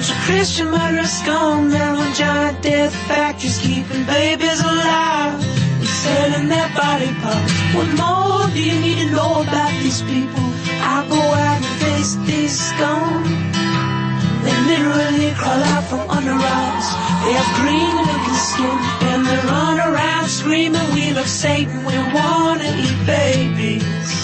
bunch of Christian murderers, scum, and giant death factories keeping babies alive and selling their body parts. What more do you need to know about these people? I go out and face these scum. They literally crawl out from under rocks. They have green-looking skin and they run around screaming, "We love Satan, we wanna eat babies."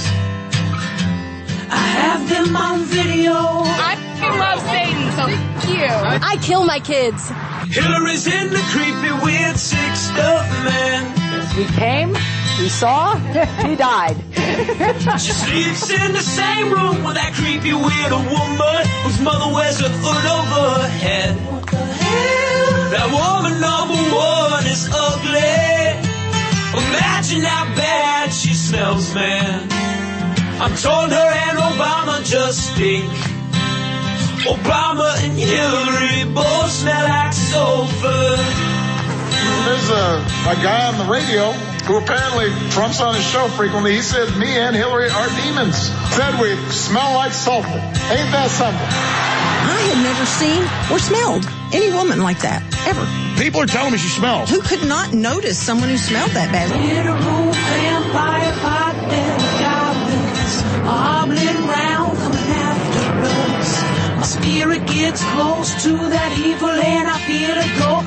I have them on video. I love Satan, so cute. I kill my kids. Hillary's in the creepy, weird, sick stuff, man. We came, we saw, he died. She sleeps in the same room with that creepy, weird woman whose mother wears a hood over her head. What the hell? That woman number one is ugly. Imagine how bad she smells, man. I'm told her and Obama just stink. Obama and Hillary both smell like sulfur. There's a guy on the radio who apparently Trump's on his show frequently. He said, "Me and Hillary are demons." Said we smell like sulfur. Ain't that something? I had never seen or smelled any woman like that, ever. People are telling me she smells. Who could not notice someone who smelled that badly? Vampire pot goblins hobbling round coming after us. My spirit gets close to that evil and I feel it go.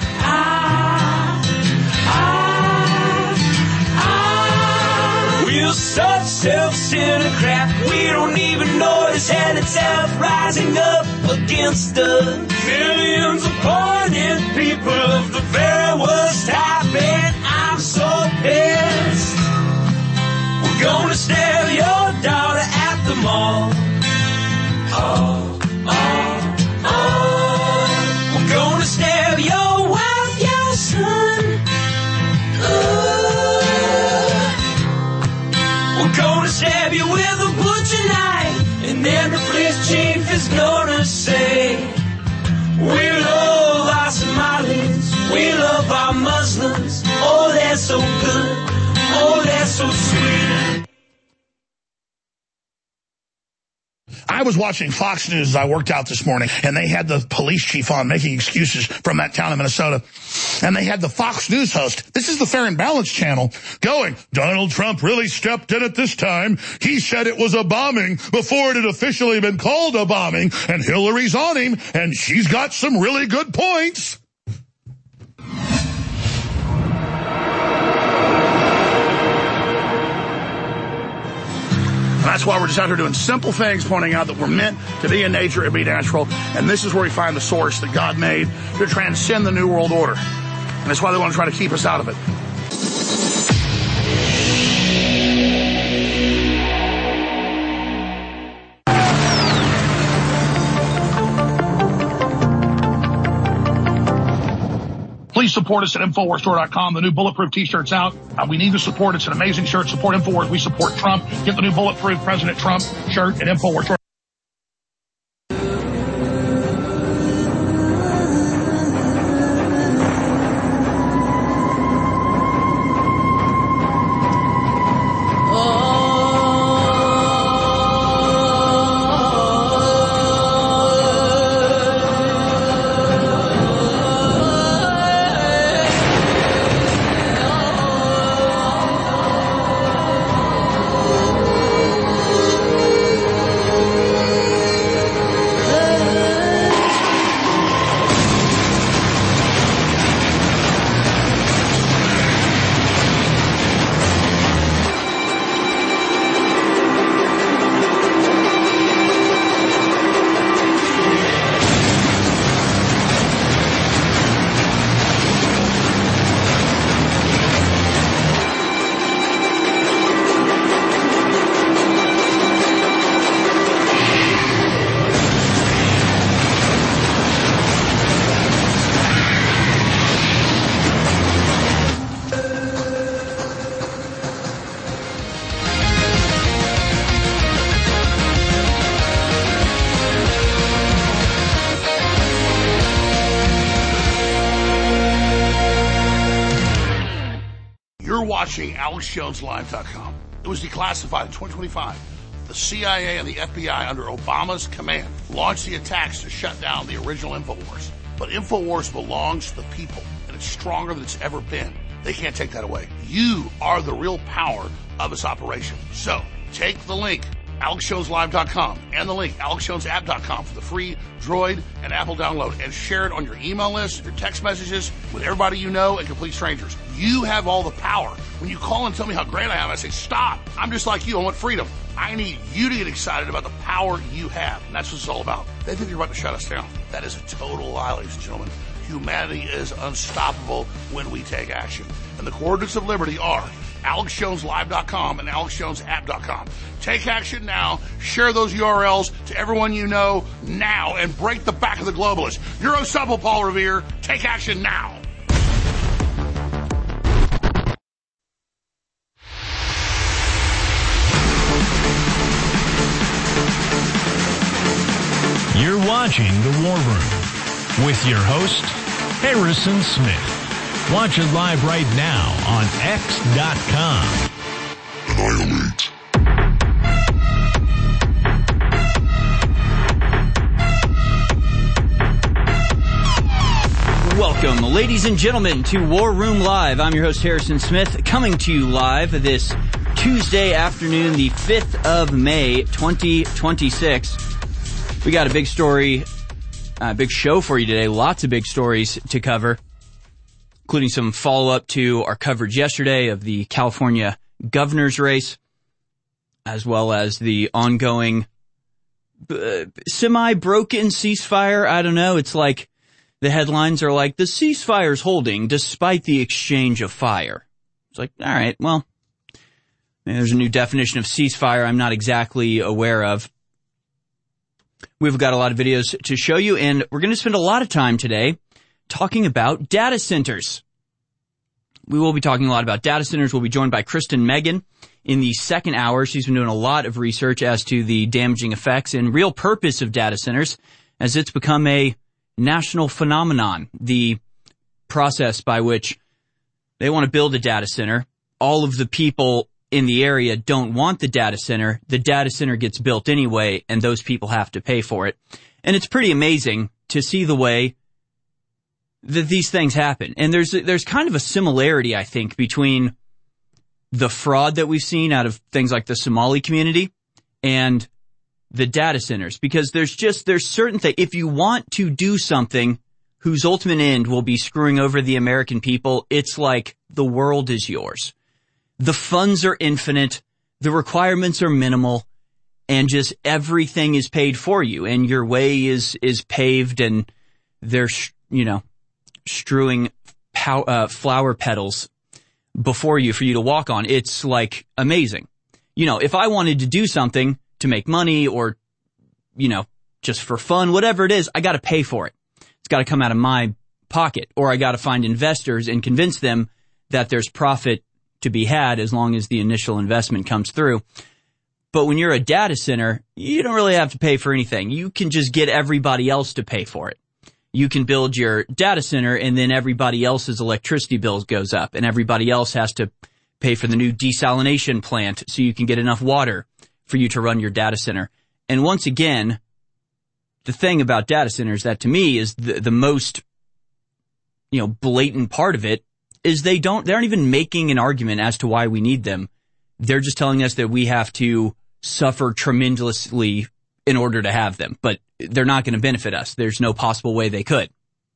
We're such self-centered crap. We don't even notice hell itself rising up against us. Millions of pointed people of the very worst type, and I'm so pissed. We're gonna steal your daughter at the mall. We're gonna steal your wife, your son. We're gonna stab you with a butcher knife, and then the police chief is gonna say, "We love our Somalis, we love our Muslims. Oh, they're so good, oh, they're so sweet." I was watching Fox News as I worked out this morning, and they had the police chief on making excuses from that town in Minnesota. And they had the Fox News host, this is the Fair and Balanced channel, going, "Donald Trump really stepped in at this time. He said it was a bombing before it had officially been called a bombing, and Hillary's on him, and she's got some really good points." And that's why we're just out here doing simple things, pointing out that we're meant to be in nature and be natural. And this is where we find the source that God made to transcend the New World Order. And that's why they want to try to keep us out of it. Please support us at InfoWarsStore.com. The new Bulletproof T-shirt's out. We need the support. It's an amazing shirt. Support InfoWars. We support Trump. Get the new Bulletproof President Trump shirt at InfoWars. Watching AlexJonesLive.com. It was declassified in 2025. The CIA and the FBI under Obama's command launched the attacks to shut down the original InfoWars. But InfoWars belongs to the people, and it's stronger than it's ever been. They can't take that away. You are the real power of this operation. So, take the link, AlexJonesLive.com, and the link, AlexJonesApp.com, for the free Droid and Apple download, and share it on your email list, your text messages, with everybody you know and complete strangers. You have all the power. When you call and tell me how great I am, I say, stop. I'm just like you. I want freedom. I need you to get excited about the power you have. And that's what it's all about. They think you're about to shut us down. That is a total lie, ladies and gentlemen. Humanity is unstoppable when we take action. And the coordinates of liberty are AlexJonesLive.com and AlexJonesApp.com. Take action now. Share those URLs to everyone you know now and break the back of the globalists. You're unstoppable, Paul Revere. Take action now. You're watching The War Room with your host, Harrison Smith. Watch it live right now on X.com. Annihilate. Welcome, ladies and gentlemen, to War Room Live. I'm your host, Harrison Smith, coming to you live this Tuesday afternoon, the 5th of May, 2026. We got a big story, big show for you today. Lots of big stories to cover, including some follow-up to our coverage yesterday of the California governor's race, as well as the ongoing semi-broken ceasefire. I don't know. It's like the headlines are like, the ceasefire's holding despite the exchange of fire. It's like, all right, well, there's a new definition of ceasefire I'm not exactly aware of. We've got a lot of videos to show you, and we're going to spend a lot of time today talking about data centers. We will be talking a lot about data centers. We'll be joined by Kristen Megan in the second hour. She's been doing a lot of research as to the damaging effects and real purpose of data centers as it's become a national phenomenon. The process by which they want to build a data center, all of the people in the area don't want the data center gets built anyway, and those people have to pay for it. And it's pretty amazing to see the way that these things happen. And there's kind of a similarity, I think, between the fraud that we've seen out of things like the Somali community and the data centers, because there's certain things. If you want to do something whose ultimate end will be screwing over the American people, it's like the world is yours. The funds are infinite, the requirements are minimal, and just everything is paid for you, and your way is paved, and they're, strewing flower petals before you for you to walk on. It's like amazing. If I wanted to do something to make money or, just for fun, whatever it is, I got to pay for it. It's got to come out of my pocket, or I got to find investors and convince them that there's profit to be had as long as the initial investment comes through. But when you're a data center, you don't really have to pay for anything. You can just get everybody else to pay for it. You can build your data center, and then everybody else's electricity bills goes up, and everybody else has to pay for the new desalination plant so you can get enough water for you to run your data center. And once again, the thing about data centers that to me is the most, blatant part of it is they aren't even making an argument as to why we need them. They're just telling us that we have to suffer tremendously in order to have them, but they're not going to benefit us. There's no possible way they could.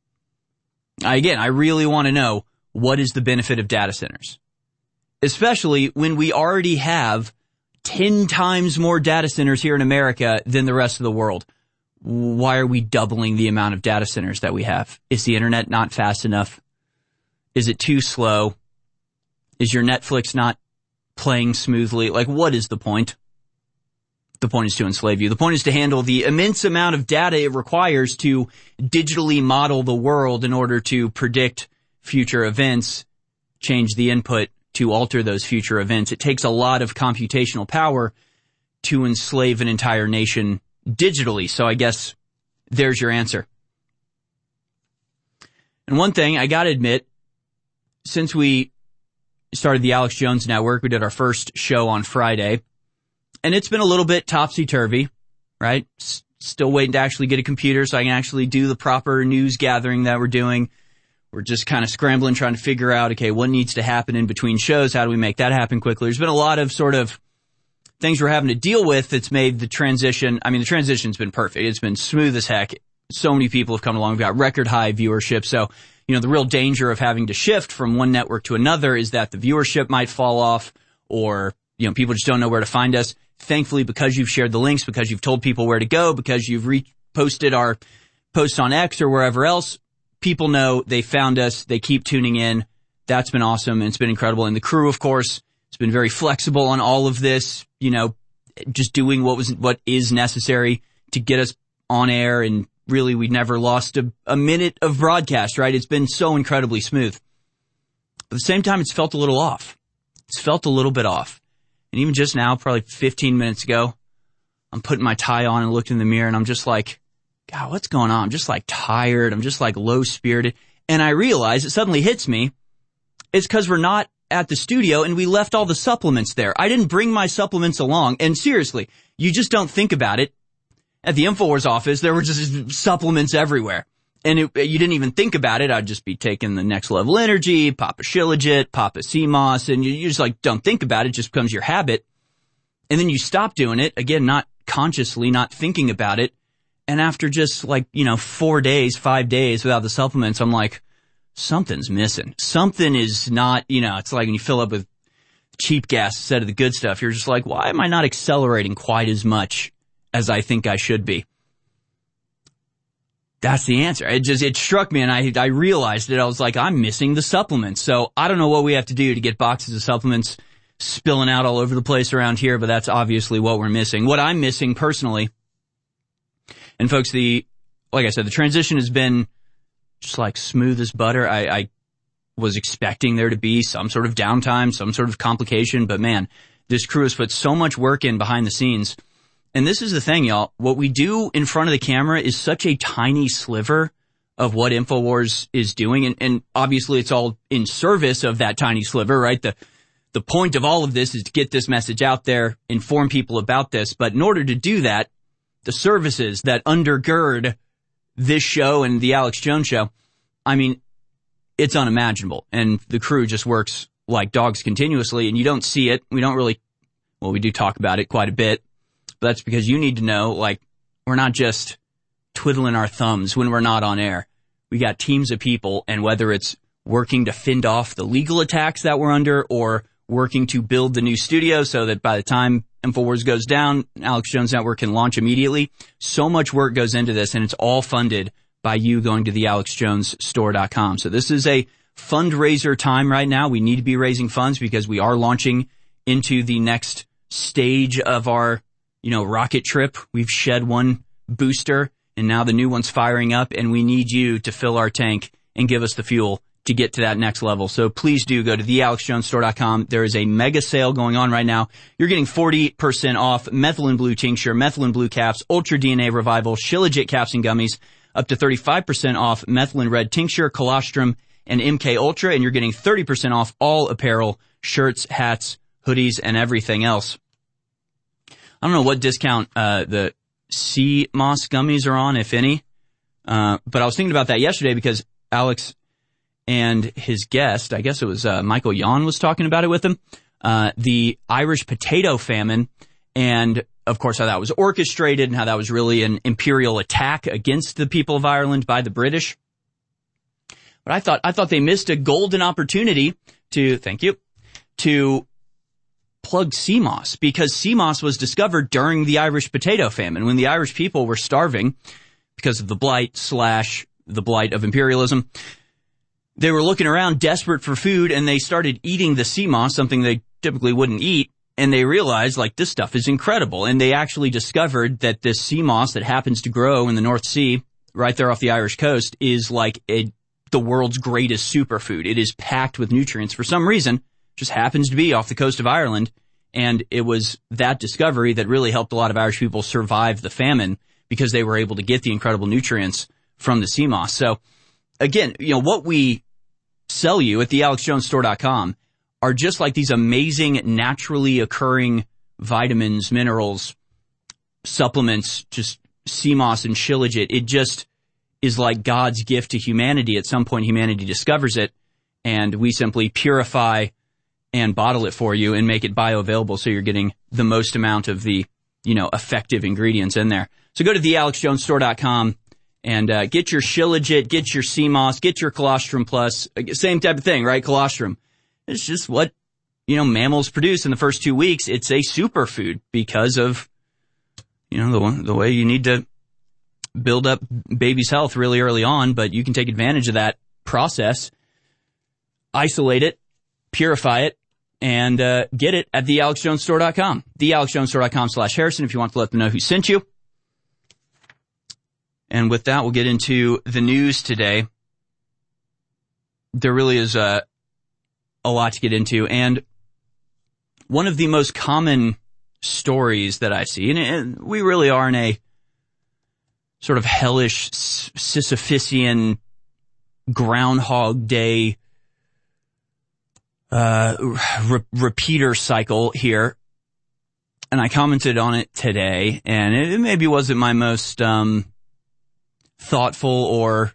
Again, I really want to know, what is the benefit of data centers? Especially when we already have 10 times more data centers here in America than the rest of the world. Why are we doubling the amount of data centers that we have? Is the internet not fast enough? Is it too slow? Is your Netflix not playing smoothly? Like, what is the point? The point is to enslave you. The point is to handle the immense amount of data it requires to digitally model the world in order to predict future events, change the input to alter those future events. It takes a lot of computational power to enslave an entire nation digitally. So I guess there's your answer. And one thing I got to admit, since we started the Alex Jones Network, we did our first show on Friday, And it's been a little bit topsy-turvy, right? Still waiting to actually get a computer so I can actually do the proper news gathering that we're doing. We're just kind of scrambling, trying to figure out, okay, what needs to happen in between shows? How do we make that happen quickly? There's been a lot of sort of things we're having to deal with that's made the transition. I mean, the transition's been perfect. It's been smooth as heck. So many people have come along. We've got record high viewership. So, the real danger of having to shift from one network to another is that the viewership might fall off, or, people just don't know where to find us. Thankfully, because you've shared the links, because you've told people where to go, because you've reposted our posts on X or wherever else, people know they found us. They keep tuning in. That's been awesome, and it's been incredible. And the crew, of course, has been very flexible on all of this, just doing what is necessary to get us on air. And really, we never lost a minute of broadcast, right? It's been so incredibly smooth. But at the same time, it's felt a little off. It's felt a little bit off. And even just now, probably 15 minutes ago, I'm putting my tie on and looked in the mirror, and I'm just like, God, what's going on? I'm just like tired. I'm just like low-spirited. And I realize, it suddenly hits me, it's because we're not at the studio and we left all the supplements there. I didn't bring my supplements along. And seriously, you just don't think about it. At the InfoWars office, there were just supplements everywhere. And you didn't even think about it. I'd just be taking the Next Level Energy, Papa Shilajit, Papa CMOS, and you just like don't think about it. It just becomes your habit. And then you stop doing it, again, not consciously, not thinking about it. And after just 5 days without the supplements, I'm like, something's missing. Something is not, it's like when you fill up with cheap gas instead of the good stuff. You're just like, why am I not accelerating quite as much as I think I should be? That's the answer. It struck me, and I realized it. I was like, I'm missing the supplements. So I don't know what we have to do to get boxes of supplements spilling out all over the place around here, but that's obviously what we're missing. What I'm missing personally, and folks, like I said, the transition has been just like smooth as butter. I was expecting there to be some sort of downtime, some sort of complication, but man, this crew has put so much work in behind the scenes. And this is the thing, y'all. What we do in front of the camera is such a tiny sliver of what InfoWars is doing. And obviously it's all in service of that tiny sliver, right? The point of all of this is to get this message out there, inform people about this. But in order to do that, the services that undergird this show and the Alex Jones Show, I mean, it's unimaginable. And the crew just works like dogs continuously, and you don't see it. We don't really, we do talk about it quite a bit. But that's because you need to know, we're not just twiddling our thumbs when we're not on air. We got teams of people, and whether it's working to fend off the legal attacks that we're under or working to build the new studio so that by the time InfoWars goes down, Alex Jones Network can launch immediately. So much work goes into this, and it's all funded by you going to the AlexJonesStore.com. So this is a fundraiser time right now. We need to be raising funds because we are launching into the next stage of our rocket trip. We've shed one booster, and now the new one's firing up, and we need you to fill our tank and give us the fuel to get to that next level. So please do go to thealexjonesstore.com. There is a mega sale going on right now. You're getting 40% off methylene blue tincture, methylene blue caps, ultra DNA revival, Shilajit caps and gummies, up to 35% off methylene red tincture, colostrum, and MK Ultra, and you're getting 30% off all apparel, shirts, hats, hoodies, and everything else. I don't know what discount the CMOS gummies are on, if any. But I was thinking about that yesterday because Alex and his guest, I guess it was Michael Yon, was talking about it with him, the Irish potato famine, and of course how that was orchestrated and how that was really an imperial attack against the people of Ireland by the British. But I thought they missed a golden opportunity to plug CMOS, because CMOS was discovered during the Irish potato famine when the Irish people were starving because of the blight of imperialism. They were looking around desperate for food, and they started eating the CMOS, something they typically wouldn't eat, and they realized, this stuff is incredible. And they actually discovered that this CMOS that happens to grow in the North Sea, right there off the Irish coast, is the world's greatest superfood. It is packed with nutrients for some reason. Just happens to be off the coast of Ireland, and it was that discovery that really helped a lot of Irish people survive the famine because they were able to get the incredible nutrients from the CMOS. So again, what we sell you at thealexjonesstore.com are just like these amazing naturally occurring vitamins, minerals, supplements, just sea moss and shilajit. It just is like God's gift to humanity. At some point, humanity discovers it, and we simply purify and bottle it for you and make it bioavailable so you're getting the most amount of the, effective ingredients in there. So go to thealexjonesstore.com and get your shilajit, get your sea moss, get your colostrum plus. Same type of thing, right? Colostrum. It's just what, mammals produce in the first 2 weeks. It's a superfood because of, the way you need to build up baby's health really early on, but you can take advantage of that process, isolate it, purify it, and get it at thealexjonesstore.com. thealexjonesstore.com/Harrison if you want to let them know who sent you. And with that, we'll get into the news today. There really is a lot to get into, and one of the most common stories that I see, and we really are in a sort of hellish Sisyphusian Groundhog Day repeater cycle here, and I commented on it today, and it maybe wasn't my most thoughtful or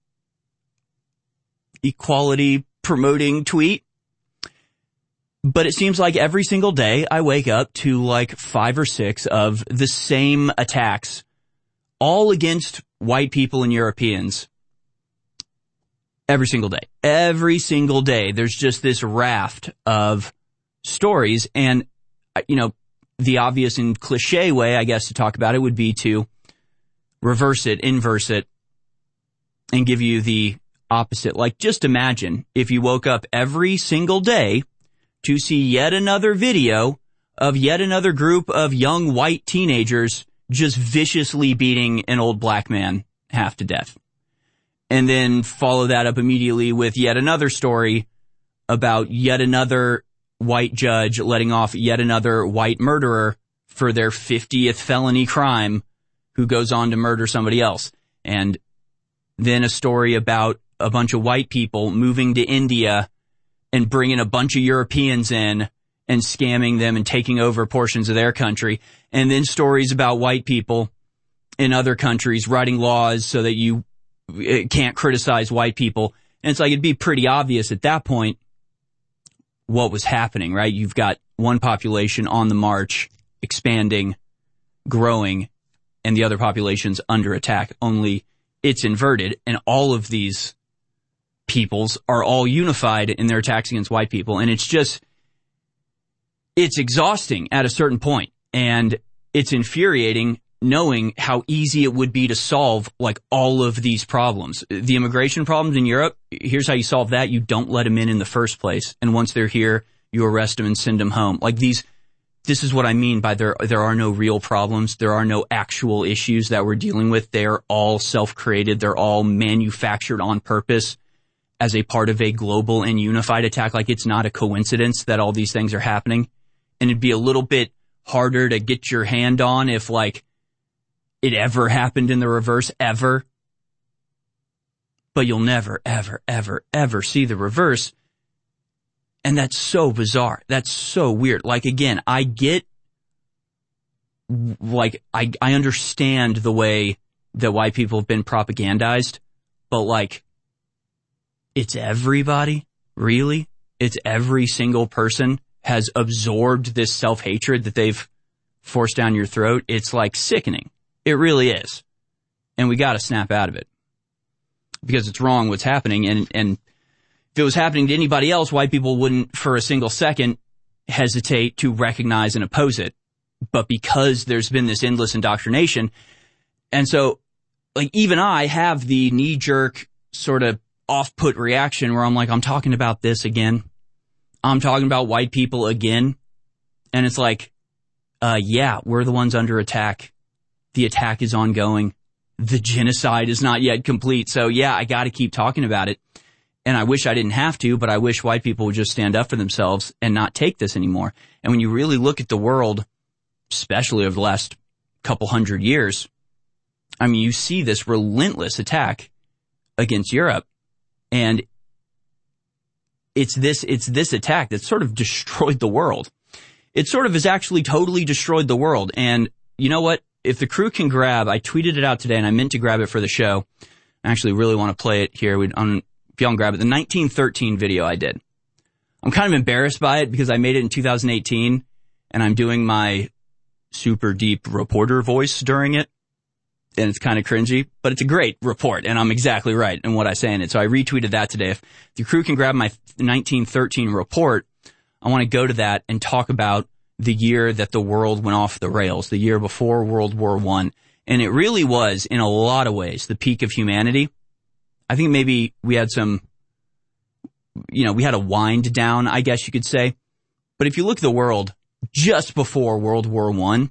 equality promoting tweet, but it seems like every single day I wake up to like 5 or 6 of the same attacks, all against white people and Europeans. Every single day. Every single day, there's just this raft of stories. And, the obvious and cliche way, I guess, to talk about it would be to reverse it, inverse it, and give you the opposite. Like, just imagine if you woke up every single day to see yet another video of yet another group of young white teenagers just viciously beating an old black man half to death. And then follow that up immediately with yet another story about yet another white judge letting off yet another white murderer for their 50th felony crime who goes on to murder somebody else. And then a story about a bunch of white people moving to India and bringing a bunch of Europeans in and scamming them and taking over portions of their country. And then stories about white people in other countries writing laws so that you can't criticize white people. And it's like, it'd be pretty obvious at that point what was happening, right? You've got one population on the march, expanding, growing, and the other population's under attack. Only it's inverted, and all of these peoples are all unified in their attacks against white people. And it's exhausting at a certain point, and it's infuriating knowing how easy it would be to solve like all of these problems. The immigration problems in Europe, here's how you solve that. You don't let them in the first place. And once they're here, you arrest them and send them home. Like this is what I mean by there are no real problems. There are no actual issues that we're dealing with. They're all self-created. They're all manufactured on purpose as a part of a global and unified attack. Like, it's not a coincidence that all these things are happening. And it'd be a little bit harder to get your hand on if like it ever happened in the reverse, ever. But you'll never, ever, ever, ever see the reverse. And that's so bizarre. That's so weird. Like, again, I understand the way that white people have been propagandized, but like, it's everybody, really? It's every single person has absorbed this self-hatred that they've forced down your throat. It's like sickening. It really is. And we gotta snap out of it. Because it's wrong what's happening, and if it was happening to anybody else, white people wouldn't for a single second hesitate to recognize and oppose it. But because there's been this endless indoctrination, and so, like, even I have the knee-jerk sort of off-put reaction where I'm like, I'm talking about this again. I'm talking about white people again. And it's like, yeah, we're the ones under attack. The attack is ongoing. The genocide is not yet complete. So yeah, I got to keep talking about it. And I wish I didn't have to, but I wish white people would just stand up for themselves and not take this anymore. And when you really look at the world, especially over the last couple hundred years, I mean, you see this relentless attack against Europe. And it's this attack that sort of destroyed the world. it sort of has actually totally destroyed the world. And you know what? If the crew can grab, I tweeted it out today and I meant to grab it for the show. I actually really want to play it here. If y'all can grab it, the 1913 video I did. I'm kind of embarrassed by it because I made it in 2018 and I'm doing my super deep reporter voice during it. And it's kind of cringy, but it's a great report and I'm exactly right in what I say in it. So I retweeted that today. If the crew can grab my 1913 report, I want to go to that and talk about the year that the world went off the rails, the year before World War I. And it really was, in a lot of ways, the peak of humanity. I think maybe we had we had a wind down, I guess you could say. But if you look at the world just before World War I,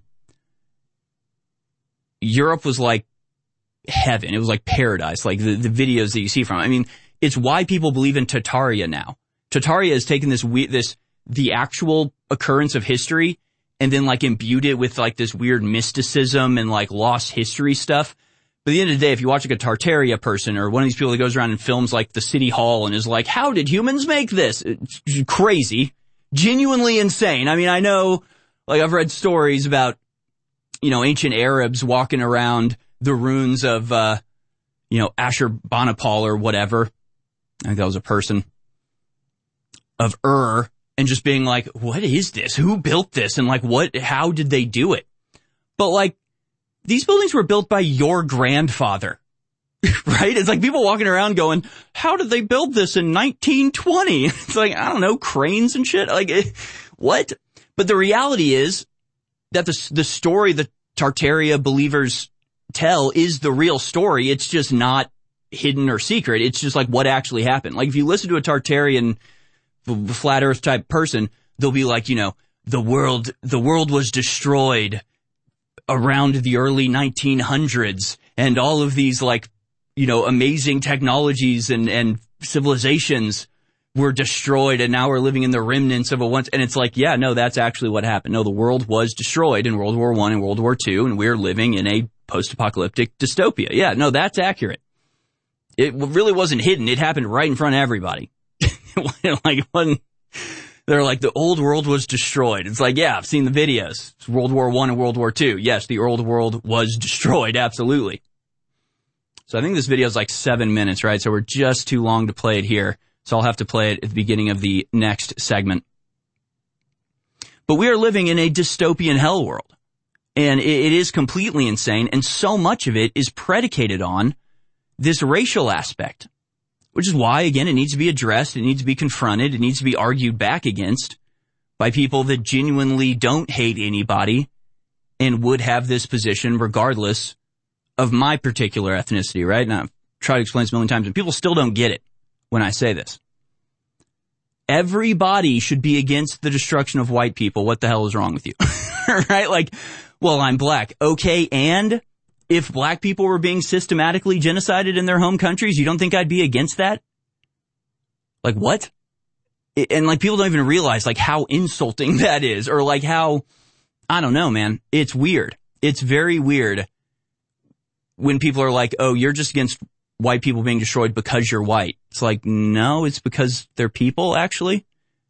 Europe was like heaven. It was like paradise, like the videos that you see from it. I mean, it's why people believe in Tartaria now. Tartaria has taken the actual occurrence of history and then like imbued it with like this weird mysticism and like lost history stuff. But at the end of the day, if you watch like a Tartaria person or one of these people that goes around and films like the city hall and is like, how did humans make this? It's crazy, genuinely insane. I mean, I know, like I've read stories about, ancient Arabs walking around the ruins of, Ashurbanipal or whatever. I think that was a person of Ur. And just being like, what is this? Who built this? And like, how did they do it? But like, these buildings were built by your grandfather, right? It's like people walking around going, how did they build this in 1920? It's like, I don't know, cranes and shit. Like, what? But the reality is that the story the Tartaria believers tell is the real story. It's just not hidden or secret. It's just like what actually happened. Like if you listen to a Tartarian flat earth type person, they'll be like, the world was destroyed around the early 1900s and all of these like, amazing technologies and civilizations were destroyed and now we're living in the remnants of a once. And it's like, yeah, no, that's actually what happened. No, the world was destroyed in World War I and World War II and we're living in a post-apocalyptic dystopia. Yeah, no, that's accurate. It really wasn't hidden. It happened right in front of everybody. They're like, the old world was destroyed. It's like, yeah, I've seen the videos. It's World War I and World War II. Yes, the old world was destroyed. Absolutely. So I think this video is like 7 minutes, right? So we're just too long to play it here. So I'll have to play it at the beginning of the next segment. But we are living in a dystopian hell world. And it is completely insane. And so much of it is predicated on this racial aspect. Which is why, again, it needs to be addressed, it needs to be confronted, it needs to be argued back against by people that genuinely don't hate anybody and would have this position regardless of my particular ethnicity, right? And I've tried to explain this a million times, and people still don't get it when I say this. Everybody should be against the destruction of white people. What the hell is wrong with you? Right? Like, well, I'm black. Okay, and if black people were being systematically genocided in their home countries, you don't think I'd be against that? Like, what? And like, people don't even realize like how insulting that is, or like how, I don't know, man. It's weird. It's very weird when people are like, oh, you're just against white people being destroyed because you're white. It's like, no, it's because they're people, actually.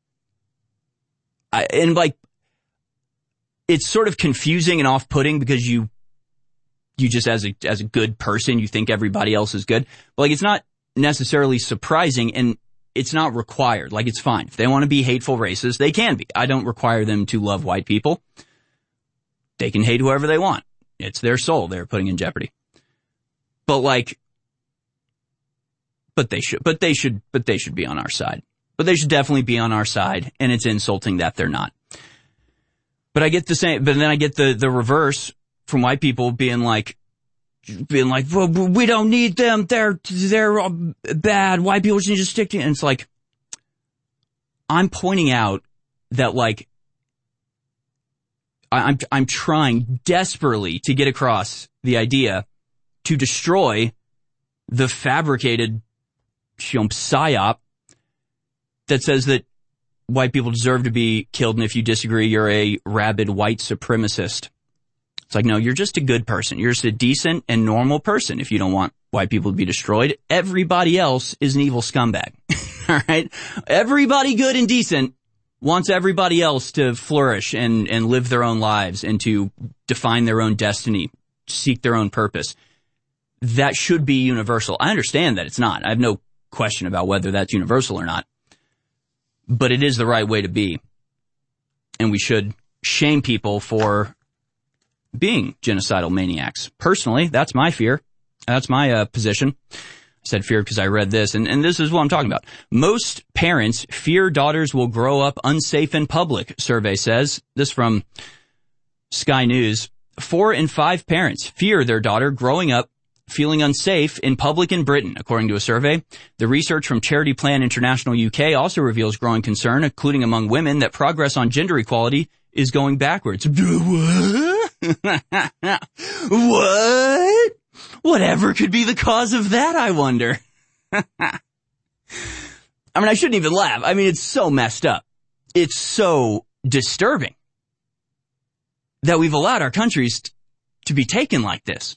And like, it's sort of confusing and off-putting because you just as a good person, you think everybody else is good. But like, it's not necessarily surprising and it's not required. Like, it's fine. If they want to be hateful racists, they can be. I don't require them to love white people. They can hate whoever they want. It's their soul they're putting in jeopardy. But like, but they should be on our side. But they should definitely be on our side, and it's insulting that they're not. But I get the same, but then I get the reverse from white people being like, well, we don't need them. They're bad. White people just need to stick to it. And it's like, I'm pointing out that like, I'm trying desperately to get across the idea to destroy the fabricated psyop that says that white people deserve to be killed, and if you disagree, you're a rabid white supremacist. It's like, no, you're just a good person. You're just a decent and normal person if you don't want white people to be destroyed. Everybody else is an evil scumbag. All right? Everybody good and decent wants everybody else to flourish and live their own lives and to define their own destiny, seek their own purpose. That should be universal. I understand that it's not. I have no question about whether that's universal or not. But it is the right way to be. And we should shame people for being genocidal maniacs. Personally, that's my fear. That's my position. I said fear because I read this, and this is what I'm talking about. Most parents fear daughters will grow up unsafe in public, survey says. This from Sky News. 4 in 5 parents fear their daughter growing up feeling unsafe in public in Britain, according to a survey. The research from Charity Plan International UK also reveals growing concern, including among women, that progress on gender equality is going backwards. What? What? Whatever could be the cause of that, I wonder. I mean, I shouldn't even laugh. I mean, it's so messed up. It's so disturbing that we've allowed our countries to be taken like this.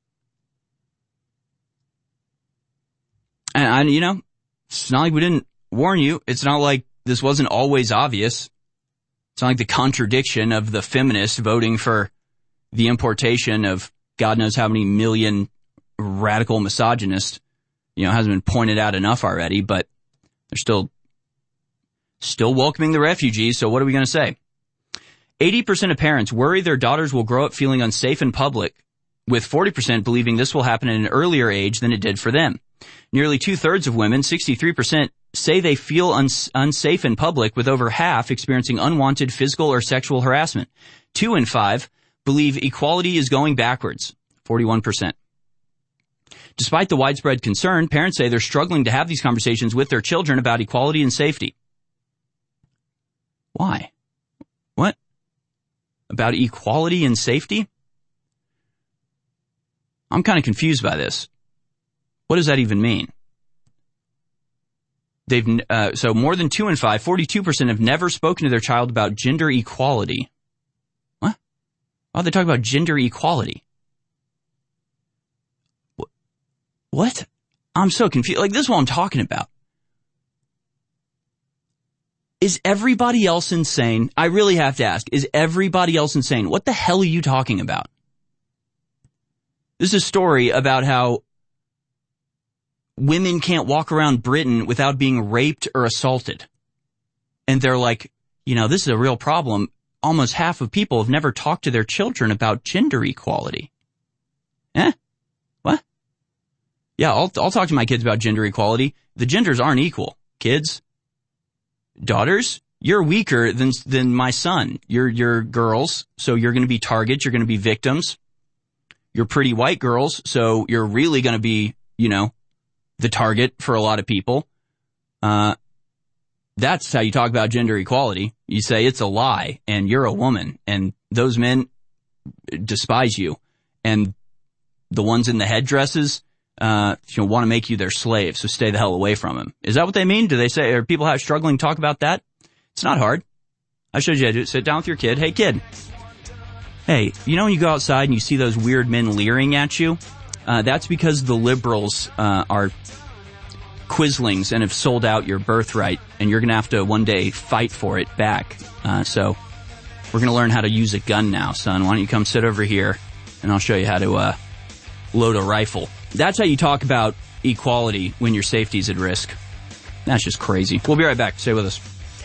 And, you know, it's not like we didn't warn you. It's not like this wasn't always obvious. It's not like the contradiction of the feminists voting for the importation of God knows how many million radical misogynists, you know, hasn't been pointed out enough already, but they're still welcoming the refugees. So what are we going to say? 80% of parents worry their daughters will grow up feeling unsafe in public, with 40% believing this will happen at an earlier age than it did for them. Nearly 2/3 of women, 63%, say they feel unsafe in public, with over half experiencing unwanted physical or sexual harassment. 2 in 5 believe equality is going backwards, 41%. Despite the widespread concern, parents say they're struggling to have these conversations with their children about equality and safety. Why? What? About equality and safety? I'm kind of confused by this. What does that even mean? So more than 2 in 5, 42% have never spoken to their child about gender equality. What? Why are they talking about gender equality? What? I'm so confused. Like, this is what I'm talking about. Is everybody else insane? I really have to ask, is everybody else insane? What the hell are you talking about? This is a story about how women can't walk around Britain without being raped or assaulted. And they're like, you know, this is a real problem. Almost half of people have never talked to their children about gender equality. What? Yeah, I'll talk to my kids about gender equality. The genders aren't equal. Kids, daughters, you're weaker than my son. You're girls, so you're going to be targets. You're going to be victims. You're pretty white girls, so you're really going to be, you know, the target for a lot of people. That's how you talk about gender equality. You say it's a lie, and you're a woman, and those men despise you, and the ones in the headdresses, want to make you their slave. So stay the hell away from them. Is that what they mean? Do they say? Are people struggling to talk about that? It's not hard. I showed you how to do it. Sit down with your kid. Hey, kid. Hey, you know when you go outside and you see those weird men leering at you? That's because the liberals are quislings and have sold out your birthright, and you're going to have to one day fight for it back. So we're going to learn how to use a gun now, son. Why don't you come sit over here, and I'll show you how to load a rifle. That's how you talk about equality when your safety's at risk. That's just crazy. We'll be right back. Stay with us.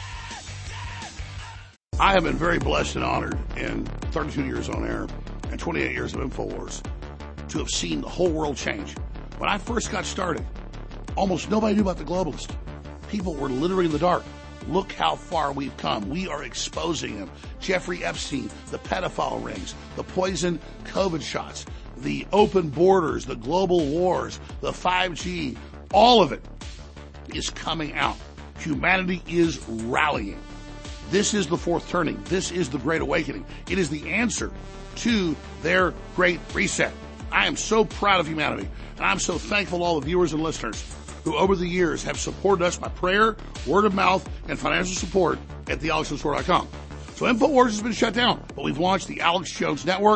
I have been very blessed and honored in 32 years on air and 28 years of InfoWars to have seen the whole world change. When I first got started, almost nobody knew about the globalist. People were literally in the dark. Look how far we've come. We are exposing them. Jeffrey Epstein, the pedophile rings, the poison COVID shots, the open borders, the global wars, the 5G, all of it is coming out. Humanity is rallying. This is the fourth turning. This is the Great Awakening. It is the answer to their Great Reset. I am so proud of humanity, and I'm so thankful to all the viewers and listeners who over the years have supported us by prayer, word of mouth, and financial support at thealexjonesstore.com. So InfoWars has been shut down, but we've launched the Alex Jones Network,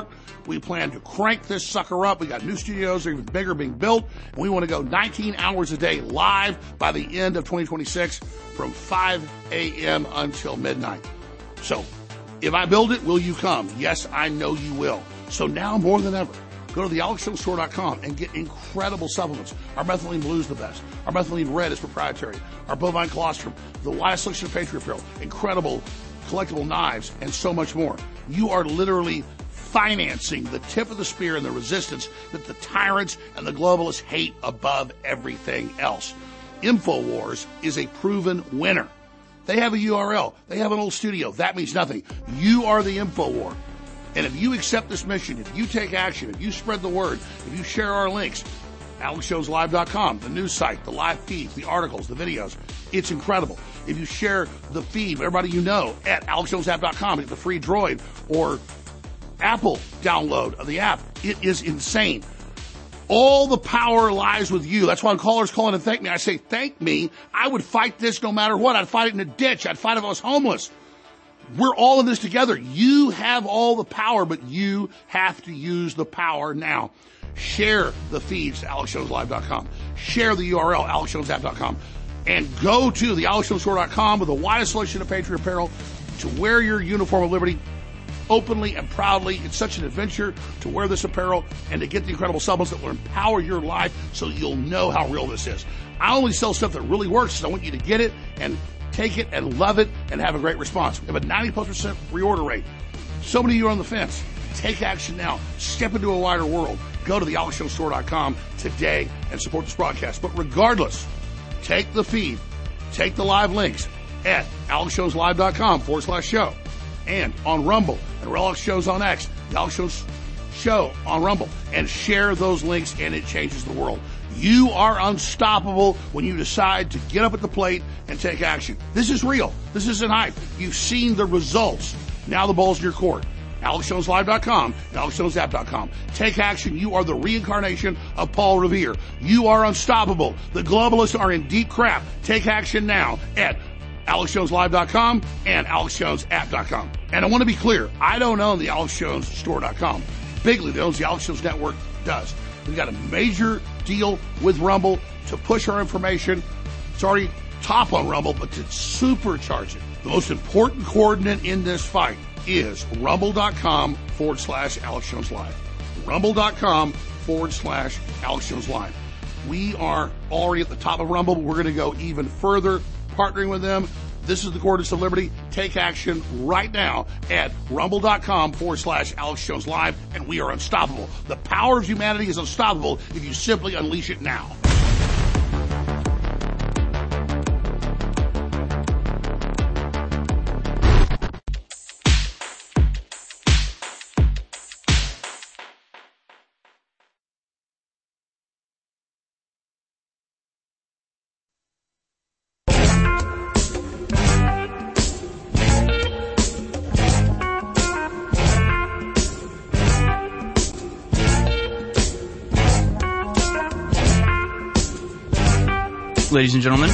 We plan to crank this sucker up. We got new studios that are even bigger being built. And we want to go 19 hours a day live by the end of 2026 from 5 a.m. until midnight. So if I build it, will you come? Yes, I know you will. So now more than ever, go to thealexjonestore.com and get incredible supplements. Our methylene blue is the best. Our methylene red is proprietary. Our bovine colostrum, the widest selection of Patriot apparel, incredible collectible knives, and so much more. You are literally financing the tip of the spear and the resistance that the tyrants and the globalists hate above everything else. InfoWars is a proven winner. They have a URL. They have an old studio. That means nothing. You are the InfoWar. And if you accept this mission, if you take action, if you spread the word, if you share our links, AlexJonesLive.com, the news site, the live feeds, the articles, the videos, it's incredible. If you share the feed with everybody you know at AlexJonesApp.com, get the free Droid or Apple download of the app, it is insane. All the power lies with you. That's why when callers call in and thank me, I say, thank me. I would fight this no matter what. I'd fight it in a ditch. I'd fight if I was homeless. We're all in this together. You have all the power, but you have to use the power now. Share the feeds to AlexJonesLive.com. Share the URL, AlexJonesApp.com. And go to the AlexJonesStore.com with the widest selection of Patriot apparel to wear your uniform of liberty openly and proudly. It's such an adventure to wear this apparel and to get the incredible supplements that will empower your life so you'll know how real this is. I only sell stuff that really works, so I want you to get it and take it and love it and have a great response. We have a 90+% reorder rate. So many of you are on the fence. Take action now. Step into a wider world. Go to the AlexJonesStore.com today and support this broadcast. But regardless, take the feed, take the live links at AlexJonesLive.com/show and on Rumble and Alex Shows on X, the Alex Jones Show on Rumble, and share those links, and it changes the world. You are unstoppable when you decide to get up at the plate and take action. This is real. This isn't hype. You've seen the results. Now the ball's in your court. AlexJonesLive.com and AlexJonesApp.com. Take action. You are the reincarnation of Paul Revere. You are unstoppable. The globalists are in deep crap. Take action now at AlexJonesLive.com and AlexJonesApp.com. And I want to be clear, I don't own the AlexJonesStore.com. Bigly, that owns the Alex Jones Network, does. We've got a major deal with Rumble to push our information. It's already top on Rumble, but to supercharge it. The most important coordinate in this fight is rumble.com/Alex Jones Live. Rumble.com/Alex Jones Live. We are already at the top of Rumble, but we're going to go even further, partnering with them. This is the coordinates of liberty. Take action right now at rumble.com/Alex Jones Live, and we are unstoppable. The power of humanity is unstoppable if you simply unleash it now. Ladies and gentlemen,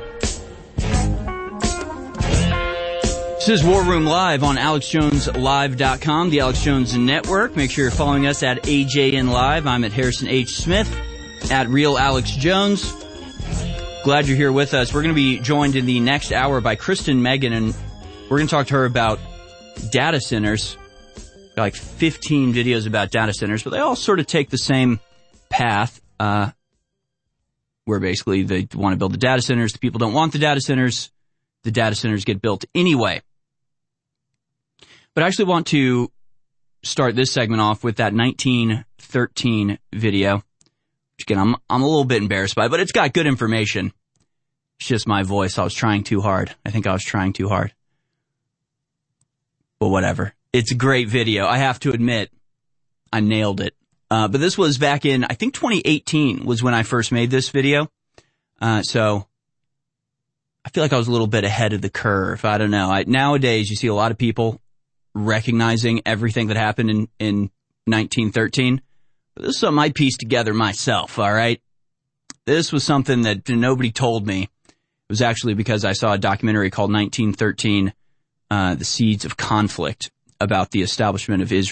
this is War Room Live on AlexJonesLive.com, the Alex Jones Network. Make sure you're following us at AJN Live. I'm at Harrison H. Smith, at Real Alex Jones. Glad you're here with us. We're going to be joined in the next hour by Kristen Megan, and we're going to talk to her about data centers. Got like 15 videos about data centers, but they all sort of take the same path. Where basically they want to build the data centers. The people don't want the data centers get built anyway. But I actually want to start this segment off with that 1913 video. Which again, I'm a little bit embarrassed by, but it's got good information. It's just my voice. I was trying too hard. I think I was trying too hard. But whatever. It's a great video. I have to admit, I nailed it. But this was back in, I think 2018 was when I first made this video. So I feel like I was a little bit ahead of the curve. I don't know. Nowadays you see a lot of people recognizing everything that happened in 1913. But this is something I pieced together myself, all right? This was something that nobody told me. It was actually because I saw a documentary called 1913, The Seeds of Conflict, about the establishment of Israel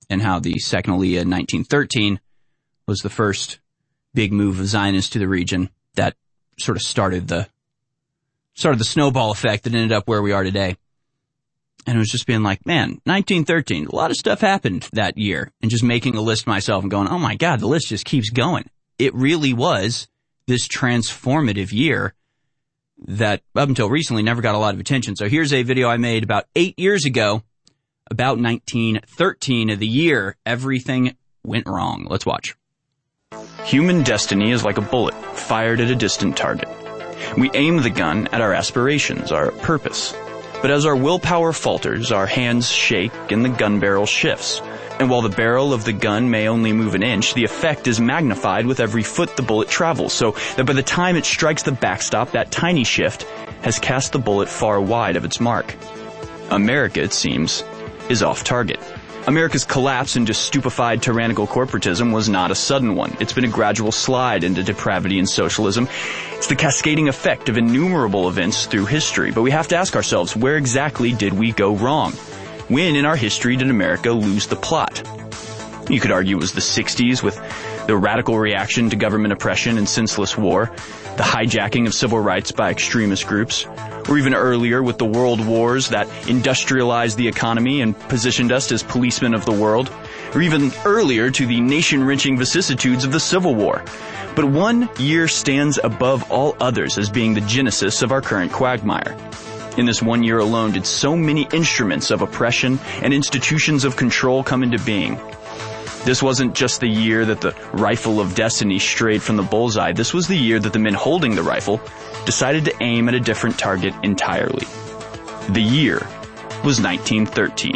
and how the Second Aliyah in 1913 was the first big move of Zionists to the region that sort of started the snowball effect that ended up where we are today. And it was just being like, man, 1913, a lot of stuff happened that year, and just making a list myself and going, oh my God, the list just keeps going. It really was this transformative year that up until recently never got a lot of attention. So here's a video I made about 8 years ago about 1913, the year everything went wrong. Let's watch. Human destiny is like a bullet fired at a distant target. We aim the gun at our aspirations, our purpose. But as our willpower falters, our hands shake and the gun barrel shifts. And while the barrel of the gun may only move an inch, the effect is magnified with every foot the bullet travels, so that by the time it strikes the backstop, that tiny shift has cast the bullet far wide of its mark. America, it seems, is off target. America's collapse into stupefied tyrannical corporatism was not a sudden one. It's been a gradual slide into depravity and socialism. It's the cascading effect of innumerable events through history. But we have to ask ourselves, where exactly did we go wrong? When in our history did America lose the plot? You could argue it was the 60s with the radical reaction to government oppression and senseless war, the hijacking of civil rights by extremist groups, or even earlier with the world wars that industrialized the economy and positioned us as policemen of the world, or even earlier to the nation-wrenching vicissitudes of the Civil War. But one year stands above all others as being the genesis of our current quagmire. In this 1 year alone did so many instruments of oppression and institutions of control come into being. This wasn't just the year that the rifle of destiny strayed from the bullseye. This was the year that the men holding the rifle decided to aim at a different target entirely. The year was 1913.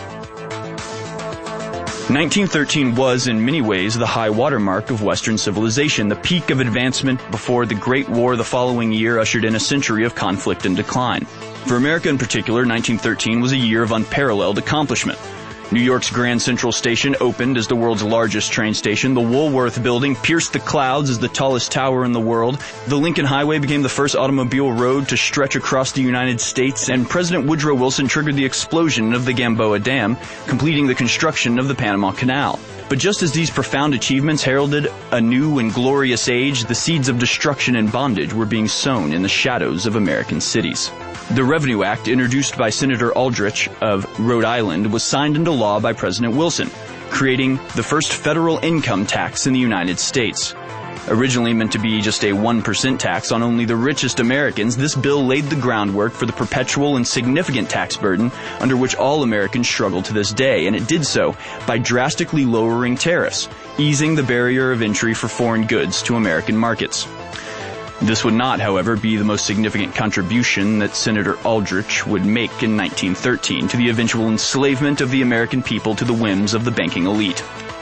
1913 was, in many ways, the high watermark of Western civilization, the peak of advancement before the Great War the following year ushered in a century of conflict and decline. For America in particular, 1913 was a year of unparalleled accomplishment. New York's Grand Central Station opened as the world's largest train station. The Woolworth Building pierced the clouds as the tallest tower in the world. The Lincoln Highway became the first automobile road to stretch across the United States. And President Woodrow Wilson triggered the explosion of the Gamboa Dam, completing the construction of the Panama Canal. But just as these profound achievements heralded a new and glorious age, the seeds of destruction and bondage were being sown in the shadows of American cities. The Revenue Act, introduced by Senator Aldrich of Rhode Island, was signed into law by President Wilson, creating the first federal income tax in the United States. Originally meant to be just a 1% tax on only the richest Americans, this bill laid the groundwork for the perpetual and significant tax burden under which all Americans struggle to this day, and it did so by drastically lowering tariffs, easing the barrier of entry for foreign goods to American markets. This would not, however, be the most significant contribution that Senator Aldrich would make in 1913 to the eventual enslavement of the American people to the whims of the banking elite.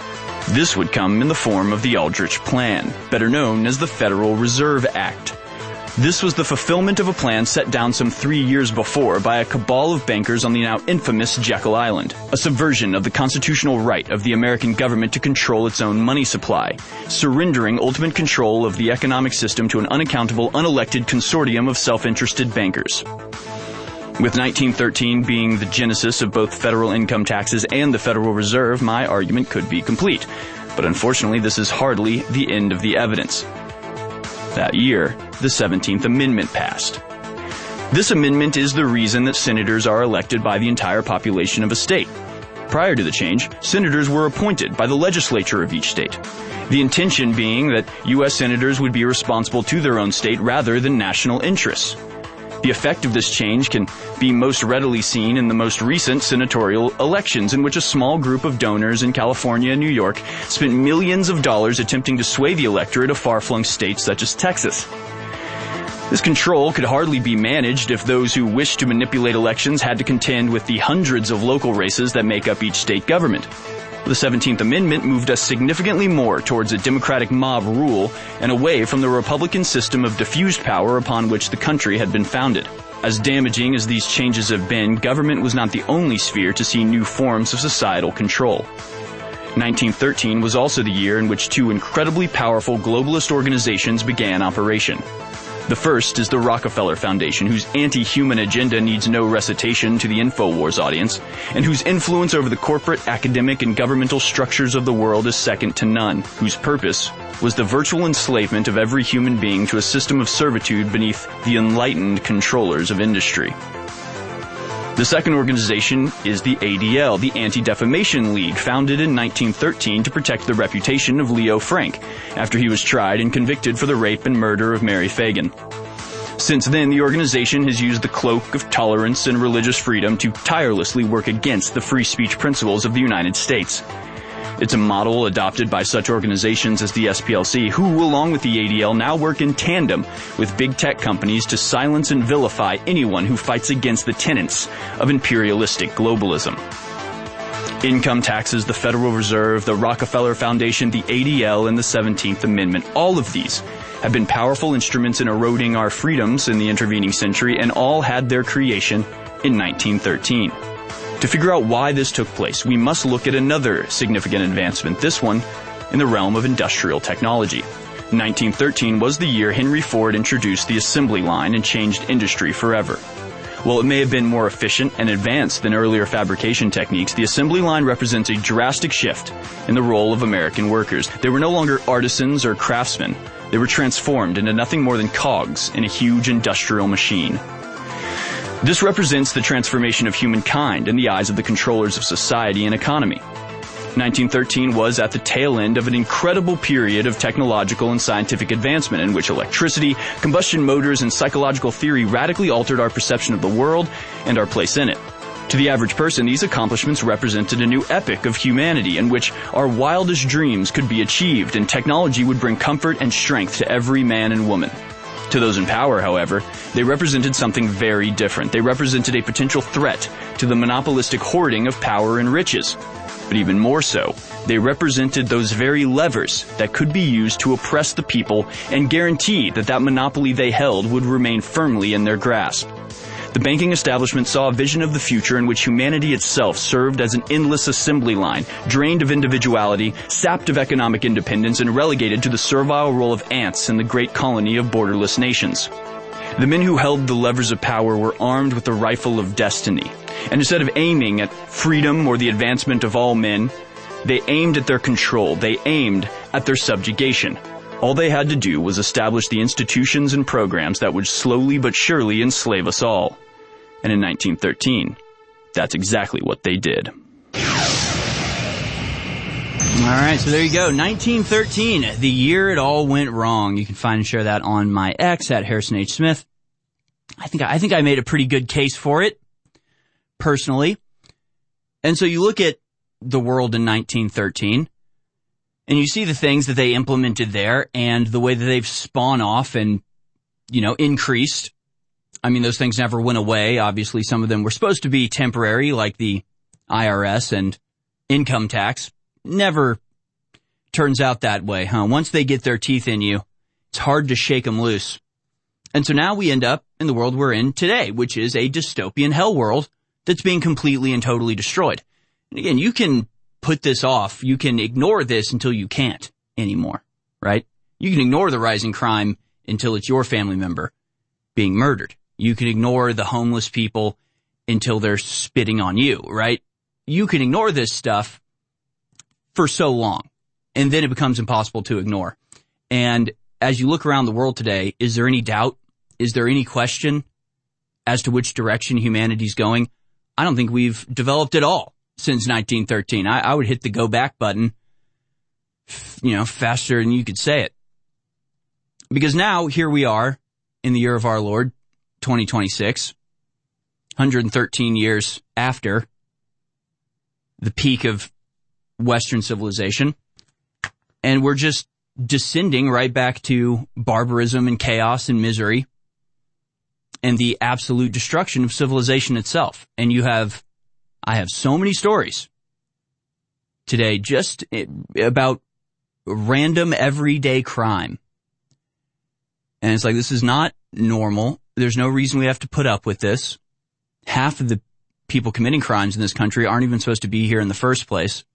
This would come in the form of the Aldrich Plan, better known as the Federal Reserve Act. This was the fulfillment of a plan set down some 3 years before by a cabal of bankers on the now infamous Jekyll Island, a subversion of the constitutional right of the American government to control its own money supply, surrendering ultimate control of the economic system to an unaccountable, unelected consortium of self-interested bankers. With 1913 being the genesis of both federal income taxes and the Federal Reserve, my argument could be complete. But unfortunately, this is hardly the end of the evidence. That year, the 17th Amendment passed. This amendment is the reason that senators are elected by the entire population of a state. Prior to the change, senators were appointed by the legislature of each state. The intention being that U.S. senators would be responsible to their own state rather than national interests. The effect of this change can be most readily seen in the most recent senatorial elections, in which a small group of donors in California and New York spent millions of dollars attempting to sway the electorate of far-flung states such as Texas. This control could hardly be managed if those who wished to manipulate elections had to contend with the hundreds of local races that make up each state government. The 17th Amendment moved us significantly more towards a democratic mob rule and away from the Republican system of diffused power upon which the country had been founded. As damaging as these changes have been, government was not the only sphere to see new forms of societal control. 1913 was also the year in which two incredibly powerful globalist organizations began operation. The first is the Rockefeller Foundation, whose anti-human agenda needs no recitation to the InfoWars audience, and whose influence over the corporate, academic, and governmental structures of the world is second to none, whose purpose was the virtual enslavement of every human being to a system of servitude beneath the enlightened controllers of industry. The second organization is the ADL, the Anti-Defamation League, founded in 1913 to protect the reputation of Leo Frank, after he was tried and convicted for the rape and murder of Mary Fagan. Since then, the organization has used the cloak of tolerance and religious freedom to tirelessly work against the free speech principles of the United States. It's a model adopted by such organizations as the SPLC, who, along with the ADL, now work in tandem with big tech companies to silence and vilify anyone who fights against the tenets of imperialistic globalism. Income taxes, the Federal Reserve, the Rockefeller Foundation, the ADL, and the 17th Amendment, all of these have been powerful instruments in eroding our freedoms in the intervening century, and all had their creation in 1913. To figure out why this took place, we must look at another significant advancement, this one in the realm of industrial technology. 1913 was the year Henry Ford introduced the assembly line and changed industry forever. While it may have been more efficient and advanced than earlier fabrication techniques, the assembly line represents a drastic shift in the role of American workers. They were no longer artisans or craftsmen. They were transformed into nothing more than cogs in a huge industrial machine. This represents the transformation of humankind in the eyes of the controllers of society and economy. 1913 was at the tail end of an incredible period of technological and scientific advancement in which electricity, combustion motors, and psychological theory radically altered our perception of the world and our place in it. To the average person, these accomplishments represented a new epoch of humanity in which our wildest dreams could be achieved and technology would bring comfort and strength to every man and woman. To those in power, however, they represented something very different. They represented a potential threat to the monopolistic hoarding of power and riches. But even more so, they represented those very levers that could be used to oppress the people and guarantee that that monopoly they held would remain firmly in their grasp. The banking establishment saw a vision of the future in which humanity itself served as an endless assembly line, drained of individuality, sapped of economic independence, and relegated to the servile role of ants in the great colony of borderless nations. The men who held the levers of power were armed with the rifle of destiny, and instead of aiming at freedom or the advancement of all men, they aimed at their control. They aimed at their subjugation. All they had to do was establish the institutions and programs that would slowly but surely enslave us all. And in 1913, that's exactly what they did. All right, so there you go. 1913, the year it all went wrong. You can find and share that on my X at Harrison H. Smith. I think I made a pretty good case for it, personally. And so you look at the world in 1913, and you see the things that they implemented there and the way that they've spawned off and, increased. I mean, those things never went away. Obviously, some of them were supposed to be temporary, like the IRS and income tax. Never turns out that way, huh? Once they get their teeth in you, it's hard to shake them loose. And so now we end up in the world we're in today, which is a dystopian hell world that's being completely and totally destroyed. And again, you can put this off. You can ignore this until you can't anymore, right? You can ignore the rising crime until it's your family member being murdered. You can ignore the homeless people until they're spitting on you, right? You can ignore this stuff for so long, and then it becomes impossible to ignore. And as you look around the world today, is there any doubt? Is there any question as to which direction humanity's going? I don't think we've developed at all since 1913. I would hit the go back button, faster than you could say it. Because now, here we are in the year of our Lord, 2026, 113 years after the peak of Western civilization, and we're just descending right back to barbarism and chaos and misery and the absolute destruction of civilization itself. And I have so many stories today just about random everyday crime. And it's like, this is not normal. There's no reason we have to put up with this. Half of the people committing crimes in this country aren't even supposed to be here in the first place.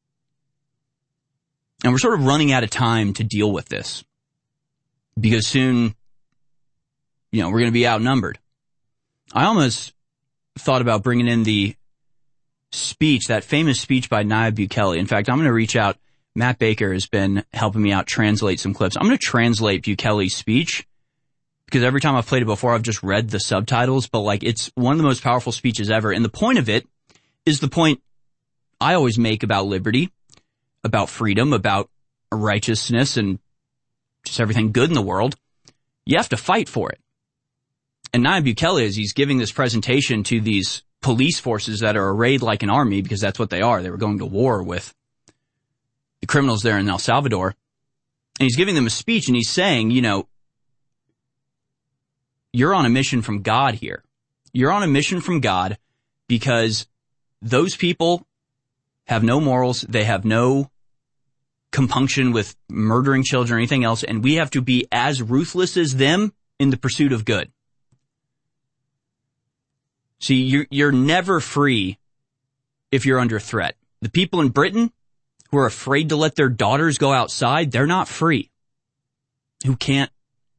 And we're sort of running out of time to deal with this, because soon we're going to be outnumbered. I almost thought about bringing in the speech, that famous speech by Nayib Bukele. In fact, I'm going to reach out. Matt Baker has been helping me out translate some clips. I'm going to translate Bukele's speech because every time I've played it before, I've just read the subtitles, but like it's one of the most powerful speeches ever. And the point of it is the point I always make about liberty, about freedom, about righteousness, and just everything good in the world. You have to fight for it. And Nayib Bukele, as he's giving this presentation to these police forces that are arrayed like an army, because that's what they are. They were going to war with the criminals there in El Salvador. And he's giving them a speech, and he's saying, you're on a mission from God here. You're on a mission from God because those people have no morals. They have no compunction with murdering children or anything else, and we have to be as ruthless as them in the pursuit of good. See, you're never free if you're under threat. The people in Britain who are afraid to let their daughters go outside, they're not free. Who can't,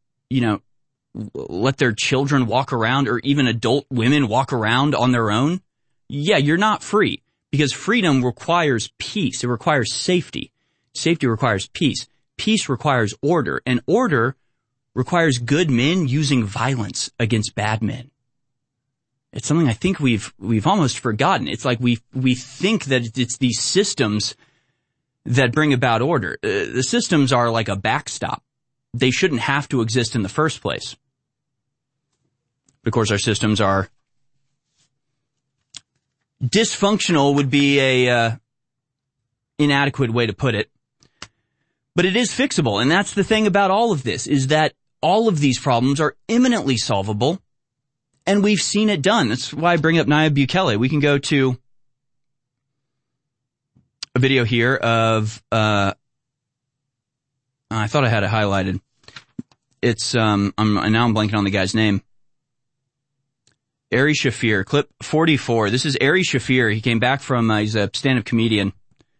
let their children walk around, or even adult women walk around on their own. Yeah, you're not free, because freedom requires peace. It requires safety. Safety requires peace. Peace requires order, and order requires good men using violence against bad men. It's something I think we've almost forgotten. It's like we think that it's these systems that bring about order. The systems are like a backstop. They shouldn't have to exist in the first place. But of course, our systems are dysfunctional would be a inadequate way to put it. But it is fixable, and that's the thing about all of this, is that all of these problems are imminently solvable, and we've seen it done. That's why I bring up Nayib Bukele. We can go to a video here of, I thought I had it highlighted. It's, now I'm blanking on the guy's name. Ari Shafir, clip 44. This is Ari Shafir. He came back from, he's a stand-up comedian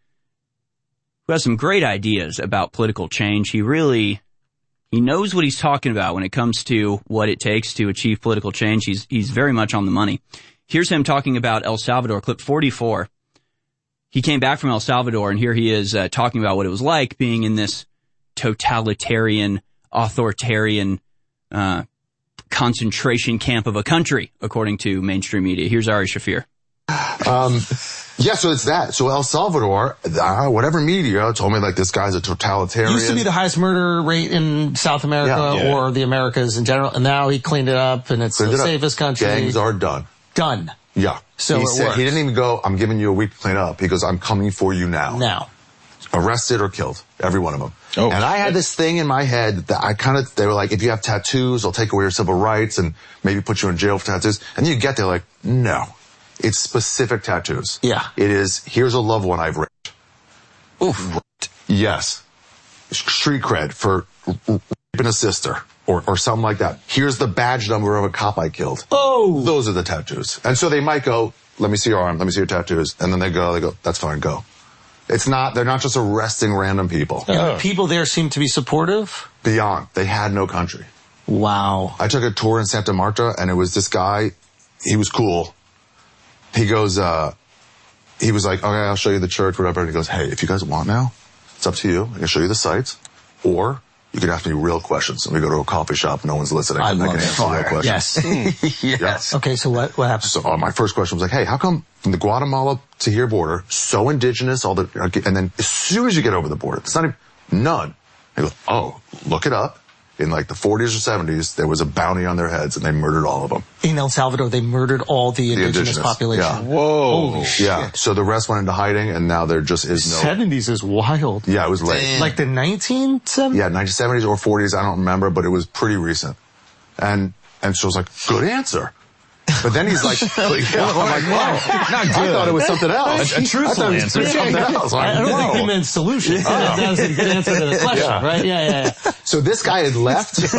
who has some great ideas about political change. He knows what he's talking about when it comes to what it takes to achieve political change. He's very much on the money. Here's him talking about El Salvador, clip 44. He came back from El Salvador, and here he is talking about what it was like being in this totalitarian, authoritarian concentration camp of a country, according to mainstream media. Here's Ari Shafir. Yeah, so it's that. So El Salvador, whatever media told me like this guy's a totalitarian. Used to be the highest murder rate in South America or the Americas in general, and now he cleaned it up, and it's the safest country. Gangs are done. Done. Yeah. So he said, he didn't even go, I'm giving you a week to clean up. He goes, I'm coming for you now. Now. Arrested or killed. Every one of them. Oh. And I had this thing in my head that they were like, if you have tattoos, they'll take away your civil rights and maybe put you in jail for tattoos. And you get there like, no. It's specific tattoos. Yeah. It is, here's a loved one I've raped. Oof. Yes. Street cred for raping a sister or something like that. Here's the badge number of a cop I killed. Oh. Those are the tattoos. And so they might go, let me see your arm, let me see your tattoos. And then they go, that's fine, go. They're not just arresting random people. And the people there seem to be supportive? Beyond. They had no country. Wow. I took a tour in Santa Marta, and it was this guy, he was cool. He goes, he was like, okay, I'll show you the church, whatever. And he goes, hey, if you guys want now, it's up to you. I can show you the sites. Or you can ask me real questions. And we go to a coffee shop, no one's listening. I can answer real questions. Yes. Yes. Okay, so what happened? So my first question was like, hey, how come from the Guatemala to here border, so indigenous, and then as soon as you get over the border, it's not even, none. He goes, oh, look it up. In like the 40s or 70s, there was a bounty on their heads, and they murdered all of them. In El Salvador, they murdered all the indigenous population. Yeah. Whoa. Holy shit. Yeah. So the rest went into hiding, and now there just is no... 70s is wild. Yeah, it was late. Damn. Like the 1970s? Yeah, 1970s or 40s, I don't remember, but it was pretty recent. And so I was like, good answer. But then he's like, I'm like, wow, not good. I thought it was something else. A truthful answer. Something else. I don't think he meant solution. That was a good answer to the question, right? Yeah. So this guy had left. This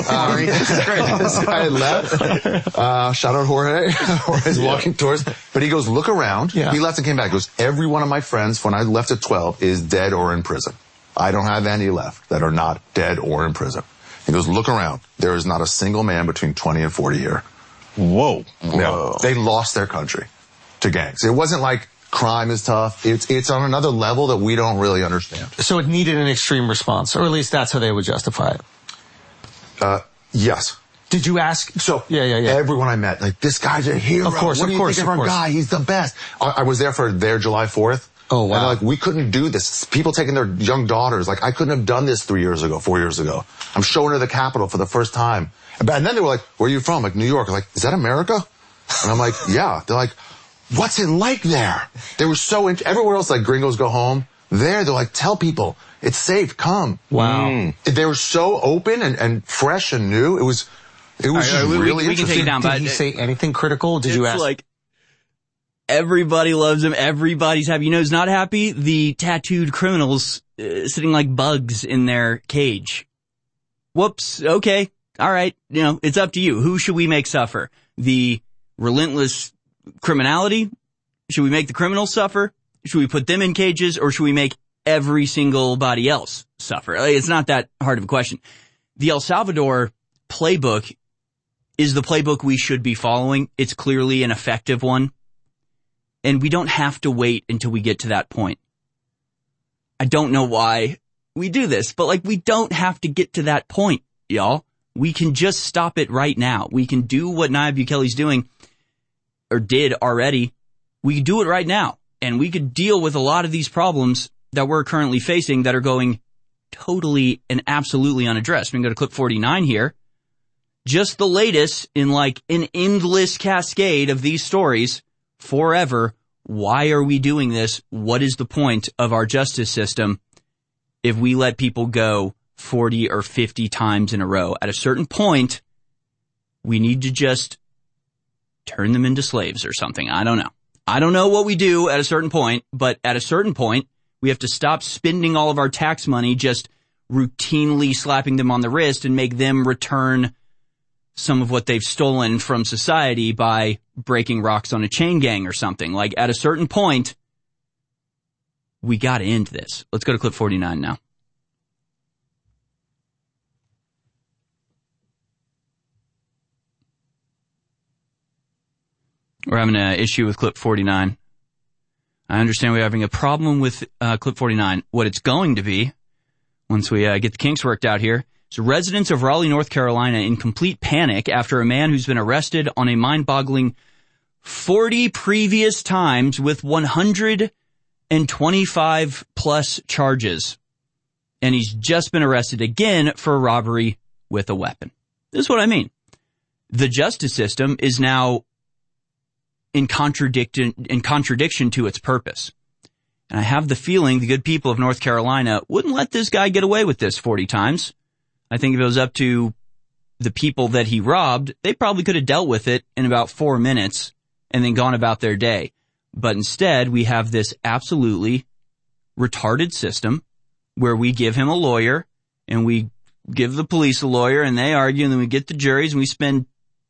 guy had left. Shout out Jorge. Jorge's walking towards. But he goes, look around. Yeah. He left and came back. He goes, every one of my friends, when I left at 12, is dead or in prison. I don't have any left that are not dead or in prison. He goes, look around. There is not a single man between 20 and 40 here. Whoa. No, they lost their country to gangs. It wasn't like crime is tough. It's on another level that we don't really understand. So it needed an extreme response, or at least that's how they would justify it. Yes. Did you ask? So, yeah. Everyone I met, like, this guy's a hero. Of course, what do you think of our guy? He's the best. I was there for their July 4th. Oh, wow. And like, we couldn't do this. People taking their young daughters. Like, I couldn't have done this 4 years ago. I'm showing her the Capitol for the first time. And then they were like, where are you from? Like, New York. I'm like, is that America? And I'm like, yeah. They're like, what's it like there? They were so everywhere else, like, gringos go home. They're like, tell people, it's safe, come. Wow. They were so open and fresh and new. It was really we can take it down. Did he say anything critical? Did you ask? Like, everybody loves him. Everybody's happy. You know who's not happy? The tattooed criminals sitting like bugs in their cage. Whoops. Okay. All right. You know, it's up to you. Who should we make suffer? The relentless criminality? Should we make the criminals suffer? Should we put them in cages, or should we make every single body else suffer? It's not that hard of a question. The El Salvador playbook is the playbook we should be following. It's clearly an effective one. And we don't have to wait until we get to that point. I don't know why we do this, but like, we don't have to get to that point, y'all. We can just stop it right now. We can do what Nayib Bukele's doing, or did already. We can do it right now. And we could deal with a lot of these problems that we're currently facing that are going totally and absolutely unaddressed. We can go to clip 49 here. Just the latest in like an endless cascade of these stories forever. Why are we doing this? What is the point of our justice system if we let people go 40 or 50 times in a row? At a certain point, we need to just turn them into slaves or something. I don't know. I don't know what we do at a certain point, but at a certain point, we have to stop spending all of our tax money just routinely slapping them on the wrist and make them return some of what they've stolen from society by breaking rocks on a chain gang or something. Like, at a certain point, we got to end this. Let's go to clip 49 now. We're having an issue with clip 49. I understand we're having a problem with clip 49. What it's going to be, once we get the kinks worked out here, so residents of Raleigh, North Carolina, in complete panic after a man who's been arrested on a mind-boggling 40 previous times with 125 plus charges. And he's just been arrested again for robbery with a weapon. This is what I mean. The justice system is now in contradiction to its purpose. And I have the feeling the good people of North Carolina wouldn't let this guy get away with this 40 times. I think if it was up to the people that he robbed, they probably could have dealt with it in about 4 minutes and then gone about their day. But instead, we have this absolutely retarded system where we give him a lawyer and we give the police a lawyer and they argue, and then we get the juries and we spend,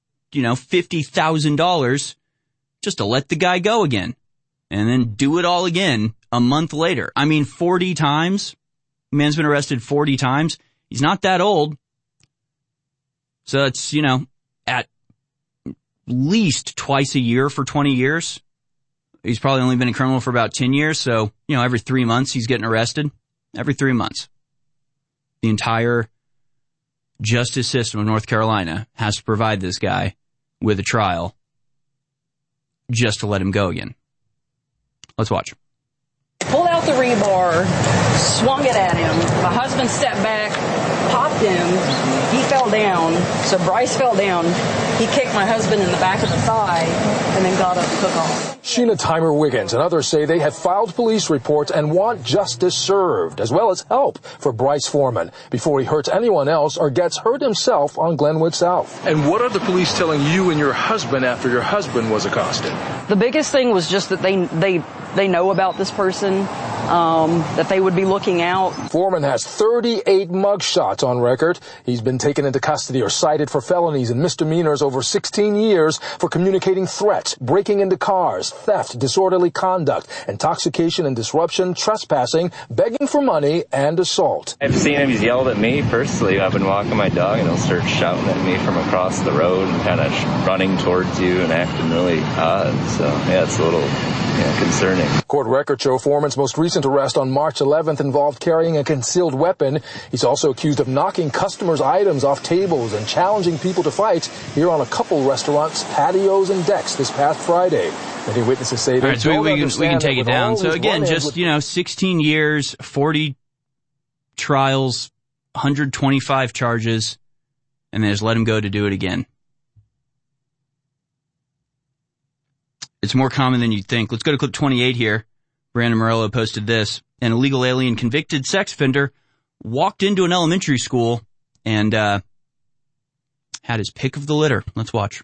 $50,000 just to let the guy go again and then do it all again a month later. I mean, 40 times. The man's been arrested 40 times. He's not that old. So it's, at least twice a year for 20 years. He's probably only been a criminal for about 10 years. So, every 3 months he's getting arrested. Every 3 months. The entire justice system of North Carolina has to provide this guy with a trial just to let him go again. Let's watch. Pulled out the rebar, swung it at him. My husband stepped back, popped him. He fell down. So Bryce fell down. He kicked my husband in the back of the thigh and then got up and took off. Sheena Timer Wiggins and others say they have filed police reports and want justice served, as well as help for Bryce Foreman before he hurts anyone else or gets hurt himself on Glenwood South. And what are the police telling you and your husband after your husband was accosted? The biggest thing was just that they know about this person. that they would be looking out. Foreman has 38 mugshots on record. He's been taken into custody or cited for felonies and misdemeanors over 16 years for communicating threats, breaking into cars, theft, disorderly conduct, intoxication and disruption, trespassing, begging for money, and assault. I've seen him. He's yelled at me personally. I've been walking my dog, and he'll start shouting at me from across the road and kind of running towards you and acting really odd. So, yeah, it's a little concerning. Court records show Foreman's most recent arrest on March 11th involved carrying a concealed weapon. He's also accused of knocking customers' items off tables and challenging people to fight here on a couple restaurants' patios and decks this past Friday. Many witnesses say they don't understand. We can take it down. So again, just, 16 years, 40 trials, 125 charges, and then just let him go to do it again. It's more common than you'd think. Let's go to clip 28 here. Brandon Morello posted this. An illegal alien convicted sex offender walked into an elementary school and had his pick of the litter. Let's watch.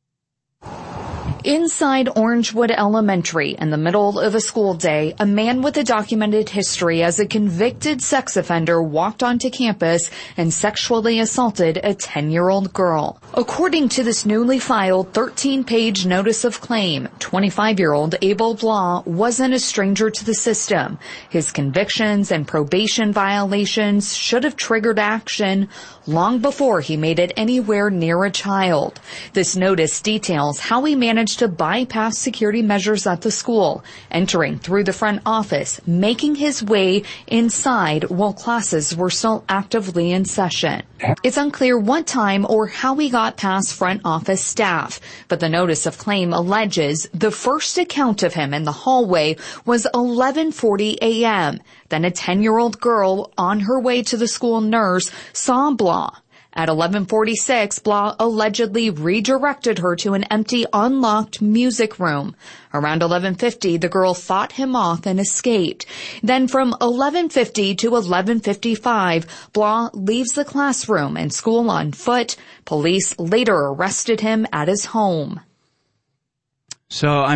Inside Orangewood Elementary, in the middle of a school day, a man with a documented history as a convicted sex offender walked onto campus and sexually assaulted a 10-year-old girl. According to this newly filed 13-page notice of claim, 25-year-old Abel Blah wasn't a stranger to the system. His convictions and probation violations should have triggered action long before he made it anywhere near a child. This notice details how he managed to bypass security measures at the school, entering through the front office, making his way inside while classes were still actively in session. It's unclear what time or how he got past front office staff, but the notice of claim alleges the first account of him in the hallway was 11:40 a.m. Then a 10-year-old girl on her way to the school nurse saw Blah. At 11:46, Blah allegedly redirected her to an empty, unlocked music room. Around 11:50, the girl fought him off and escaped. Then from 11:50 to 11:55, Blah leaves the classroom and school on foot. Police later arrested him at his home. So,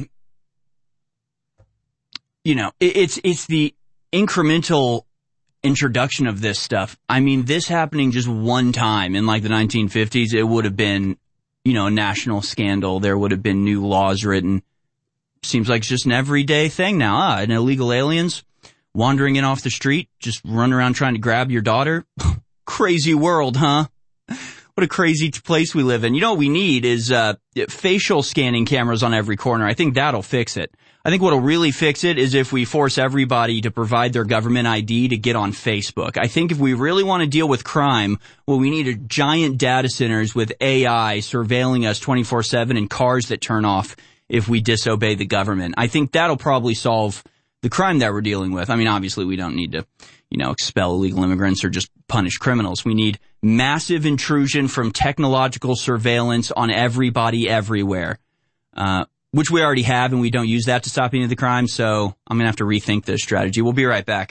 it's the incremental introduction of this stuff. This happening just one time in the 1950s, it would have been, a national scandal. There would have been new laws written. Seems like it's just an everyday thing now. And illegal aliens wandering in off the street, just running around trying to grab your daughter. Crazy world, huh? What a crazy place we live in. What we need is facial scanning cameras on every corner. I think that'll fix it. I think what'll really fix it is if we force everybody to provide their government ID to get on Facebook. I think if we really want to deal with crime, we need a giant data centers with AI surveilling us 24/7 and cars that turn off if we disobey the government. I think that'll probably solve the crime that we're dealing with. Obviously we don't need to, expel illegal immigrants or just punish criminals. We need massive intrusion from technological surveillance on everybody everywhere. Which we already have, and we don't use that to stop any of the crime, so I'm going to have to rethink this strategy. We'll be right back.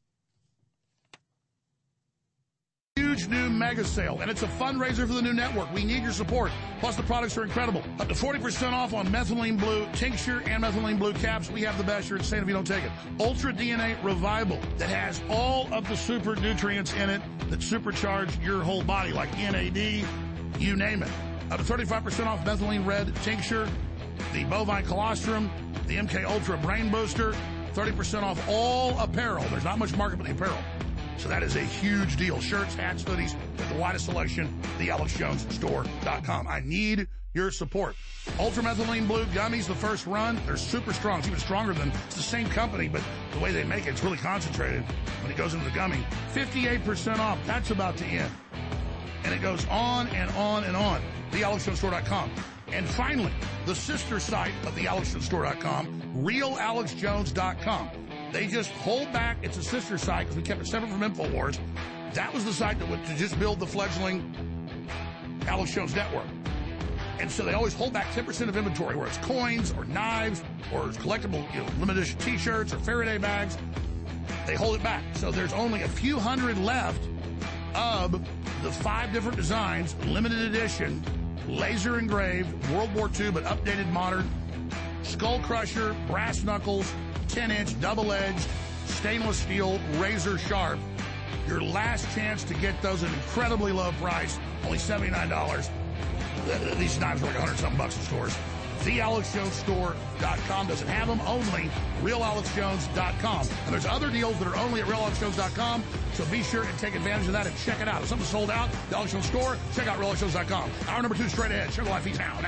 Huge new mega sale, and it's a fundraiser for the new network. We need your support. Plus, the products are incredible. Up to 40% off on methylene blue tincture and methylene blue caps. We have the best. You're insane if you don't take it. Ultra DNA Revival that has all of the super nutrients in it that supercharge your whole body, like NAD, you name it. Up to 35% off methylene red tincture, the bovine colostrum, the MK Ultra brain booster, 30% off all apparel. There's not much market for the apparel. So that is a huge deal. Shirts, hats, hoodies, with the widest selection, thealexjonesstore.com. I need your support. Ultramethylene Blue gummies, the first run, they're super strong. It's even stronger than, it's the same company, but the way they make it, it's really concentrated when it goes into the gummy. 58% off. That's about to end. And it goes on and on and on. thealexjonesstore.com. And finally, the sister site of thealexjonesstore.com, realalexjones.com. They just hold back. It's a sister site because we kept it separate from InfoWars. That was the site that would to just build the fledgling Alex Jones network. And so they always hold back 10% of inventory, where it's coins or knives or collectible, limited edition T-shirts or Faraday bags. They hold it back. So there's only a few hundred left of the 5 different designs, limited edition, laser engraved, World War II, but updated modern, Skull Crusher, Brass Knuckles, 10-inch, double-edged, stainless steel, razor sharp. Your last chance to get those at an incredibly low price, only $79. These knives are like 100-something bucks in stores. TheAlexJonesStore.com doesn't have them, only RealAlexJones.com. And there's other deals that are only at RealAlexJones.com, so be sure to take advantage of that and check it out. If something's sold out, the Alex Jones Store, check out RealAlexJones.com. Hour number 2 straight ahead. Sugar Life Eats now.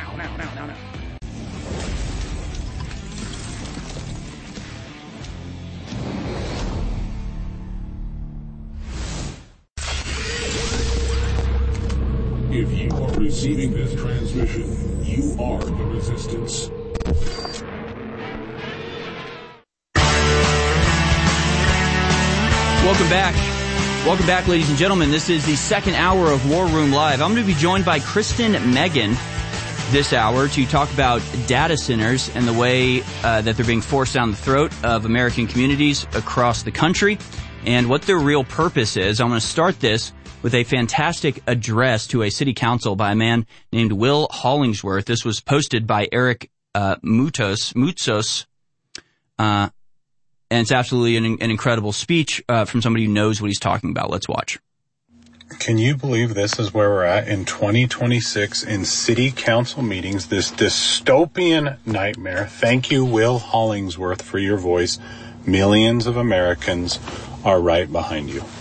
If you are receiving this transmission, you are the resistance. Welcome back. Welcome back, ladies and gentlemen. This is the second hour of War Room Live. I'm going to be joined by Kristen Megan this hour to talk about data centers and the way that they're being forced down the throat of American communities across the country and what their real purpose is. I'm going to start this with a fantastic address to a city council by a man named Will Hollingsworth. This was posted by Eric Moutsos, and it's absolutely an incredible speech from somebody who knows what he's talking about. Let's watch. Can you believe this is where we're at in 2026 in city council meetings, this dystopian nightmare? Thank you, Will Hollingsworth, for your voice. Millions of Americans are right behind you.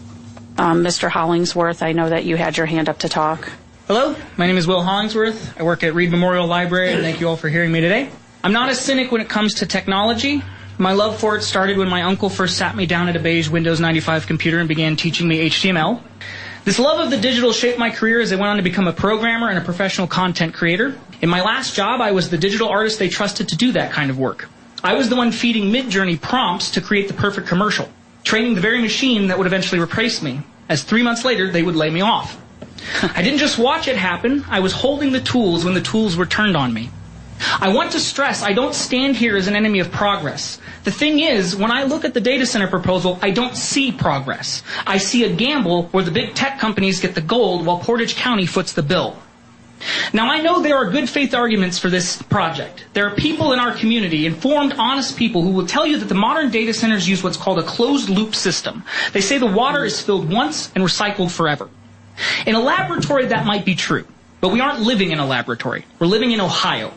Mr. Hollingsworth, I know that you had your hand up to talk. Hello, my name is Will Hollingsworth. I work at Reed Memorial Library, and thank you all for hearing me today. I'm not a cynic when it comes to technology. My love for it started when my uncle first sat me down at a beige Windows 95 computer and began teaching me HTML. This love of the digital shaped my career as I went on to become a programmer and a professional content creator. In my last job, I was the digital artist they trusted to do that kind of work. I was the one feeding Midjourney prompts to create the perfect commercial, training the very machine that would eventually replace me, as 3 months later they would lay me off. I didn't just watch it happen, I was holding the tools when the tools were turned on me. I want to stress I don't stand here as an enemy of progress. The thing is, when I look at the data center proposal, I don't see progress. I see a gamble where the big tech companies get the gold while Portage County foots the bill. Now, I know there are good faith arguments for this project. There are people in our community, informed, honest people, who will tell you that the modern data centers use what's called a closed-loop system. They say the water is filled once and recycled forever. In a laboratory, that might be true, but we aren't living in a laboratory. We're living in Ohio.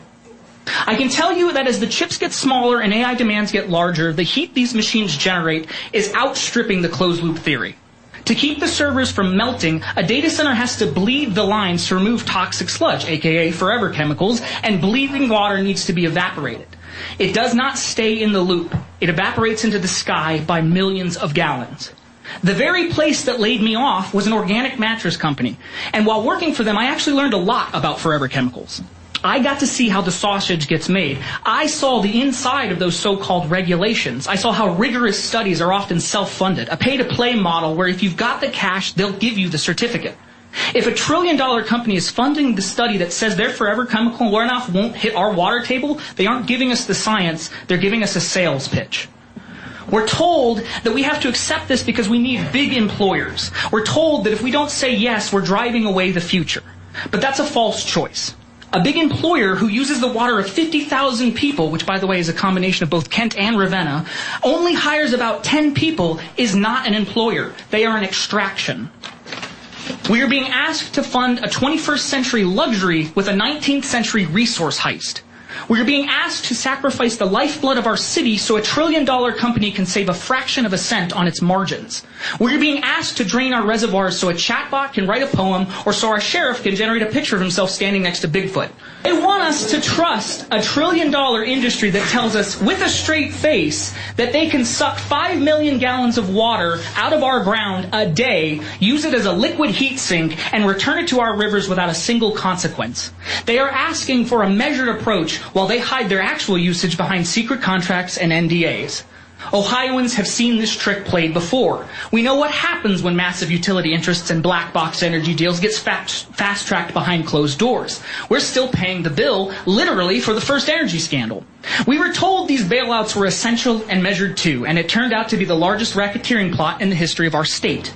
I can tell you that as the chips get smaller and AI demands get larger, the heat these machines generate is outstripping the closed-loop theory. To keep the servers from melting, a data center has to bleed the lines to remove toxic sludge, aka forever chemicals, and bleeding water needs to be evaporated. It does not stay in the loop. It evaporates into the sky by millions of gallons. The very place that laid me off was an organic mattress company, and while working for them, I actually learned a lot about forever chemicals. I got to see how the sausage gets made. I saw the inside of those so-called regulations. I saw how rigorous studies are often self-funded, a pay-to-play model where if you've got the cash, they'll give you the certificate. If $1 trillion company is funding the study that says their forever chemical runoff won't hit our water table, they aren't giving us the science, they're giving us a sales pitch. We're told that we have to accept this because we need big employers. We're told that if we don't say yes, we're driving away the future. But that's a false choice. A big employer who uses the water of 50,000 people, which by the way is a combination of both Kent and Ravenna, only hires about 10 people, is not an employer. They are an extraction. We are being asked to fund a 21st century luxury with a 19th century resource heist. We are being asked to sacrifice the lifeblood of our city so $1 trillion company can save a fraction of a cent on its margins. We are being asked to drain our reservoirs so a chatbot can write a poem or so our sheriff can generate a picture of himself standing next to Bigfoot. They want us to trust $1 trillion industry that tells us with a straight face that they can suck 5 million gallons of water out of our ground a day, use it as a liquid heat sink, and return it to our rivers without a single consequence. They are asking for a measured approach while they hide their actual usage behind secret contracts and NDAs. Ohioans have seen this trick played before. We know what happens when massive utility interests and black box energy deals get fast-tracked behind closed doors. We're still paying the bill, literally, for the first energy scandal. We were told these bailouts were essential and measured too, and it turned out to be the largest racketeering plot in the history of our state.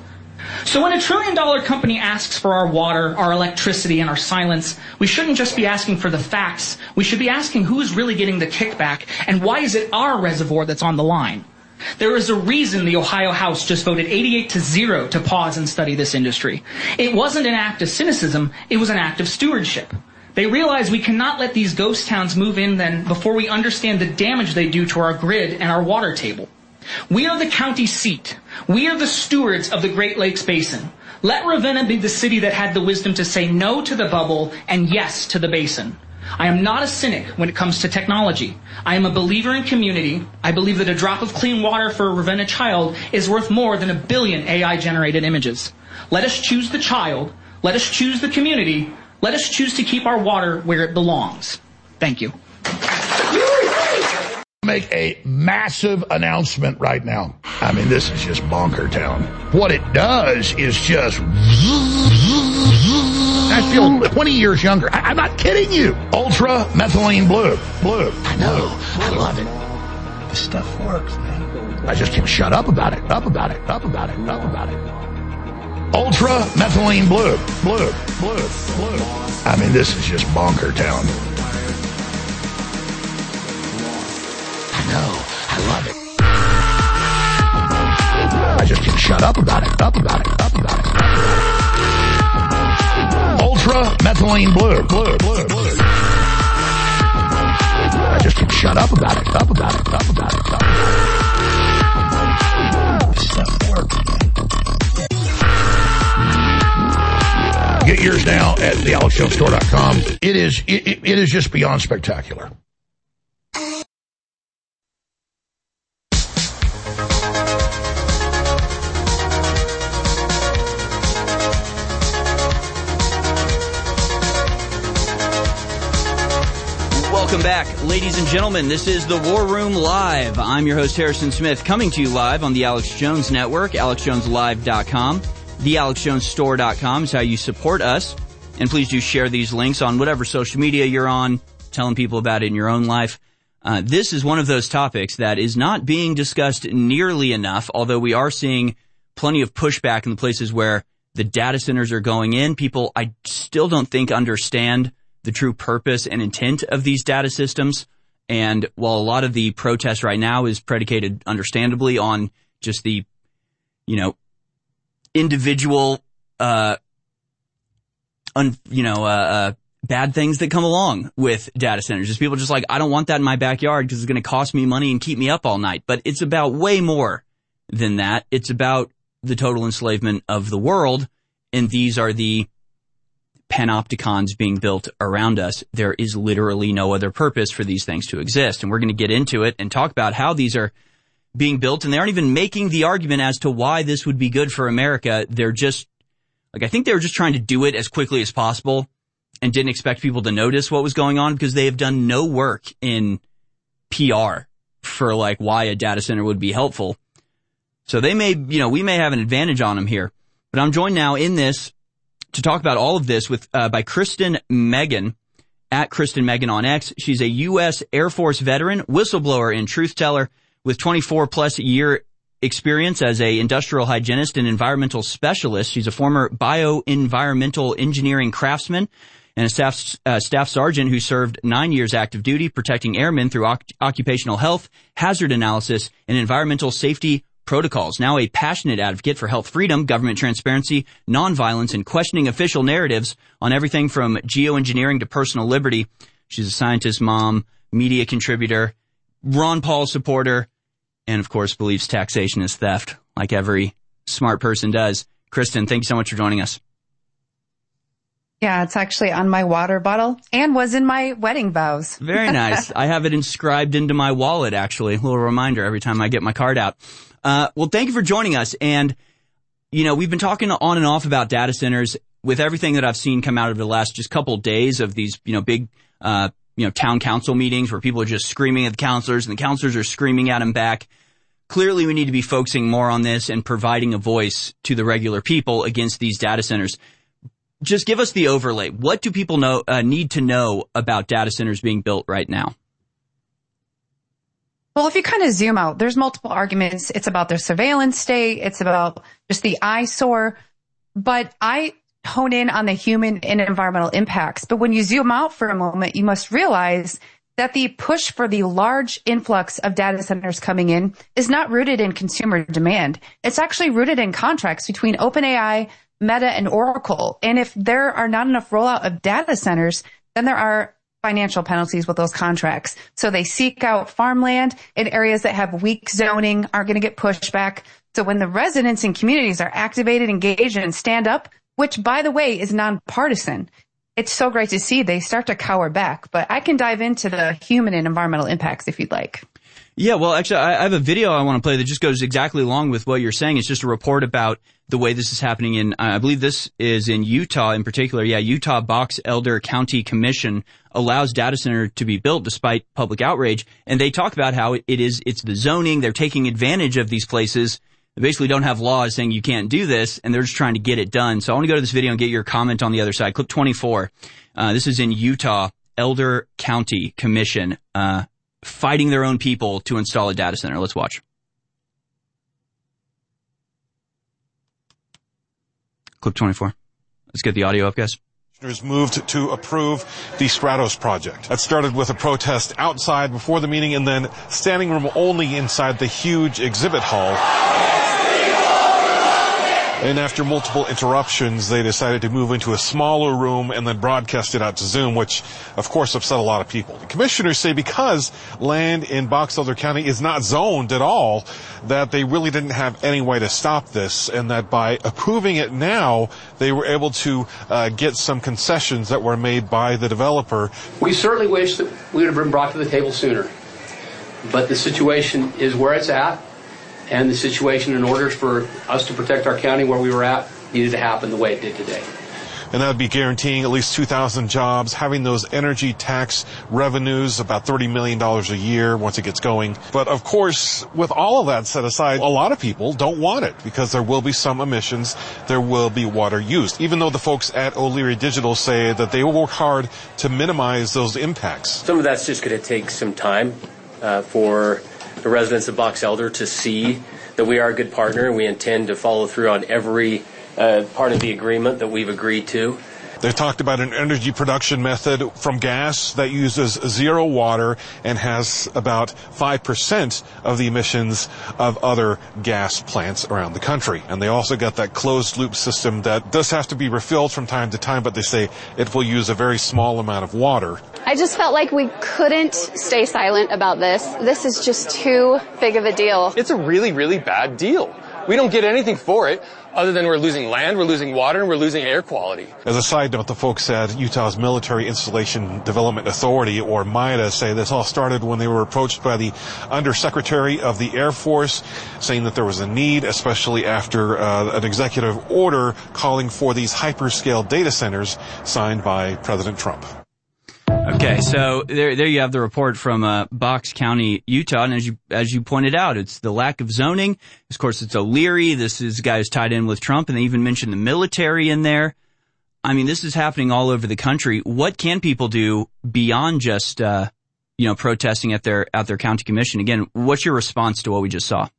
So when a $1 trillion company asks for our water, our electricity, and our silence, we shouldn't just be asking for the facts. We should be asking who is really getting the kickback, and why is it our reservoir that's on the line? There is a reason the Ohio House just voted 88-0 to pause and study this industry. It wasn't an act of cynicism, it was an act of stewardship. They realize we cannot let these ghost towns move in then before we understand the damage they do to our grid and our water table. We are the county seat. We are the stewards of the Great Lakes Basin. Let Ravenna be the city that had the wisdom to say no to the bubble and yes to the basin. I am not a cynic when it comes to technology. I am a believer in community. I believe that a drop of clean water for a Ravenna child is worth more than 1 billion AI-generated images. Let us choose the child. Let us choose the community. Let us choose to keep our water where it belongs. Thank you. Make a massive announcement right now. I mean, this is just bonker town. What it does is just... I feel 20 years younger. I'm not kidding you. Ultra methylene blue. Blue. I know. I love it. This stuff works, man. I just can't shut up about it. Up about it. Up about it. Up about it. Ultra methylene blue. Blue. Blue. Blue. I mean, this is just bonker town. I know. I love it. I just can't shut up about it. Up about it. Up about it. Ultra methylene blue. Blue. Blue. Blue. I just can't shut up about it. Up about it. Up about it. Up about it. This stuff works. Get yours now at thealexjonestore.com. It is just beyond spectacular. Welcome back, ladies and gentlemen. This is the War Room Live. I'm your host, Harrison Smith, coming to you live on the Alex Jones Network, alexjoneslive.com. TheAlexJonesStore.com is how you support us. And please do share these links on whatever social media you're on, telling people about it in your own life. This is one of those topics that is not being discussed nearly enough, although we are seeing plenty of pushback in the places where the data centers are going in. People, I still don't think, understand the true purpose and intent of these data systems. And while a lot of the protest right now is predicated, understandably, on just the, individual, bad things that come along with data centers. Just people just like, I don't want that in my backyard because it's going to cost me money and keep me up all night. But it's about way more than that. It's about the total enslavement of the world. And these are the panopticons being built around us. There is literally no other purpose for these things to exist. And we're going to get into it and talk about how these are being built, and they aren't even making the argument as to why this would be good for America. They're just, I think they were just trying to do it as quickly as possible and didn't expect people to notice what was going on because they have done no work in PR for why a data center would be helpful. So they may, we may have an advantage on them here. But I'm joined now in this to talk about all of this by Kristen Megan, at Kristen Megan on X. She's a U.S. Air Force veteran, whistleblower, and truth teller with 24-plus year experience as a industrial hygienist and environmental specialist. She's a former bioenvironmental engineering craftsman and a staff sergeant who served 9 years active duty protecting airmen through occupational health, hazard analysis, and environmental safety protocols. Now a passionate advocate for health freedom, government transparency, nonviolence, and questioning official narratives on everything from geoengineering to personal liberty. She's a scientist, mom, media contributor, Ron Paul supporter, and of course believes taxation is theft, like every smart person does. Kristen, thank you so much for joining us. Yeah, it's actually on my water bottle and was in my wedding vows. Very nice. I have it inscribed into my wallet, actually. A little reminder every time I get my card out. Well, thank you for joining us. And, we've been talking on and off about data centers with everything that I've seen come out of the last just couple days of these, big, town council meetings where people are just screaming at the counselors and the counselors are screaming at them back. Clearly, we need to be focusing more on this and providing a voice to the regular people against these data centers. Just give us the overlay. What do people need to know about data centers being built right now? Well, if you kind of zoom out, there's multiple arguments. It's about their surveillance state. It's about just the eyesore. But I hone in on the human and environmental impacts. But when you zoom out for a moment, you must realize that the push for the large influx of data centers coming in is not rooted in consumer demand. It's actually rooted in contracts between OpenAI, Meta, and Oracle. And if there are not enough rollout of data centers, then there are financial penalties with those contracts. So they seek out farmland in areas that have weak zoning, aren't going to get pushed back. So when the residents and communities are activated, engaged, and stand up, which, by the way, is nonpartisan, it's so great to see they start to cower back. But I can dive into the human and environmental impacts if you'd like. Yeah, well, actually, I have a video I want to play that just goes exactly along with what you're saying. It's just a report about the way this is happening in, I believe this is in Utah in particular. Yeah, Utah Box Elder County Commission allows data center to be built despite public outrage. And they talk about how it's the zoning. They're taking advantage of these places. They basically don't have laws saying you can't do this, and they're just trying to get it done. So I want to go to this video and get your comment on the other side. Clip 24. This is in Utah Elder County Commission, fighting their own people to install a data center. Let's watch. Clip 24. Let's get the audio up, guys. Moved to approve the Stratos project. That started with a protest outside before the meeting and then standing room only inside the huge exhibit hall. And after multiple interruptions, they decided to move into a smaller room and then broadcast it out to Zoom, which, of course, upset a lot of people. The commissioners say because land in Box Elder County is not zoned at all, that they really didn't have any way to stop this, and that by approving it now, they were able to get some concessions that were made by the developer. We certainly wish that we would have been brought to the table sooner, but the situation is where it's at. And the situation, in order for us to protect our county where we were at, needed to happen the way it did today. And that would be guaranteeing at least 2,000 jobs, having those energy tax revenues, about $30 million a year once it gets going. But of course, with all of that set aside, a lot of people don't want it because there will be some emissions, there will be water used. Even though the folks at O'Leary Digital say that they will work hard to minimize those impacts. Some of that's just going to take some time for the residents of Box Elder to see that we are a good partner and we intend to follow through on every part of the agreement that we've agreed to. They've talked about an energy production method from gas that uses zero water and has about 5% of the emissions of other gas plants around the country. And they also got that closed loop system that does have to be refilled from time to time, but they say it will use a very small amount of water. I just felt like we couldn't stay silent about this. This is just too big of a deal. It's a really, really bad deal. We don't get anything for it other than we're losing land, we're losing water, and we're losing air quality. As a side note, the folks at Utah's Military Installation Development Authority, or MIDA, say this all started when they were approached by the Undersecretary of the Air Force, saying that there was a need, especially after an executive order calling for these hyperscale data centers signed by President Trump. Okay, so there you have the report from Box County, Utah, and as you pointed out, it's the lack of zoning. Of course, it's O'Leary. This is a guy who's tied in with Trump, and they even mentioned the military in there. I mean, this is happening all over the country. What can people do beyond just protesting at their county commission? Again, what's your response to what we just saw?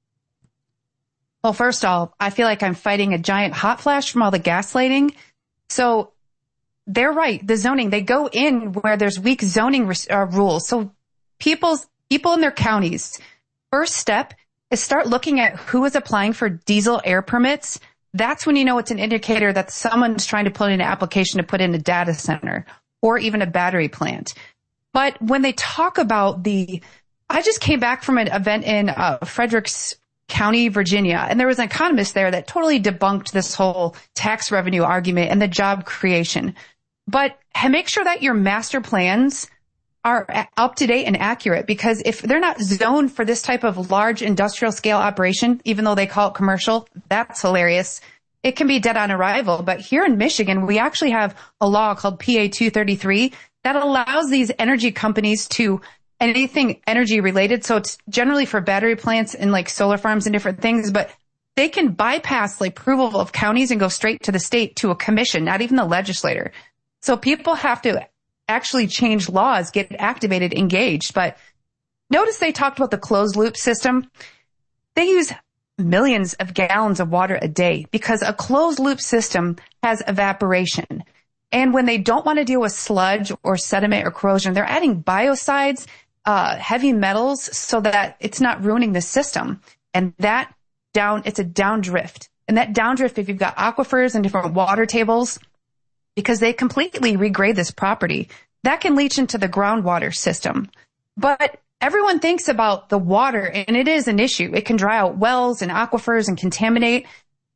Well, first off, I feel like I'm fighting a giant hot flash from all the gaslighting. So they're right. The zoning, they go in where there's weak zoning rules. So people in their counties, first step is start looking at who is applying for diesel air permits. That's when you know it's an indicator that someone's trying to put in an application to put in a data center or even a battery plant. But when they talk about I just came back from an event in Fredericks County, Virginia, and there was an economist there that totally debunked this whole tax revenue argument and the job creation. But make sure that your master plans are up to date and accurate, because if they're not zoned for this type of large industrial scale operation, even though they call it commercial, that's hilarious. It can be dead on arrival. But here in Michigan, we actually have a law called PA 233 that allows these energy companies to anything energy related. So it's generally for battery plants and like solar farms and different things, but they can bypass like approval of counties and go straight to the state to a commission, not even the legislator. So people have to actually change laws, get activated, engaged. But Notice they talked about the closed loop system. They use millions of gallons of water a day because a closed loop system has evaporation. And when they don't want to deal with sludge or sediment or corrosion, they're adding biocides, heavy metals, so that it's not ruining the system. And it's a downdrift. And that downdrift, if you've got aquifers and different water tables, because they completely regrade this property, that can leach into the groundwater system. But everyone thinks about the water, and it is an issue. It can dry out wells and aquifers and contaminate.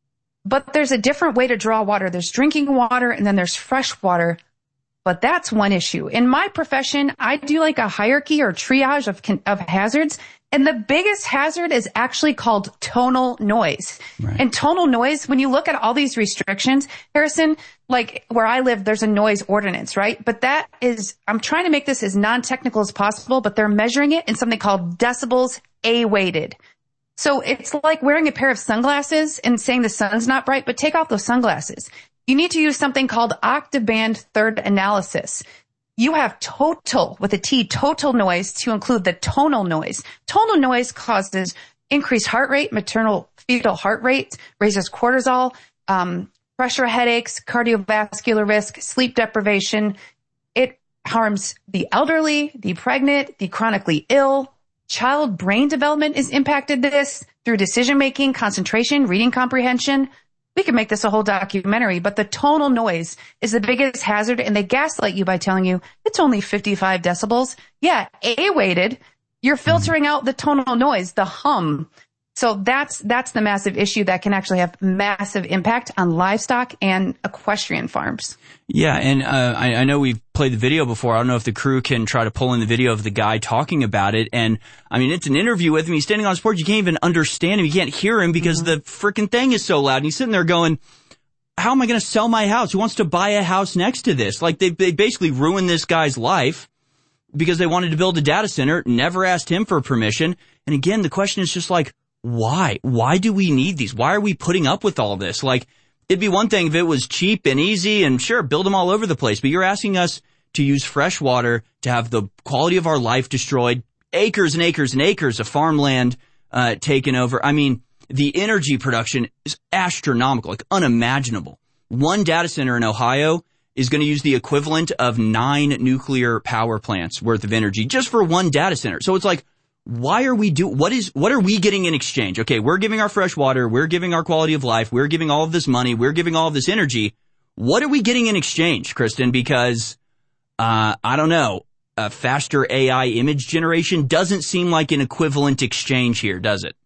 But there's a different way to draw water. There's drinking water, and then there's fresh water. But that's one issue. In my profession, I do like a hierarchy or triage of hazards. And the biggest hazard is actually called tonal noise. Right. And tonal noise, when you look at all these restrictions, Harrison, like where I live, there's a noise ordinance, right? But I'm trying to make this as non-technical as possible, but they're measuring it in something called decibels A-weighted. So it's like wearing a pair of sunglasses and saying the sun's not bright, but take off those sunglasses. You need to use something called octavand third analysis. You have total, with a T, total noise to include the tonal noise. Tonal noise causes increased heart rate, maternal fetal heart rate, raises cortisol, pressure headaches, cardiovascular risk, sleep deprivation. It harms the elderly, the pregnant, the chronically ill. Child brain development is impacted this through decision-making, concentration, reading comprehension. We could make this a whole documentary, but the tonal noise is the biggest hazard, and they gaslight you by telling you it's only 55 decibels. Yeah, A-weighted, you're filtering out the tonal noise, the hum. So that's the massive issue that can actually have massive impact on livestock and equestrian farms. Yeah, and I know we've played the video before. I don't know if the crew can try to pull in the video of the guy talking about it. And, I mean, it's an interview with him. He's standing on his porch. You can't even understand him. You can't hear him because the freaking thing is so loud. And he's sitting there going, how am I going to sell my house? Who wants to buy a house next to this? Like, they basically ruined this guy's life because they wanted to build a data center, never asked him for permission. And again, the question is just like, why? Why do we need these? Why are we putting up with all this? Like, it'd be one thing if it was cheap and easy and sure, build them all over the place. But you're asking us to use fresh water, to have the quality of our life destroyed, acres and acres and acres of farmland taken over. I mean, the energy production is astronomical, like unimaginable. One data center in Ohio is going to use the equivalent of 9 nuclear power plants worth of energy just for one data center. So it's like, why are we what are we getting in exchange? Okay, we're giving our fresh water, we're giving our quality of life, we're giving all of this money, we're giving all of this energy. What are we getting in exchange, Kristen? Because, I don't know, faster AI image generation doesn't seem like an equivalent exchange here, does it?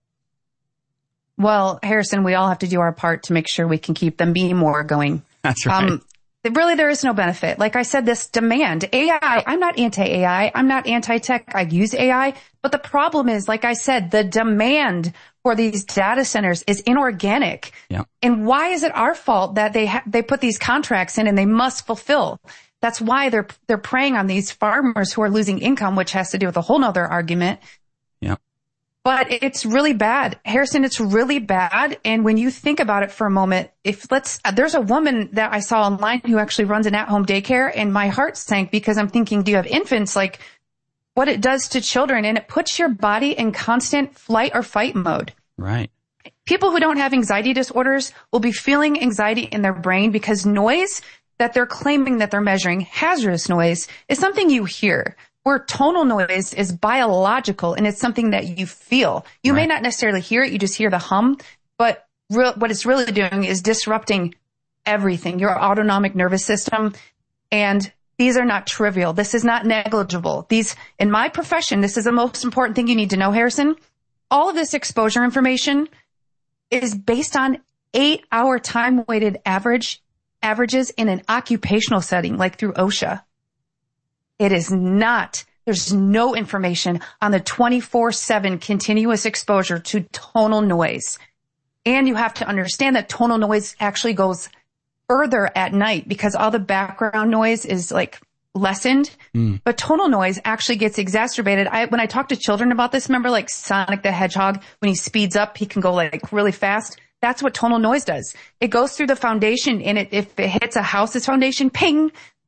Well, Harrison, we all have to do our part to make sure we can keep them being more going. That's right. Really, there is no benefit. Like I said, this demand, AI, I'm not anti-AI. I'm not anti-tech. I use AI. But the problem is, like I said, the demand for these data centers is inorganic. Yeah. And why is it our fault that they put these contracts in and they must fulfill? That's why they're preying on these farmers who are losing income, which has to do with a whole nother argument. Yeah. But it's really bad. Harrison, it's really bad. And when you think about it for a moment, there's a woman that I saw online who actually runs an at-home daycare, and my heart sank because I'm thinking, do you have infants? Like, what it does to children, and it puts your body in constant flight or fight mode. Right. People who don't have anxiety disorders will be feeling anxiety in their brain because noise that they're claiming that they're measuring, hazardous noise, is something you hear. Where tonal noise is biological and it's something that you feel. You may not necessarily hear it, you just hear the hum, but what it's really doing is disrupting everything, your autonomic nervous system. And these are not trivial. This is not negligible. In my profession, this is the most important thing you need to know, Harrison. All of this exposure information is based on 8-hour time-weighted averages in an occupational setting, like through OSHA. It is not, there's no information on the 24/7 continuous exposure to tonal noise. And you have to understand that tonal noise actually goes further at night because all the background noise is like lessened. But tonal noise actually gets exacerbated. When I talk to children about this, remember like Sonic the Hedgehog, when he speeds up, he can go like really fast. That's what tonal noise does. It goes through the foundation, and if it hits a house's foundation, ping,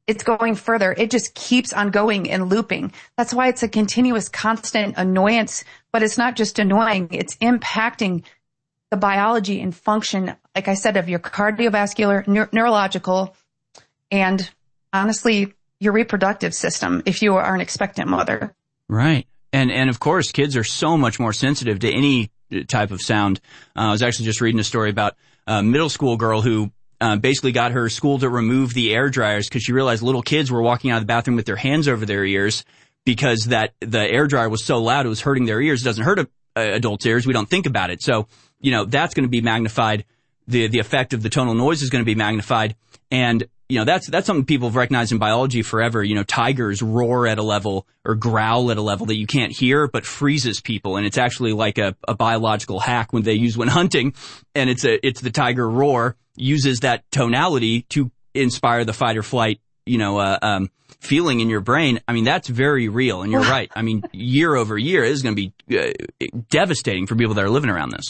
it's going further. It just keeps on going and looping. That's why it's a continuous, constant annoyance, but it's not just annoying. It's impacting the biology and function, like I said, of your cardiovascular, neurological, and honestly, your reproductive system if you are an expectant mother. Right. And of course, kids are so much more sensitive to any type of sound. I was actually just reading a story about a middle school girl who basically got her school to remove the air dryers because she realized little kids were walking out of the bathroom with their hands over their ears because the air dryer was so loud it was hurting their ears. It doesn't hurt adults' ears. We don't think about it. So, that's going to be magnified. The effect of the tonal noise is going to be magnified. And, that's something people have recognized in biology forever. Tigers roar at a level or growl at a level that you can't hear, but freezes people. And it's actually like a biological hack when hunting. And it's the tiger roar uses that tonality to inspire the fight or flight, feeling in your brain. I mean, that's very real. And you're right. I mean, year over year, it is going to be devastating for people that are living around this.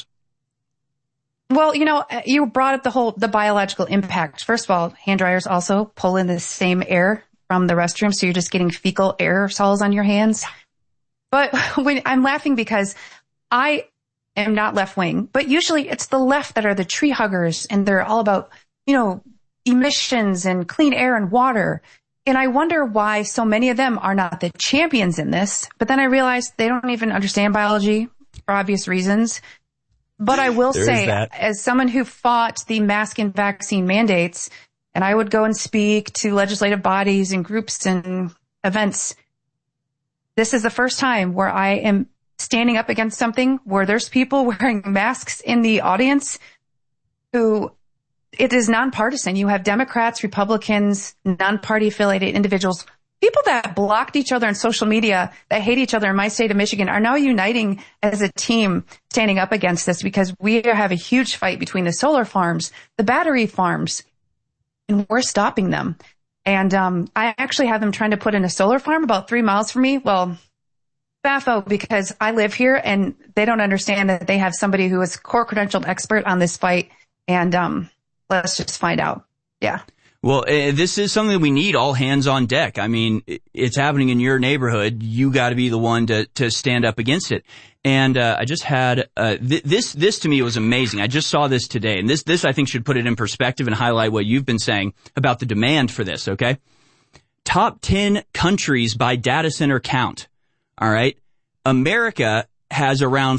Well, you brought up the biological impact. First of all, hand dryers also pull in the same air from the restroom, so you're just getting fecal aerosols on your hands. But I'm laughing because I am not left wing, but usually it's the left that are the tree huggers, and they're all about, emissions and clean air and water. And I wonder why so many of them are not the champions in this. But then I realized they don't even understand biology for obvious reasons. But I will say, as someone who fought the mask and vaccine mandates, and I would go and speak to legislative bodies and groups and events, this is the first time where I am standing up against something where there's people wearing masks in the audience who it is nonpartisan. You have Democrats, Republicans, non-party affiliated individuals. People that blocked each other on social media, that hate each other in my state of Michigan, are now uniting as a team standing up against this because we have a huge fight between the solar farms, the battery farms, and we're stopping them. And I actually have them trying to put in a solar farm about 3 miles from me. Well, baffo, because I live here and they don't understand that they have somebody who is core credentialed expert on this fight. And let's just find out. Yeah. Well, this is something that we need all hands on deck. I mean, it's happening in your neighborhood. You got to be the one to stand up against it. And I just had this to me was amazing. I just saw this today, and this I think should put it in perspective and highlight what you've been saying about the demand for this. Okay, top 10 countries by data center count. All right, America has around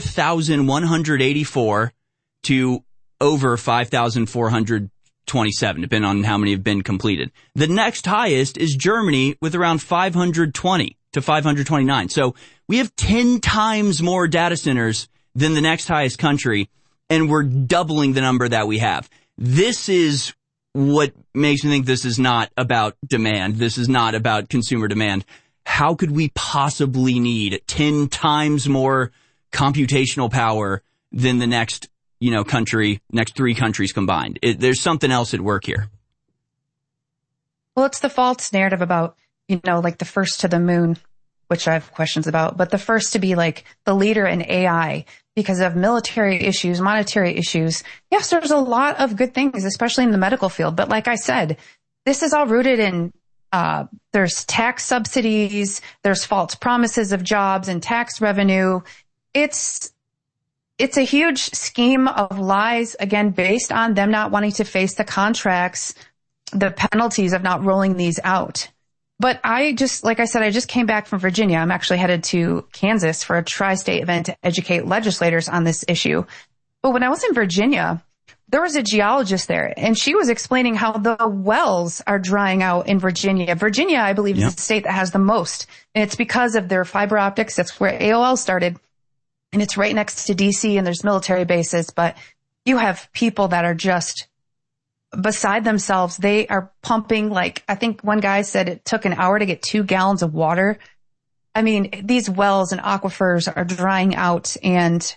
4,184 to over 5,427, depending on how many have been completed. The next highest is Germany with around 520 to 529. So we have 10 times more data centers than the next highest country, and we're doubling the number that we have. This is what makes me think this is not about demand. This is not about consumer demand. How could we possibly need 10 times more computational power than the next next 3 countries combined? There's something else at work here. Well, it's the false narrative about, like the first to the moon, which I have questions about, but the first to be like the leader in AI because of military issues, monetary issues. Yes, there's a lot of good things, especially in the medical field. But like I said, this is all rooted in, there's tax subsidies, there's false promises of jobs and tax revenue. It's a huge scheme of lies, again, based on them not wanting to face the contracts, the penalties of not rolling these out. But like I said, I just came back from Virginia. I'm actually headed to Kansas for a tri-state event to educate legislators on this issue. But when I was in Virginia, there was a geologist there, and she was explaining how the wells are drying out in Virginia. Virginia, I believe, is the state that has the most, and it's because of their fiber optics. That's where AOL started. And it's right next to DC, and there's military bases, but you have people that are just beside themselves. They are pumping, like, I think one guy said it took an hour to get 2 gallons of water. I mean, these wells and aquifers are drying out, and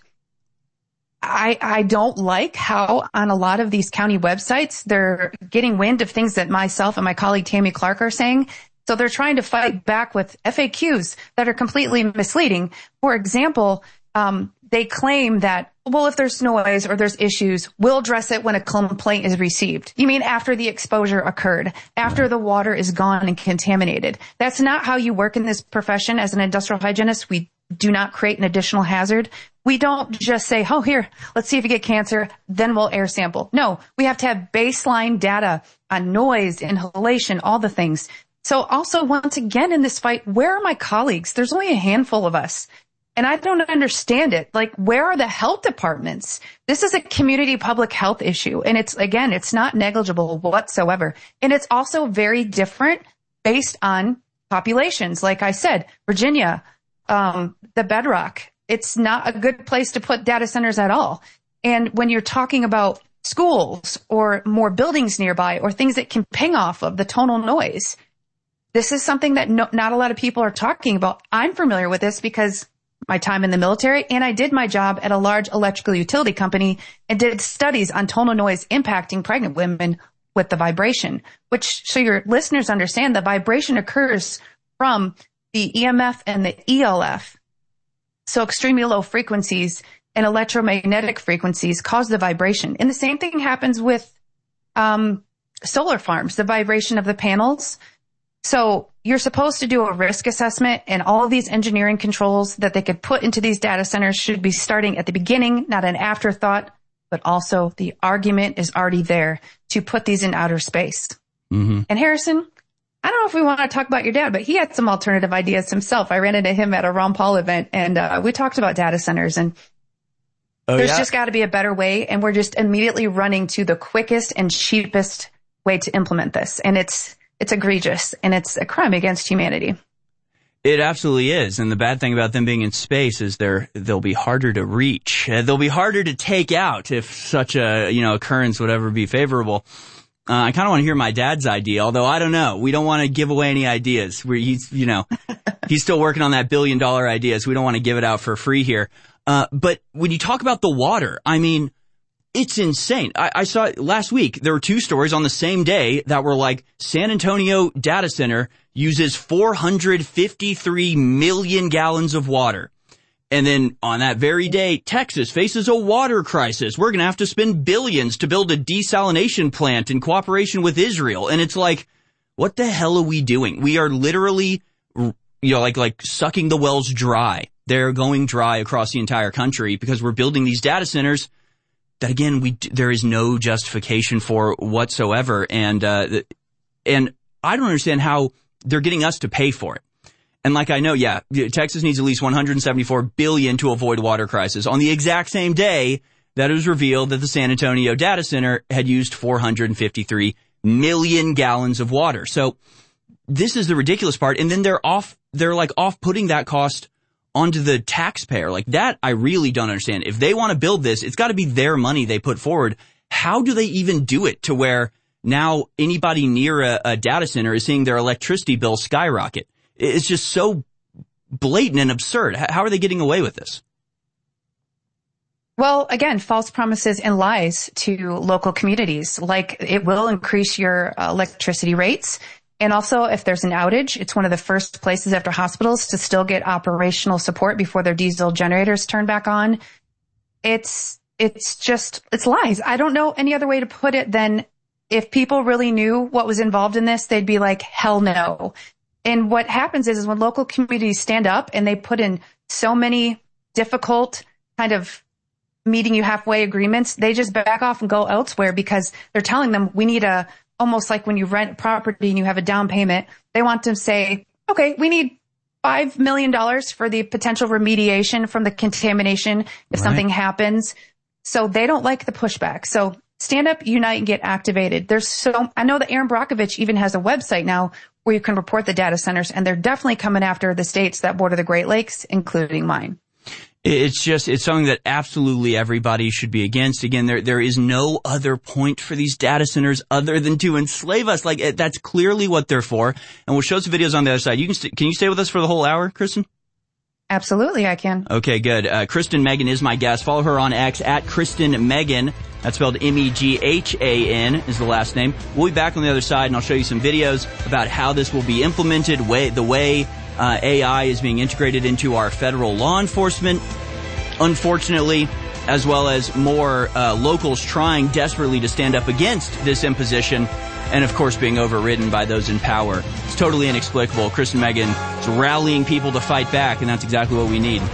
I don't like how on a lot of these county websites, they're getting wind of things that myself and my colleague Tammy Clark are saying. So they're trying to fight back with FAQs that are completely misleading. For example, they claim that, well, if there's noise or there's issues, we'll address it when a complaint is received. You mean after the exposure occurred, after the water is gone and contaminated? That's not how you work in this profession as an industrial hygienist. We do not create an additional hazard. We don't just say, oh, here, let's see if you get cancer, then we'll air sample. No, we have to have baseline data on noise, inhalation, all the things. So also, once again, in this fight, where are my colleagues? There's only a handful of us. And I don't understand it. Like, where are the health departments? This is a community public health issue. And it's not negligible whatsoever. And it's also very different based on populations. Like I said, Virginia, the bedrock, it's not a good place to put data centers at all. And when you're talking about schools or more buildings nearby or things that can ping off of the tonal noise, this is something that not a lot of people are talking about. I'm familiar with this because my time in the military, and I did my job at a large electrical utility company and did studies on tonal noise impacting pregnant women with the vibration, which, so your listeners understand, the vibration occurs from the EMF and the ELF. So extremely low frequencies and electromagnetic frequencies cause the vibration. And the same thing happens with solar farms, the vibration of the panels. So you're supposed to do a risk assessment, and all of these engineering controls that they could put into these data centers should be starting at the beginning, not an afterthought, but also the argument is already there to put these in outer space. Mm-hmm. And Harrison, I don't know if we want to talk about your dad, but he had some alternative ideas himself. I ran into him at a Ron Paul event, and we talked about data centers, and there's just got to be a better way, and we're just immediately running to the quickest and cheapest way to implement this. And it's egregious, and it's a crime against humanity. It absolutely is. And the bad thing about them being in space is they'll be harder to reach. They'll be harder to take out if such a, occurrence would ever be favorable. I kind of want to hear my dad's idea, although I don't know. We don't want to give away any ideas. He's still working on that $1 billion idea, so we don't want to give it out for free here. But when you talk about the water, I mean, it's insane. I saw last week, there were 2 stories on the same day that were like, San Antonio data center uses 453 million gallons of water. And then on that very day, Texas faces a water crisis. We're going to have to spend billions to build a desalination plant in cooperation with Israel. And it's like, what the hell are we doing? We are literally, like sucking the wells dry. They're going dry across the entire country because we're building these data centers that, again, there is no justification for whatsoever. And I don't understand how they're getting us to pay for it. And like I know, Texas needs at least $174 billion to avoid water crisis. On the exact same day that it was revealed that the San Antonio data center had used 453 million gallons of water. So this is the ridiculous part. And then they're off putting that cost onto the taxpayer. Like that, I really don't understand. If they want to build this, it's got to be their money they put forward. How do they even do it to where now anybody near a data center is seeing their electricity bill skyrocket? It's just so blatant and absurd. How are they getting away with this? Well, again, false promises and lies to local communities. Like, it will increase your electricity rates. And also, if there's an outage, it's one of the first places after hospitals to still get operational support before their diesel generators turn back on. It's lies. I don't know any other way to put it than if people really knew what was involved in this, they'd be like, hell no. And what happens is when local communities stand up and they put in so many difficult kind of meeting you halfway agreements, they just back off and go elsewhere because they're telling them we need almost like when you rent property and you have a down payment, they want to say, okay, we need $5 million for the potential remediation from the contamination if something happens. So they don't like the pushback. So stand up, unite, and get activated. I know that Aaron Brockovich even has a website now where you can report the data centers, and they're definitely coming after the states that border the Great Lakes, including mine. It's something that absolutely everybody should be against. Again, there is no other point for these data centers other than to enslave us. Like, that's clearly what they're for. And we'll show some videos on the other side. Can you stay with us for the whole hour, Kristen? Absolutely, I can. Okay, good. Kristen Megan is my guest. Follow her on X at Kristen Megan. That's spelled M-E-G-H-A-N is the last name. We'll be back on the other side, and I'll show you some videos about how this will be implemented, the way AI is being integrated into our federal law enforcement. unfortunately, as well as more locals trying desperately to stand up against this imposition, and of course being overridden by those in power. It's totally inexplicable. Kristen Meghan is rallying people to fight back, and that's exactly what we need.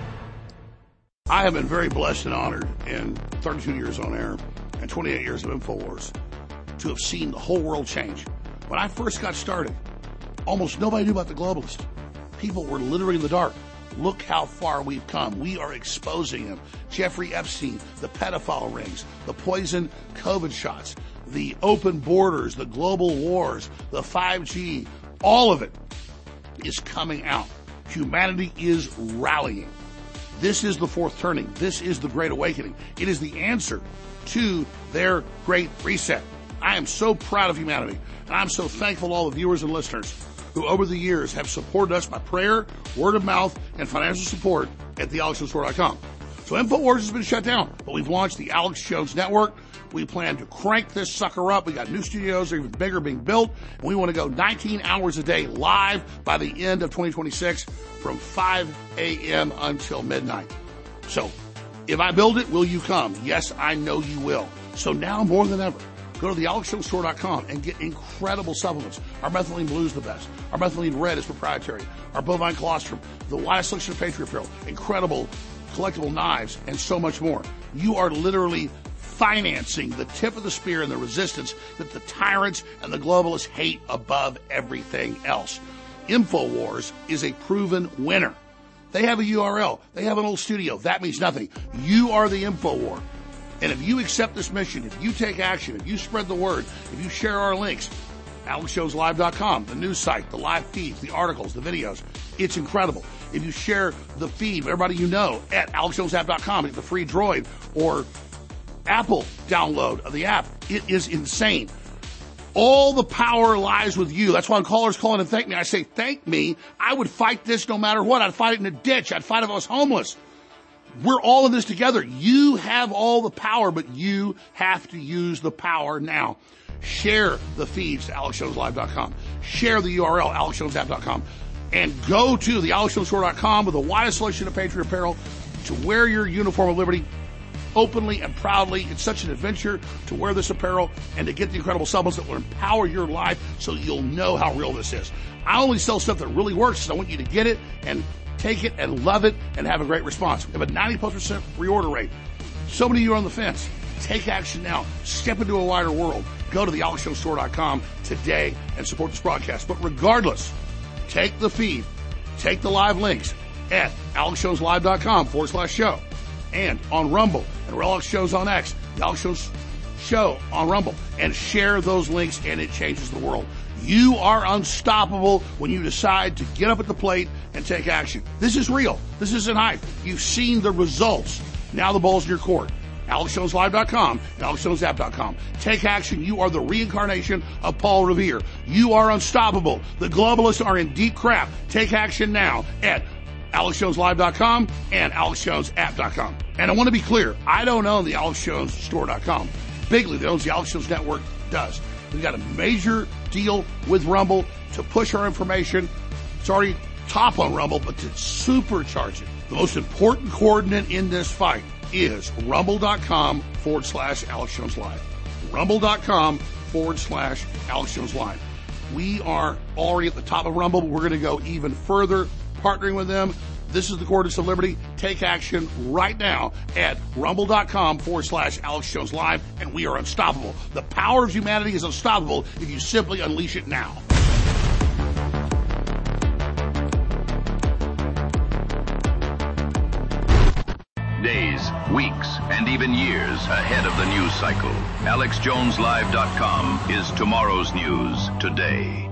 I have been very blessed and honored in 32 years on air and 28 years of InfoWars to have seen the whole world change. When I first got started, almost nobody knew about the globalists. People were literally in the dark. Look how far we've come. We are exposing them. Jeffrey Epstein, the pedophile rings, the poison COVID shots, the open borders, the global wars, the 5G, all of it is coming out. Humanity is rallying. This is the fourth turning. This is the Great Awakening. It is the answer to their Great Reset. I am so proud of humanity, and I'm so thankful to all the viewers and listeners who over the years have supported us by prayer, word of mouth, and financial support at thealexjonesstore.com. So InfoWars has been shut down, but we've launched the Alex Jones Network. We plan to crank this sucker up. We got new studios that are even bigger being built, and we want to go 19 hours a day live by the end of 2026 from 5 a.m. until midnight. So if I build it, will you come? Yes, I know you will. So now more than ever, go to thealexjonesstore.com and get incredible supplements. Our methylene blue is the best. Our methylene red is proprietary. Our bovine colostrum, the widest selection of Patriot apparel, incredible collectible knives, and so much more. You are literally financing the tip of the spear and the resistance that the tyrants and the globalists hate above everything else. InfoWars is a proven winner. They have a URL. They have an old studio. That means nothing. You are the InfoWar. And if you accept this mission, if you take action, if you spread the word, if you share our links, AlexJonesLive.com, the news site, the live feeds, the articles, the videos, it's incredible. If you share the feed, everybody you know, at AlexJonesApp.com, get the free Droid or Apple download of the app, it is insane. All the power lies with you. That's why when callers call in and thank me, I say, thank me. I would fight this no matter what. I'd fight it in a ditch. I'd fight if I was homeless. We're all in this together. You have all the power, but you have to use the power now. Share the feeds to AlexJonesLive.com. Share the URL, AlexJonesApp.com. And go to the AlexJonesStore.com with the widest selection of Patriot apparel to wear your uniform of liberty openly and proudly. It's such an adventure to wear this apparel and to get the incredible supplements that will empower your life so you'll know how real this is. I only sell stuff that really works, so I want you to get it and take it and love it and have a great response. We have a 90+% reorder rate. So many of you are on the fence. Take action now. Step into a wider world. Go to the AlexJonesStore.com today and support this broadcast. But regardless, take the feed, take the live links at AlexJonesLive.com/show and on Rumble and Alex Jones on X, the Alex Jones Show on Rumble, and share those links, and it changes the world. You are unstoppable when you decide to get up at the plate and take action. This is real. This isn't hype. You've seen the results. Now the ball's in your court. AlexJonesLive.com and AlexJonesApp.com. Take action. You are the reincarnation of Paul Revere. You are unstoppable. The globalists are in deep crap. Take action now at AlexJonesLive.com and AlexJonesApp.com. And I want to be clear, I don't own the AlexJonesStore.com. Bigly, that owns the Alex Jones Network, does. We've got a major deal with Rumble to push our information. It's already top on Rumble, but to supercharge it. The most important coordinate in this fight is rumble.com/Alex Jones Live. Rumble.com/Alex Jones Live. We are already at the top of Rumble, but we're going to go even further, partnering with them. This is the Coordinates of Liberty. Take action right now at rumble.com/Alex Jones Live, and we are unstoppable. The power of humanity is unstoppable if you simply unleash it now. Days, weeks, and even years ahead of the news cycle. AlexJonesLive.com is tomorrow's news today.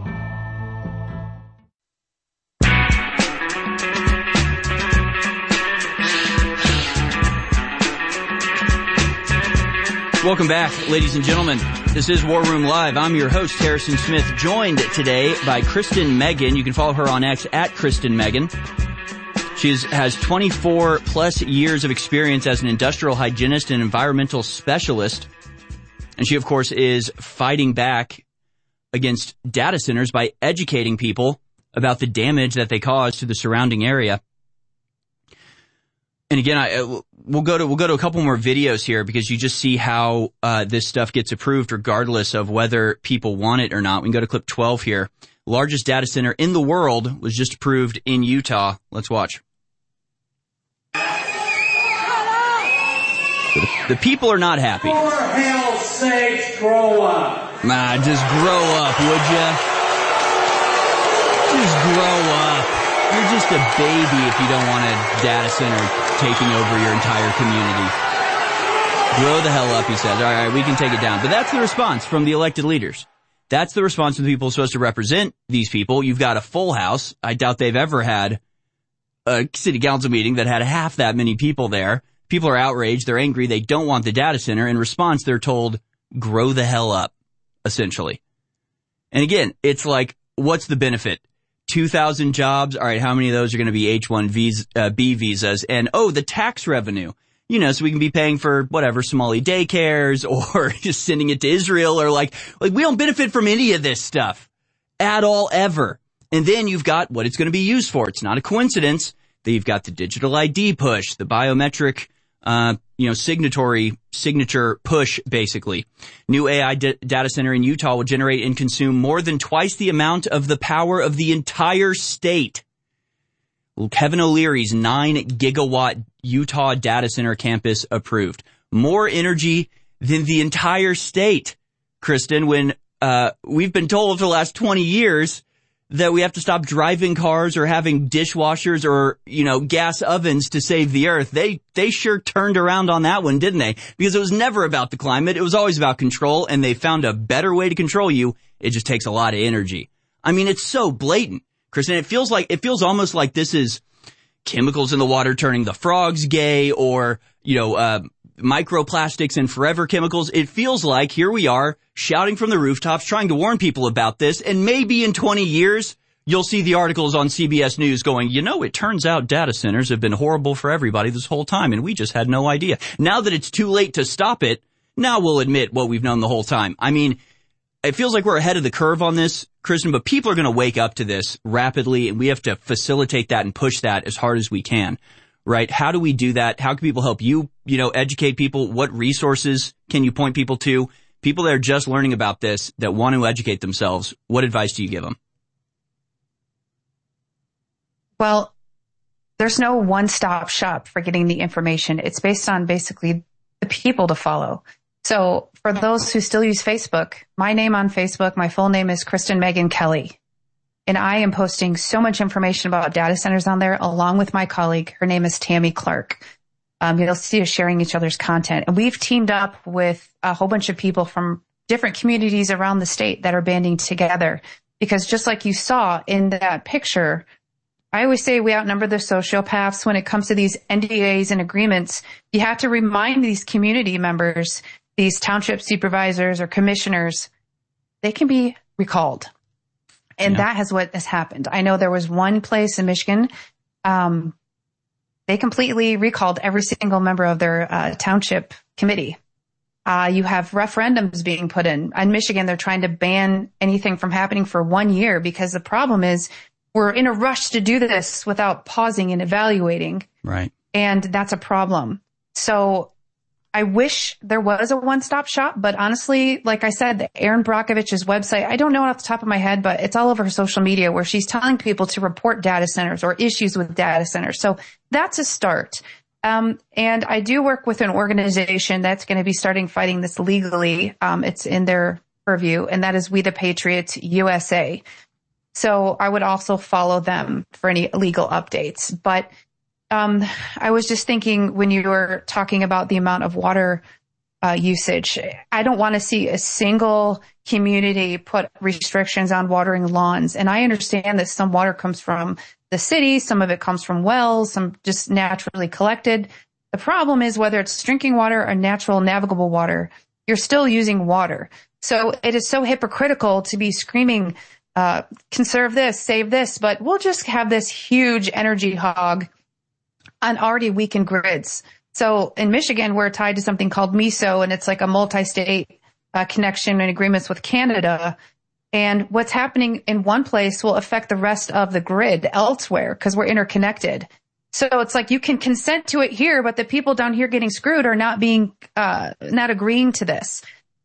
Welcome back, ladies and gentlemen. This is War Room Live. I'm your host, Harrison Smith, joined today by Kristen Meghan. You can follow her on X at Kristen Meghan. She has 24 plus years of experience as an industrial hygienist and environmental specialist. And she, of course, is fighting back against data centers by educating people about the damage that they cause to the surrounding area. And again, we'll go to a couple more videos here because you just see how this stuff gets approved regardless of whether people want it or not. We can go to clip 12 here. Largest data center in the world was just approved in Utah. Let's watch. The people are not happy. For hell's sake, grow up. Just grow up, would ya? Just grow up. You're just a baby if you don't want a data center taking over your entire community. Grow the hell up, he says. All right, we can take it down. But that's the response from the elected leaders. That's the response from the people supposed to represent these people. You've got a full house. I doubt they've ever had a city council meeting that had half that many people there. People are outraged. They're angry. They don't want the data center. In response, they're told, grow the hell up, essentially. And again, it's like, what's the benefit? 2,000 jobs. All right, how many of those are going to be H-1B visas? And, the tax revenue. So we can be paying for whatever, Somali daycares or just sending it to Israel or like we don't benefit from any of this stuff at all ever. And then you've got what it's going to be used for. It's not a coincidence that you've got the digital ID push, the biometric signature push, basically. New AI data center in Utah will generate and consume more than twice the amount of the power of the entire state. Kevin O'Leary's 9 gigawatt Utah data center campus approved. More energy than the entire state, Kristen, when we've been told for the last 20 years that we have to stop driving cars or having dishwashers or, gas ovens to save the earth. They sure turned around on that one, didn't they? Because it was never about the climate. It was always about control, and they found a better way to control you. It just takes a lot of energy. I mean, it's so blatant, Kristen. It feels almost like this is chemicals in the water turning the frogs gay or, microplastics and forever chemicals. It feels like here we are shouting from the rooftops, trying to warn people about this. And maybe in 20 years, you'll see the articles on CBS News going, it turns out data centers have been horrible for everybody this whole time. And we just had no idea. Now that it's too late to stop it, now we'll admit what we've known the whole time. I mean, it feels like we're ahead of the curve on this, Kristen, but people are going to wake up to this rapidly. And we have to facilitate that and push that as hard as we can. Right? How do we do that? How can people help you, educate people? What resources can you point people to? People that are just learning about this, that want to educate themselves, what advice do you give them? Well, there's no one-stop shop for getting the information. It's based on basically the people to follow. So for those who still use Facebook, my name on Facebook, my full name is Kristen Megan Kelly. And I am posting so much information about data centers on there, along with my colleague. Her name is Tammy Clark. You'll see us sharing each other's content. And we've teamed up with a whole bunch of people from different communities around the state that are banding together. Because just like you saw in that picture, I always say we outnumber the sociopaths when it comes to these NDAs and agreements. You have to remind these community members, these township supervisors or commissioners, they can be recalled. And that has what has happened. I know there was one place in Michigan, they completely recalled every single member of their township committee. You have referendums being put in. In Michigan, they're trying to ban anything from happening for 1 year because the problem is we're in a rush to do this without pausing and evaluating. Right. And that's a problem. So I wish there was a one-stop shop, but honestly, like I said, Erin Brockovich's website, I don't know it off the top of my head, but it's all over her social media where she's telling people to report data centers or issues with data centers. So that's a start. And I do work with an organization that's going to be starting fighting this legally. It's in their purview, and that is We the Patriots USA. So I would also follow them for any legal updates. But I was just thinking when you were talking about the amount of water usage, I don't want to see a single community put restrictions on watering lawns. And I understand that some water comes from the city, some of it comes from wells, some just naturally collected. The problem is whether it's drinking water or natural navigable water, you're still using water. So it is so hypocritical to be screaming, conserve this, save this, but we'll just have this huge energy hog on already weakened grids. So in Michigan, we're tied to something called MISO, and it's like a multi-state connection and agreements with Canada. And what's happening in one place will affect the rest of the grid elsewhere because we're interconnected. So it's like you can consent to it here, but the people down here getting screwed are not agreeing to this.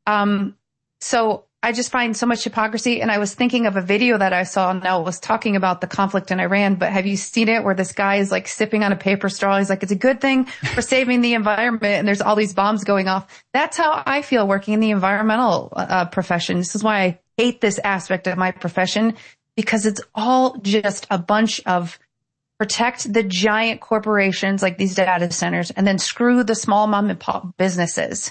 So I just find so much hypocrisy. And I was thinking of a video that I saw now was talking about the conflict in Iran, but have you seen it where this guy is like sipping on a paper straw? He's like, it's a good thing for saving the environment. And there's all these bombs going off. That's how I feel working in the environmental profession. This is why I hate this aspect of my profession, because it's all just a bunch of protect the giant corporations like these data centers and then screw the small mom and pop businesses.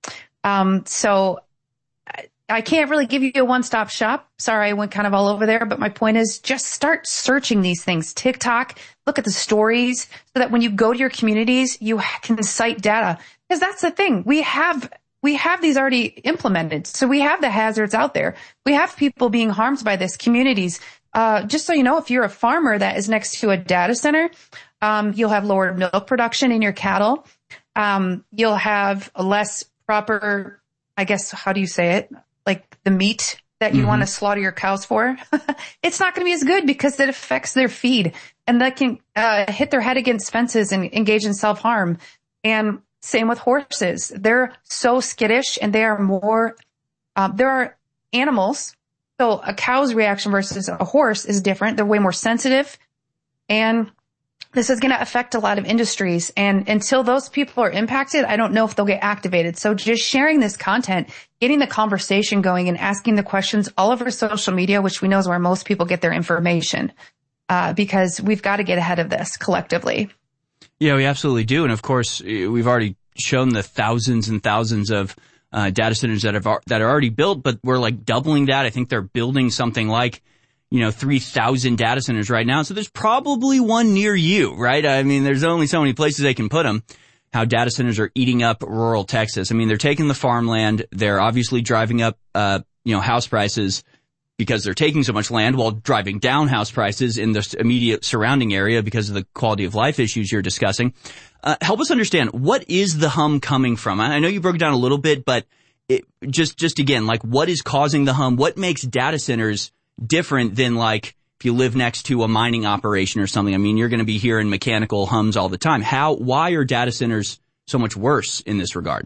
So I can't really give you a one-stop shop. Sorry, I went kind of all over there, but my point is just start searching these things. TikTok, look at the stories so that when you go to your communities, you can cite data. Because that's the thing. We have these already implemented. So we have the hazards out there. We have people being harmed by this, communities. Just so you know, if you're a farmer that is next to a data center, you'll have lower milk production in your cattle. You'll have a less proper, I guess, how do you say it? Like the meat that you want to slaughter your cows for. It's not going to be as good because it affects their feed, and that can hit their head against fences and engage in self-harm. And same with horses. They're so skittish, and they are more, there are animals. So a cow's reaction versus a horse is different. They're way more sensitive, and this is going to affect a lot of industries. And until those people are impacted, I don't know if they'll get activated. So just sharing this content, getting the conversation going and asking the questions all over social media, which we know is where most people get their information, because we've got to get ahead of this collectively. Yeah, we absolutely do. And of course, we've already shown the thousands and thousands of data centers that are already built, but we're like doubling that. I think they're building something like 3,000 data centers right now. So there's probably one near you, right? I mean, there's only so many places they can put them. How data centers are eating up rural Texas. I mean, they're taking the farmland. They're obviously driving up, house prices because they're taking so much land, while driving down house prices in the immediate surrounding area because of the quality of life issues you're discussing. Help us understand, what is the hum coming from? I know you broke it down a little bit, but just again, like, what is causing the hum? What makes data centers different than, like, if you live next to a mining operation or something? I mean, you're going to be hearing mechanical hums all the time. Why are data centers so much worse in this regard?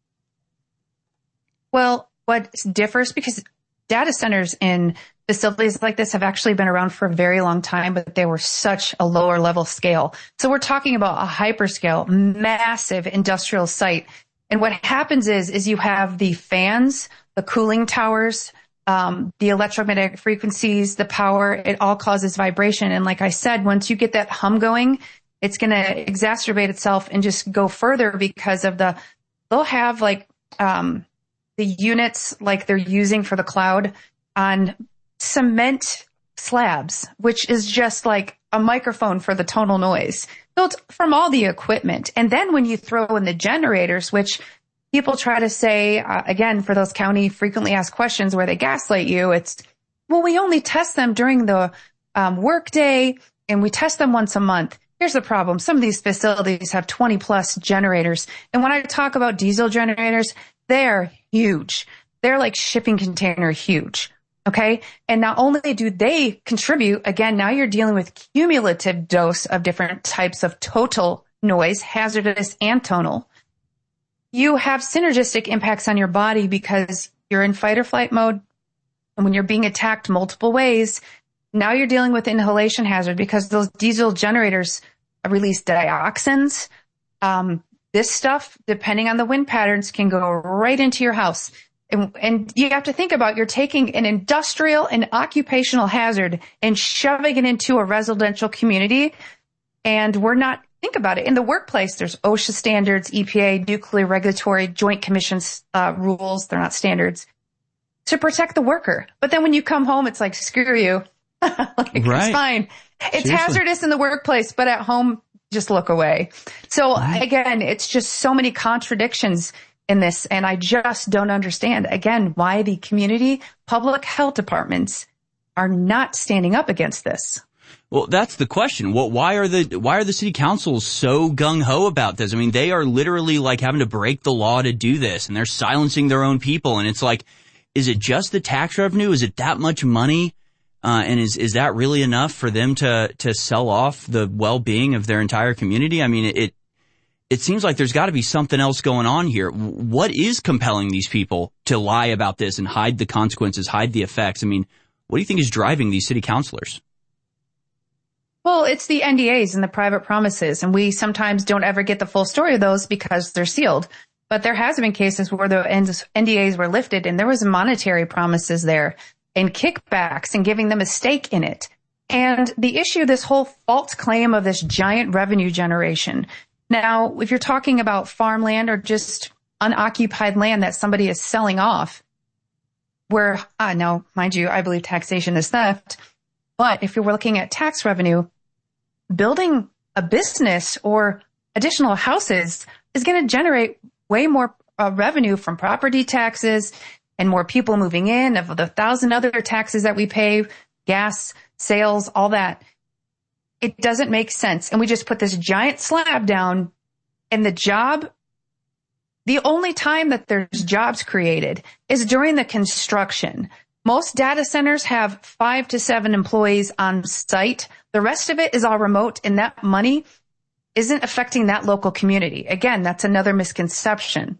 Well, what differs, because data centers in facilities like this have actually been around for a very long time, but they were such a lower level scale. So we're talking about a hyperscale, massive industrial site. And what happens is you have the fans, the cooling towers, the electromagnetic frequencies, the power, it all causes vibration. And like I said, once you get that hum going, it's going to exacerbate itself and just go further because of they'll have like, the units like they're using for the cloud on cement slabs, which is just like a microphone for the tonal noise. So it's from all the equipment. And then when you throw in the generators, which people try to say, again, for those county frequently asked questions where they gaslight you, it's, well, we only test them during the work day and we test them once a month. Here's the problem. Some of these facilities have 20 plus generators. And when I talk about diesel generators, they're huge. They're like shipping container huge. Okay. And not only do they contribute, again, now you're dealing with cumulative dose of different types of total noise, hazardous and tonal. You have synergistic impacts on your body because you're in fight or flight mode. And when you're being attacked multiple ways, now you're dealing with inhalation hazard because those diesel generators release dioxins. This stuff, depending on the wind patterns, can go right into your house. And you have to think about, you're taking an industrial and occupational hazard and shoving it into a residential community. And think about it. In the workplace, there's OSHA standards, EPA, nuclear regulatory, joint commissions, rules. They're not standards to protect the worker. But then when you come home, it's like, screw you. Right. It's fine. It's Seriously. Hazardous in the workplace, but at home, just look away. So again, it's just so many contradictions in this. And I just don't understand, again, why the community public health departments are not standing up against this. Well, that's the question. Why are the city councils so gung-ho about this? I mean, they are literally like having to break the law to do this, and they're silencing their own people. And it's like, is it just the tax revenue? Is it that much money? And is that really enough for them to sell off the well-being of their entire community? I mean, it seems like there's got to be something else going on here. What is compelling these people to lie about this and hide the consequences, hide the effects? I mean, what do you think is driving these city councilors? Well, it's the NDAs and the private promises, and we sometimes don't ever get the full story of those because they're sealed. But there has been cases where the NDAs were lifted and there was monetary promises there and kickbacks and giving them a stake in it. And the issue, this whole false claim of this giant revenue generation. Now, if you're talking about farmland or just unoccupied land that somebody is selling off, where, now, mind you, I believe taxation is theft. But if you're looking at tax revenue, building a business or additional houses is going to generate way more revenue from property taxes and more people moving in, of the 1,000 other taxes that we pay, gas, sales, all that. It doesn't make sense. And we just put this giant slab down, and the only time that there's jobs created is during the construction. Most data centers have 5 to 7 employees on site. The rest of it is all remote, and that money isn't affecting that local community. Again, that's another misconception.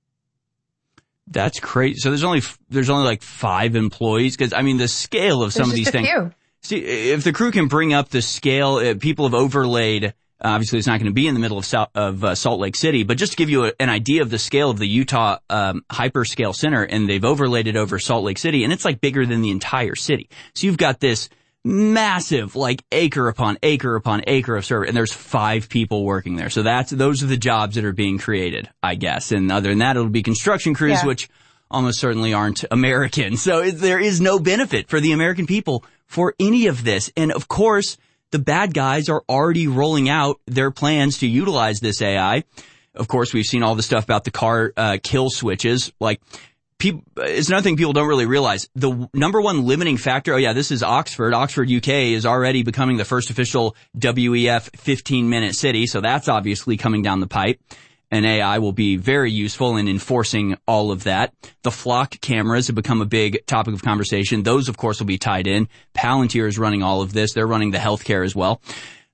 That's crazy. So there's only like 5 employees, because I mean the scale of some of these things. See, if the crew can bring up the scale, people have overlaid. Obviously, it's not going to be in the middle of Salt Lake City, but just to give you an idea of the scale of the Utah hyperscale center, and they've overlaid it over Salt Lake City, and it's like bigger than the entire city. So you've got this massive, like acre upon acre upon acre of server, and there's 5 people working there. So those are the jobs that are being created, I guess. And other than that, it'll be construction crews, which almost certainly aren't American. So there is no benefit for the American people for any of this. And of course, the bad guys are already rolling out their plans to utilize this AI. Of course, we've seen all the stuff about the car kill switches. Like, it's another thing people don't really realize. The number one limiting factor, this is Oxford. Oxford, UK is already becoming the first official WEF 15-minute city. So that's obviously coming down the pipe. And AI will be very useful in enforcing all of that. The flock cameras have become a big topic of conversation. Those, of course, will be tied in. Palantir is running all of this. They're running the healthcare as well.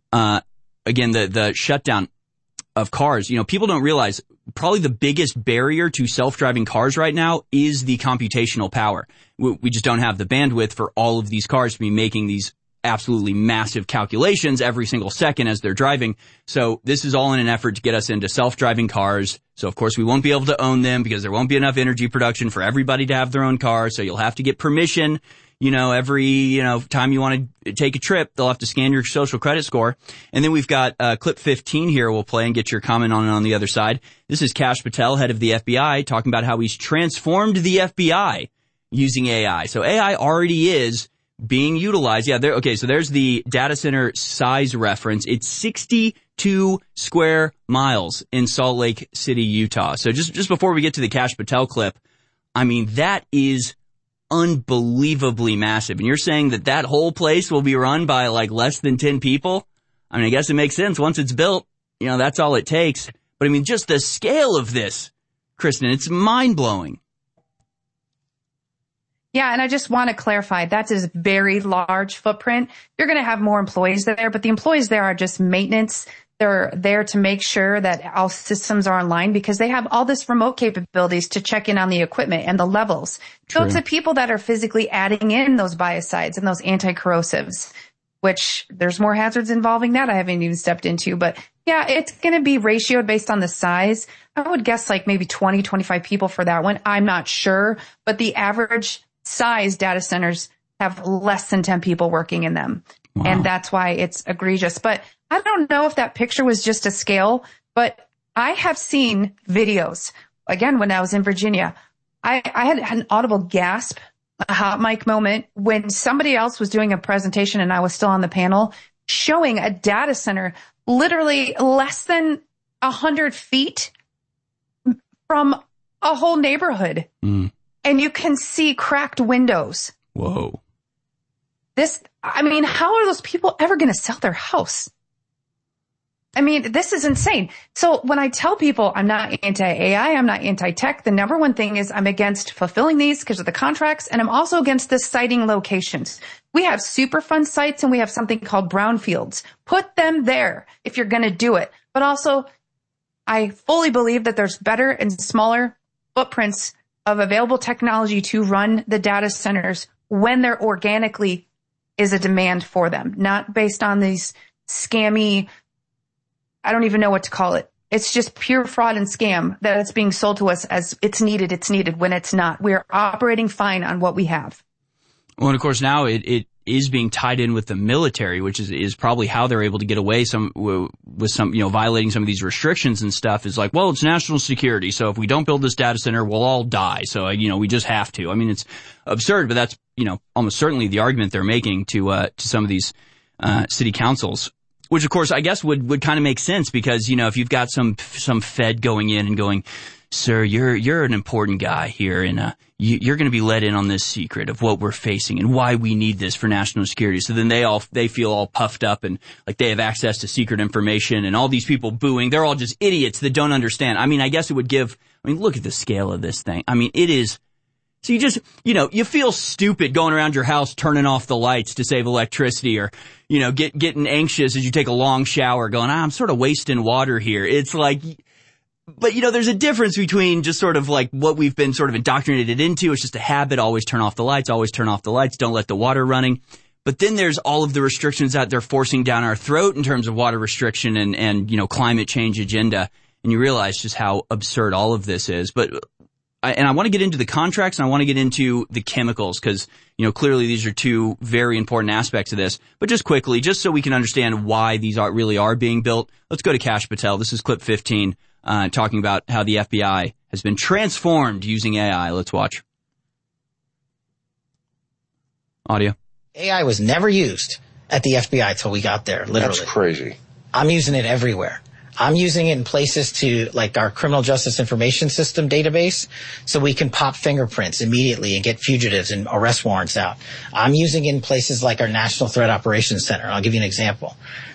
Again, the shutdown of cars. People don't realize probably the biggest barrier to self-driving cars right now is the computational power. We just don't have the bandwidth for all of these cars to be making these absolutely massive calculations every single second as they're driving. So this is all in an effort to get us into self-driving cars. So of course we won't be able to own them because there won't be enough energy production for everybody to have their own car. So you'll have to get permission, every, time you want to take a trip, they'll have to scan your social credit score. And then we've got clip 15 here we'll play and get your comment on the other side. This is Kash Patel, head of the FBI, talking about how he's transformed the FBI using AI. So AI already is being utilized. So there's the data center size reference. It's 62 square miles in Salt Lake City, Utah. So just before we get to the Kash Patel clip, I mean, that is unbelievably massive. And you're saying that whole place will be run by like less than 10 people? I mean, I guess it makes sense. Once it's built, that's all it takes. But I mean, just the scale of this, Kristen, it's mind-blowing. Yeah, and I just want to clarify, that's a very large footprint. You're going to have more employees there, but the employees there are just maintenance. They're there to make sure that all systems are online because they have all this remote capabilities to check in on the equipment and the levels. So it's the people that are physically adding in those biocides and those anti-corrosives, which there's more hazards involving that I haven't even stepped into. But yeah, it's going to be ratioed based on the size. I would guess like maybe 20, 25 people for that one. I'm not sure, but the average size data centers have less than 10 people working in them. Wow. And that's why it's egregious. But I don't know if that picture was just a scale, but I have seen videos. Again, when I was in Virginia, I had an audible gasp, a hot mic moment when somebody else was doing a presentation and I was still on the panel showing a data center literally less than 100 feet from a whole neighborhood. And you can see cracked windows. Whoa. How are those people ever going to sell their house? I mean, this is insane. So when I tell people I'm not anti-AI, I'm not anti-tech, the number one thing is I'm against fulfilling these because of the contracts, and I'm also against the siting locations. We have Superfund sites and we have something called brownfields. Put them there if you're going to do it. But also, I fully believe that there's better and smaller footprints of available technology to run the data centers when there organically is a demand for them, not based on these scammy, I don't even know what to call it. It's just pure fraud and scam that it's being sold to us as it's needed when it's not. We're operating fine on what we have. Well, and of course now it is being tied in with the military, which is probably how they're able to get away with some, violating some of these restrictions and stuff. Is like, well, it's national security. So if we don't build this data center, we'll all die. So, we just have to. I mean, it's absurd, but that's, almost certainly the argument they're making to some of these, city councils. Which, of course, I guess would kind of make sense because, if you've got some Fed going in and going, sir, you're an important guy here and, you're going to be let in on this secret of what we're facing and why we need this for national security. So then they feel all puffed up and like they have access to secret information and all these people booing. They're all just idiots that don't understand. I mean, I guess it would look at the scale of this thing. I mean, it is. So you just, you feel stupid going around your house turning off the lights to save electricity or, getting anxious as you take a long shower going, I'm sort of wasting water here. It's like, but there's a difference between just sort of like what we've been sort of indoctrinated into. It's just a habit. Always turn off the lights, don't let the water running. But then there's all of the restrictions that they're forcing down our throat in terms of water restriction and climate change agenda. And you realize just how absurd all of this is. But I want to get into the contracts and I want to get into the chemicals because, clearly these are two very important aspects of this. But just quickly, just so we can understand why these really are being built, let's go to Kash Patel. This is clip 15, talking about how the FBI has been transformed using AI. Let's watch. Audio. AI was never used at the FBI till we got there, literally. That's crazy. I'm using it everywhere. I'm using it in places to, like our criminal justice information system database, so we can pop fingerprints immediately and get fugitives and arrest warrants out. I'm using it in places like our National Threat Operations Center. I'll give you an example.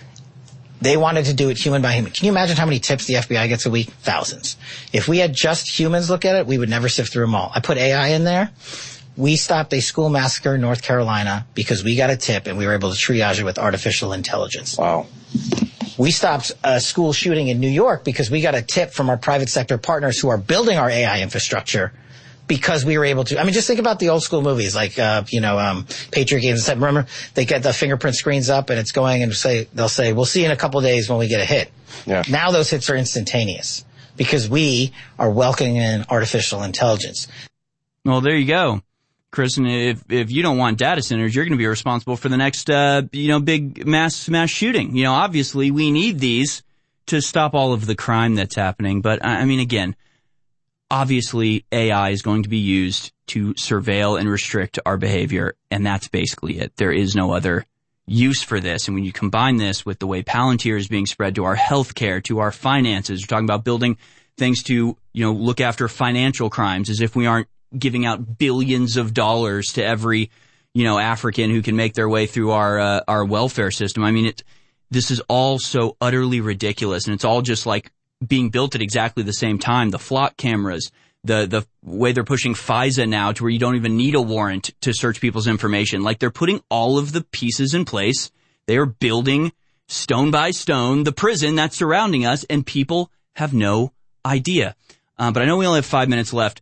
They wanted to do it human by human. Can you imagine how many tips the FBI gets a week? Thousands. If we had just humans look at it, we would never sift through them all. I put AI in there. We stopped a school massacre in North Carolina because we got a tip and we were able to triage it with artificial intelligence. Wow. We stopped a school shooting in New York because we got a tip from our private sector partners who are building our AI infrastructure because we were able to. I mean, just think about the old school movies like, Patriot Games and stuff. Remember, they get the fingerprint screens up and it's going and they'll say, we'll see you in a couple of days when we get a hit. Yeah. Now those hits are instantaneous because we are welcoming in artificial intelligence. Well, there you go. Chris, and if you don't want data centers, you're going to be responsible for the next, big mass shooting. Obviously we need these to stop all of the crime that's happening. But I mean, again, obviously AI is going to be used to surveil and restrict our behavior. And that's basically it. There is no other use for this. And when you combine this with the way Palantir is being spread to our healthcare, to our finances, we're talking about building things to, look after financial crimes as if we aren't giving out billions of dollars to every, African who can make their way through our welfare system. I mean, this is all so utterly ridiculous, and it's all just like being built at exactly the same time. The flock cameras, the way they're pushing FISA now to where you don't even need a warrant to search people's information. Like they're putting all of the pieces in place. They are building stone by stone the prison that's surrounding us, and people have no idea. But I know we only have 5 minutes left.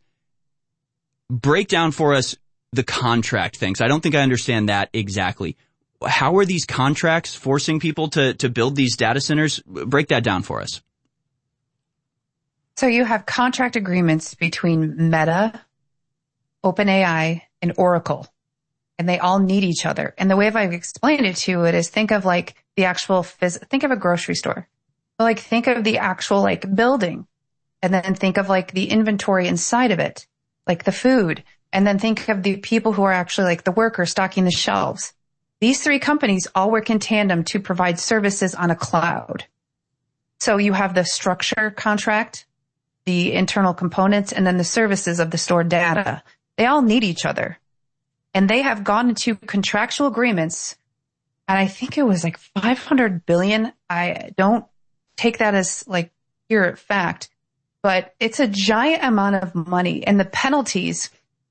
Break down for us the contract things. I don't think I understand that exactly. How are these contracts forcing people to build these data centers? Break that down for us. So you have contract agreements between Meta, OpenAI, and Oracle, and they all need each other. And the way I've explained it to it is think of like the actual think of a grocery store. Like think of the actual like building, and then think of like the inventory inside of it, like the food, and then think of the people who are actually like the workers stocking the shelves. These three companies all work in tandem to provide services on a cloud. So you have the structure contract, the internal components, and then the services of the stored data. They all need each other. And they have gone into contractual agreements, and I think it was like $500 billion. I don't take that as like pure fact, but it's a giant amount of money. And the penalties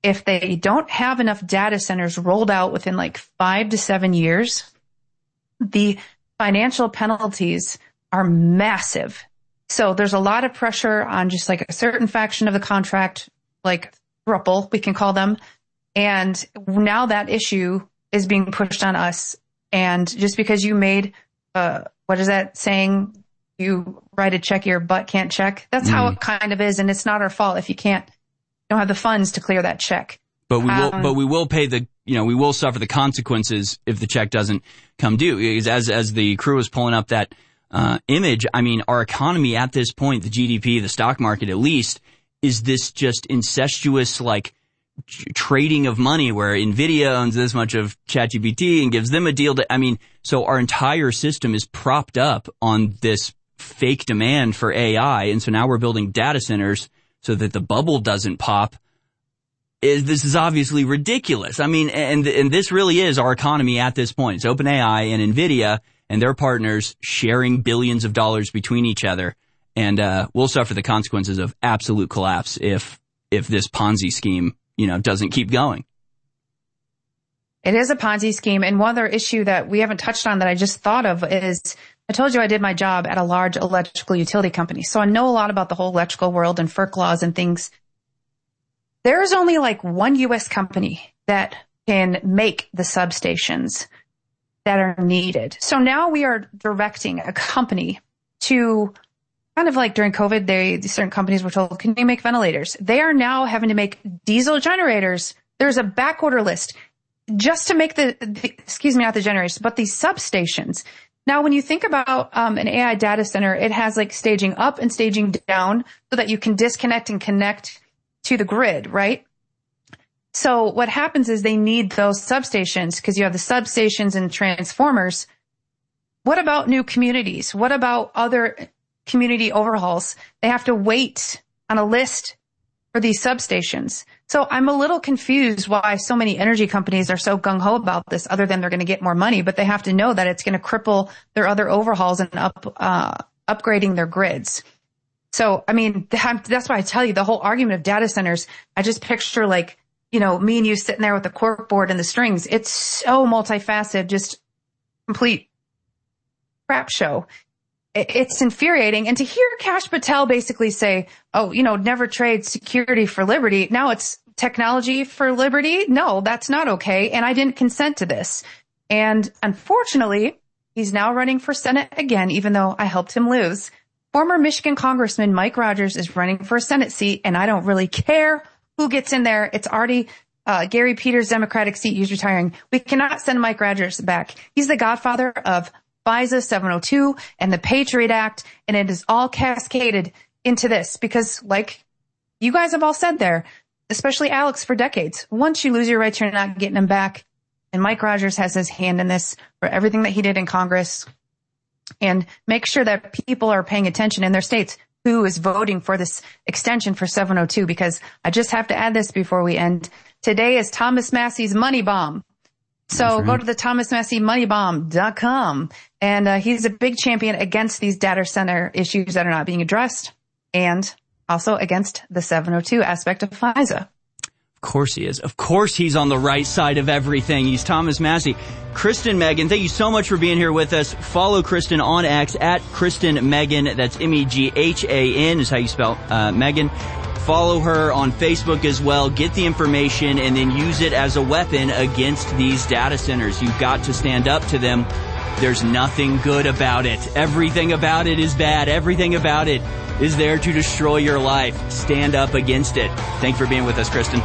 if they don't have enough data centers rolled out within like 5 to 7 years, the financial penalties are massive. So there's a lot of pressure on just like a certain faction of the contract, like thruple, we can call them. And now that issue is being pushed on us. And just because you made, what is that saying? You write a check your butt can't check. That's how it kind of is. And it's not our fault if you don't have the funds to clear that check. But we will pay we will suffer the consequences if the check doesn't come due. Because as the crew was pulling up that image, I mean, our economy at this point, the GDP, the stock market at least, is this just incestuous, like, trading of money where NVIDIA owns this much of ChatGPT and gives them a deal so our entire system is propped up on this fake demand for AI. And so now we're building data centers so that the bubble doesn't pop. This is obviously ridiculous. I mean, and this really is our economy at this point. It's OpenAI and NVIDIA and their partners sharing billions of dollars between each other. And we'll suffer the consequences of absolute collapse if this Ponzi scheme, doesn't keep going. It is a Ponzi scheme. And one other issue that we haven't touched on that I just thought of is, I told you I did my job at a large electrical utility company. So I know a lot about the whole electrical world and FERC laws and things. There is only like one U.S. company that can make the substations that are needed. So now we are directing a company to, kind of like during COVID, certain companies were told, can you make ventilators? They are now having to make diesel generators. There's a back order list just to make not the generators, but the substations. Now, when you think about an AI data center, it has like staging up and staging down so that you can disconnect and connect to the grid, right? So what happens is they need those substations because you have the substations and transformers. What about new communities? What about other community overhauls? They have to wait on a list for these substations. So I'm a little confused why so many energy companies are so gung-ho about this, other than they're going to get more money, but they have to know that it's going to cripple their other overhauls and upgrading their grids. So, I mean, that's why I tell you the whole argument of data centers, I just picture like, me and you sitting there with the cork board and the strings. It's so multifaceted, just complete crap show. It's infuriating. And to hear Kash Patel basically say, never trade security for liberty. Now it's technology for liberty. No, that's not okay. And I didn't consent to this. And unfortunately, he's now running for Senate again, even though I helped him lose. Former Michigan Congressman Mike Rogers is running for a Senate seat, and I don't really care who gets in there. It's already Gary Peters' Democratic seat. He's retiring. We cannot send Mike Rogers back. He's the godfather of FISA 702 and the Patriot Act, and it is all cascaded into this because, like you guys have all said there, especially Alex, for decades, once you lose your rights, you're not getting them back. And Mike Rogers has his hand in this for everything that he did in Congress. And make sure that people are paying attention in their states who is voting for this extension for 702, because I just have to add this before we end. Today is Thomas Massey's Money Bomb. So go to the ThomasMasseyMoneyBomb.com. And he's a big champion against these data center issues that are not being addressed, and also against the 702 aspect of FISA. Of course he is. Of course he's on the right side of everything. He's Thomas Massey. Kristen Meghan, thank you so much for being here with us. Follow Kristen on X at Kristen Meghan. That's Meghan is how you spell Meghan. Follow her on Facebook as well. Get the information and then use it as a weapon against these data centers. You've got to stand up to them. There's nothing good about it. Everything about it is bad. Everything about it is there to destroy your life. Stand up against it. Thanks for being with us, Kristen.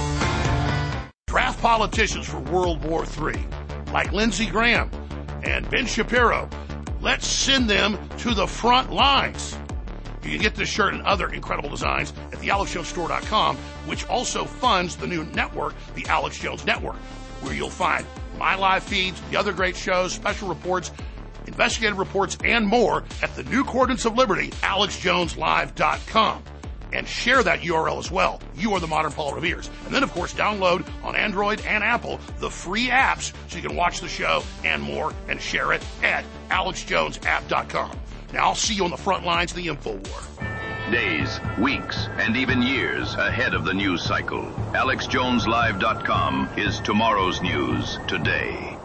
Draft politicians for World War III, like Lindsey Graham and Ben Shapiro. Let's send them to the front lines. You can get this shirt and other incredible designs at thealexjonestore.com, which also funds the new network, the Alex Jones Network, where you'll find my live feeds, the other great shows, special reports, investigative reports, and more at the new Coordinates of Liberty, alexjoneslive.com. And share that URL as well. You are the modern Paul Revere's. And then, of course, download on Android and Apple the free apps so you can watch the show and more and share it at alexjonesapp.com. Now, I'll see you on the front lines of the info war. Days, weeks, and even years ahead of the news cycle. AlexJonesLive.com is tomorrow's news today.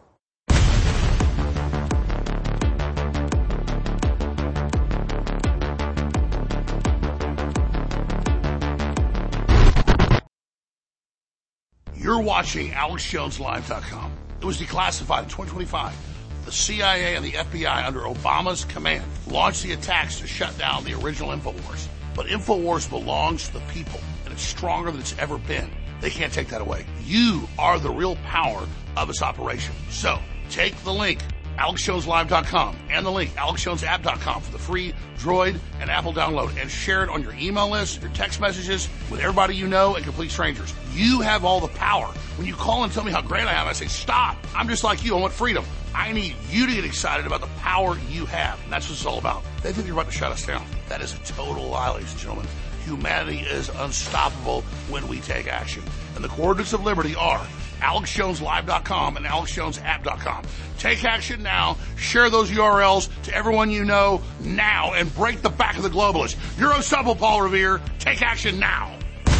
You're watching AlexJonesLive.com. It was declassified in 2025. The CIA and the FBI under Obama's command launched the attacks to shut down the original InfoWars. But InfoWars belongs to the people, and it's stronger than it's ever been. They can't take that away. You are the real power of this operation. So, take the link, AlexJonesLive.com, and the link, AlexJonesApp.com, for the free Droid and Apple download, and share it on your email list, your text messages, with everybody you know and complete strangers. You have all the power. When you call and tell me how great I am, I say, stop. I'm just like you. I want freedom. I need you to get excited about the power you have. And that's what it's all about. They think you're about to shut us down. That is a total lie, ladies and gentlemen. Humanity is unstoppable when we take action. And the coordinates of liberty are AlexJonesLive.com and AlexJonesApp.com. Take action now. Share those URLs to everyone you know now and break the back of the globalists. You're unstoppable, Paul Revere. Take action now.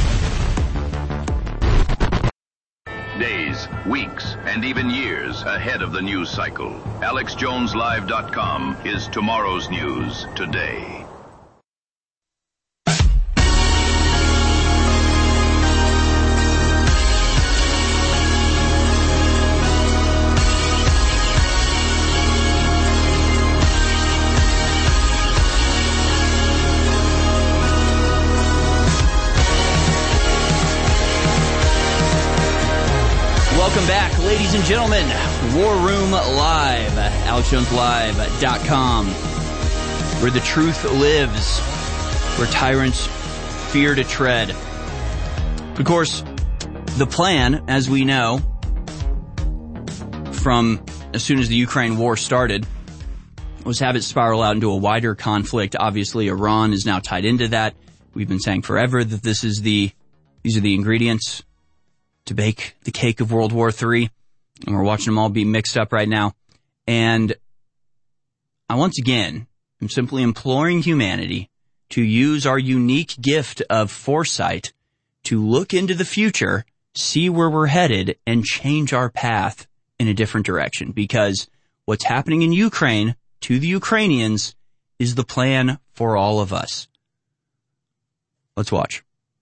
Days, weeks, and even years ahead of the news cycle. AlexJonesLive.com is tomorrow's news today. Welcome back, ladies and gentlemen. War Room Live, AlexJonesLive.com, where the truth lives, where tyrants fear to tread. Of course, the plan, as we know, from as soon as the Ukraine war started, was have it spiral out into a wider conflict. Obviously, Iran is now tied into that. We've been saying forever that these are the ingredients to bake the cake of World War III, and we're watching them all be mixed up right now. And I once again am simply imploring humanity to use our unique gift of foresight to look into the future, see where we're headed, and change our path in a different direction. Because what's happening in Ukraine to the Ukrainians is the plan for all of us. Let's watch.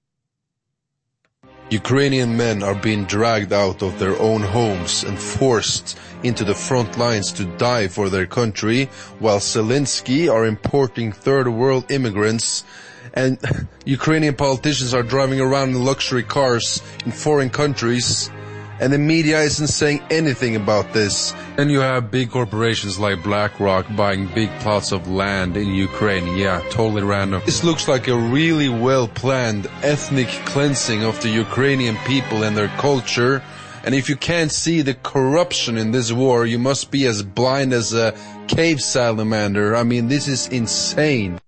Ukrainian men are being dragged out of their own homes and forced into the front lines to die for their country, while Zelensky are importing third world immigrants, and Ukrainian politicians are driving around in luxury cars in foreign countries, and the media isn't saying anything about this. And you have big corporations like BlackRock buying big plots of land in Ukraine. Yeah, totally random. This looks like a really well-planned ethnic cleansing of the Ukrainian people and their culture. And if you can't see the corruption in this war, you must be as blind as a cave salamander. I mean, this is insane.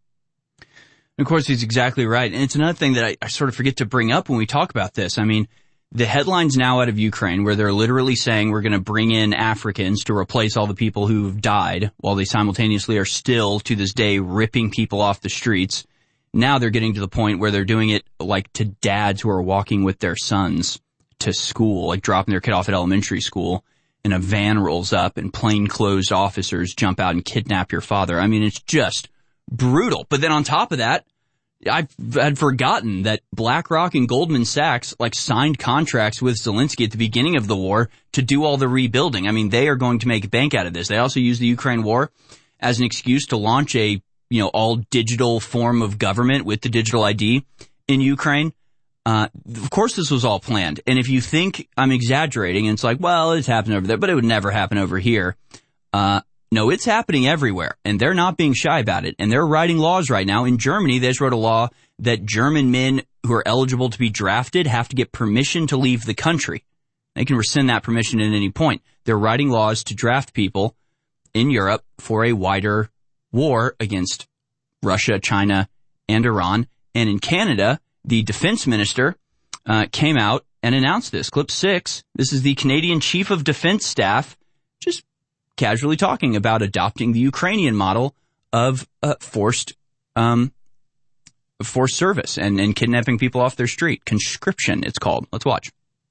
Of course, he's exactly right. And it's another thing that I sort of forget to bring up when we talk about this. I mean, the headlines now out of Ukraine where they're literally saying we're going to bring in Africans to replace all the people who've died, while they simultaneously are still, to this day, ripping people off the streets. Now they're getting to the point where they're doing it like to dads who are walking with their sons to school, like dropping their kid off at elementary school, and a van rolls up and plainclothes officers jump out and kidnap your father. I mean, it's just brutal. But then on top of that, I had forgotten that BlackRock and Goldman Sachs signed contracts with Zelensky at the beginning of the war to do all the rebuilding. I mean, they are going to make bank out of this. They also use the Ukraine war as an excuse to launch a, all digital form of government with the digital ID in Ukraine. Of course, this was all planned. And if you think I'm exaggerating, and it's like, well, it's happened over there, but it would never happen over here. No, it's happening everywhere, and they're not being shy about it. And they're writing laws right now. In Germany, they just wrote a law that German men who are eligible to be drafted have to get permission to leave the country. They can rescind that permission at any point. They're writing laws to draft people in Europe for a wider war against Russia, China, and Iran. And in Canada, the defense minister came out and announced this. Clip 6, this is the Canadian Chief of Defense Staff just casually talking about adopting the Ukrainian model of forced forced service and kidnapping people off their street. Conscription, it's called. Let's watch.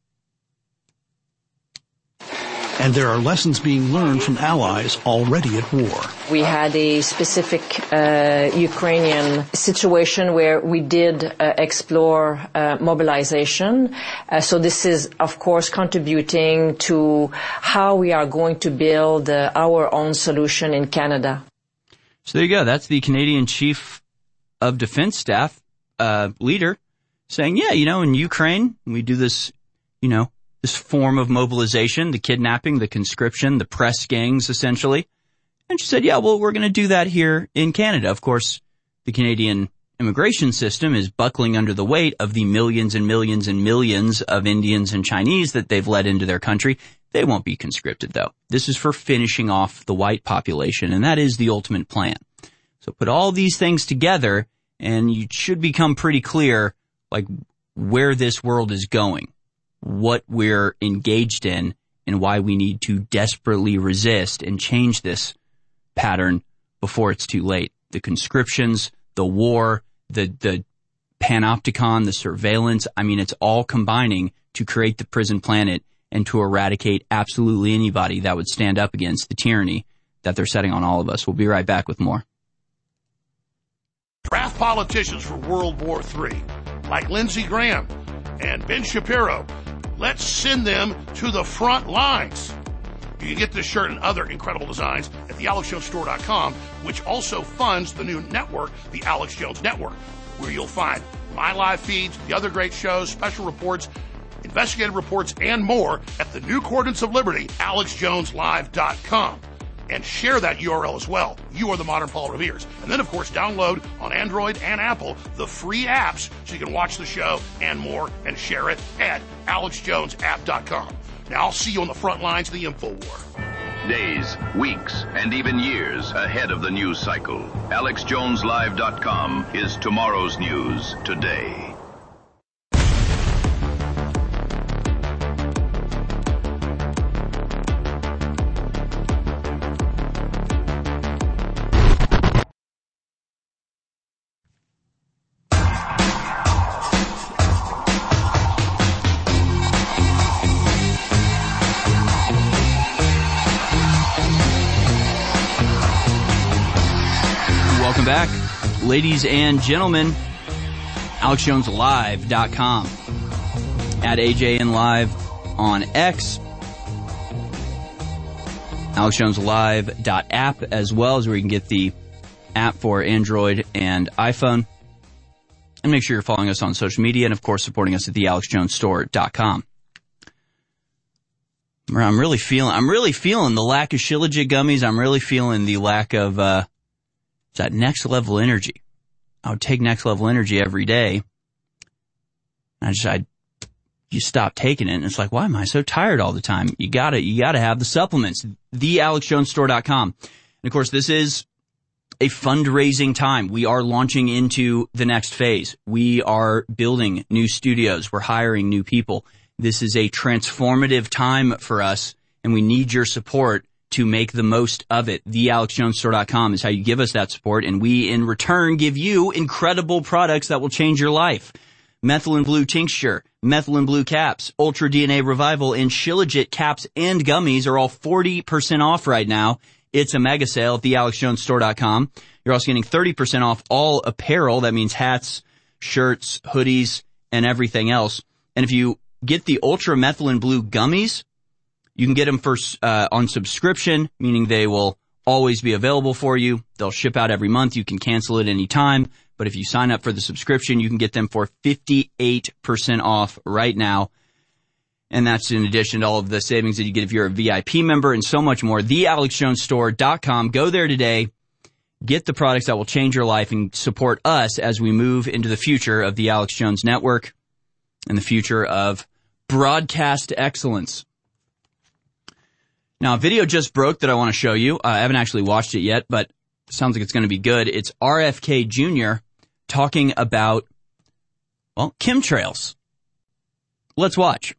And there are lessons being learned from allies already at war. We had a specific Ukrainian situation where we did explore mobilization. So this is, of course, contributing to how we are going to build our own solution in Canada. So there you go. That's the Canadian Chief of Defense Staff leader saying, yeah, in Ukraine, we do this, this form of mobilization, the kidnapping, the conscription, the press gangs, essentially. And she said, yeah, well, we're going to do that here in Canada. Of course, the Canadian immigration system is buckling under the weight of the millions and millions and millions of Indians and Chinese that they've let into their country. They won't be conscripted, though. This is for finishing off the white population, and that is the ultimate plan. So put all these things together, and you should become pretty clear, like, where this world is going, what we're engaged in, and why we need to desperately resist and change this pattern before it's too late. The conscriptions, the war, the panopticon, the surveillance, it's all combining to create the prison planet and to eradicate absolutely anybody that would stand up against the tyranny that they're setting on all of us. We'll be right back with more. Draft politicians for World War III, like Lindsey Graham and Ben Shapiro. Let's send them to the front lines. You can get this shirt and other incredible designs at thealexjonestore.com, which also funds the new network, the Alex Jones Network, where you'll find my live feeds, the other great shows, special reports, investigative reports, and more at the new Coordinates of Liberty, alexjoneslive.com. And share that URL as well. You are the modern Paul Revere's. And then, of course, download on Android and Apple the free apps so you can watch the show and more and share it at alexjonesapp.com. Now, I'll see you on the front lines of the InfoWar. Days, weeks, and even years ahead of the news cycle. AlexJonesLive.com is tomorrow's news today. Back, ladies and gentlemen, AlexJonesLive.com, at AJN Live on X, AlexJonesLive.app as well, is where you can get the app for Android and iPhone. And make sure you're following us on social media and, of course, supporting us at thealexjonestore.com. I'm really feeling the lack of Shilajit gummies. I'm really feeling the lack of that next level energy. I would take next level energy every day. You stop taking it and it's like, why am I so tired all the time? You gotta have the supplements. TheAlexJonesStore.com. And of course, this is a fundraising time. We are launching into the next phase. We are building new studios. We're hiring new people. This is a transformative time for us, and we need your support to make the most of it. TheAlexJonesStore.com is how you give us that support, and we, in return, give you incredible products that will change your life. Methylene Blue Tincture, Methylene Blue Caps, Ultra DNA Revival, and Shilajit Caps and Gummies are all 40% off right now. It's a mega sale at TheAlexJonesStore.com. You're also getting 30% off all apparel. That means hats, shirts, hoodies, and everything else. And if you get the Ultra Methylene Blue Gummies, you can get them on subscription, meaning they will always be available for you. They'll ship out every month. You can cancel it any time. But if you sign up for the subscription, you can get them for 58% off right now. And that's in addition to all of the savings that you get if you're a VIP member and so much more. TheAlexJonesStore.com. Go there today. Get the products that will change your life and support us as we move into the future of the Alex Jones Network and the future of broadcast excellence. Now, a video just broke that I want to show you. I haven't actually watched it yet, but it sounds like it's going to be good. It's RFK Jr. talking about, chemtrails. Let's watch.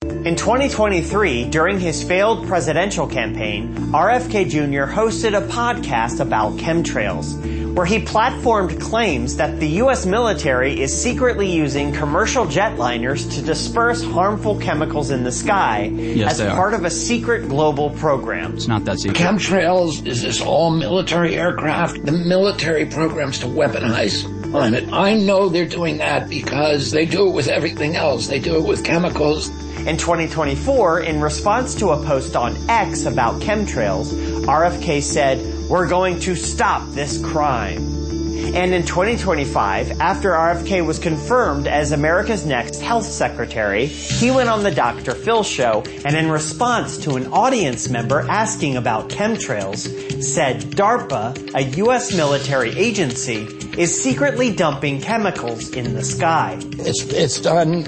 In 2023, during his failed presidential campaign, RFK Jr. hosted a podcast about chemtrails, where he platformed claims that the U.S. military is secretly using commercial jetliners to disperse harmful chemicals in the sky as part of a secret global program. It's not that secret. Chemtrails is this all-military aircraft. The military programs to weaponize climate. I know they're doing that because they do it with everything else. They do it with chemicals. In 2024, in response to a post on X about chemtrails, RFK said, "We're going to stop this crime." And in 2025, after RFK was confirmed as America's next health secretary, he went on the Dr. Phil show and in response to an audience member asking about chemtrails, said DARPA, a U.S. military agency, is secretly dumping chemicals in the sky. It's done,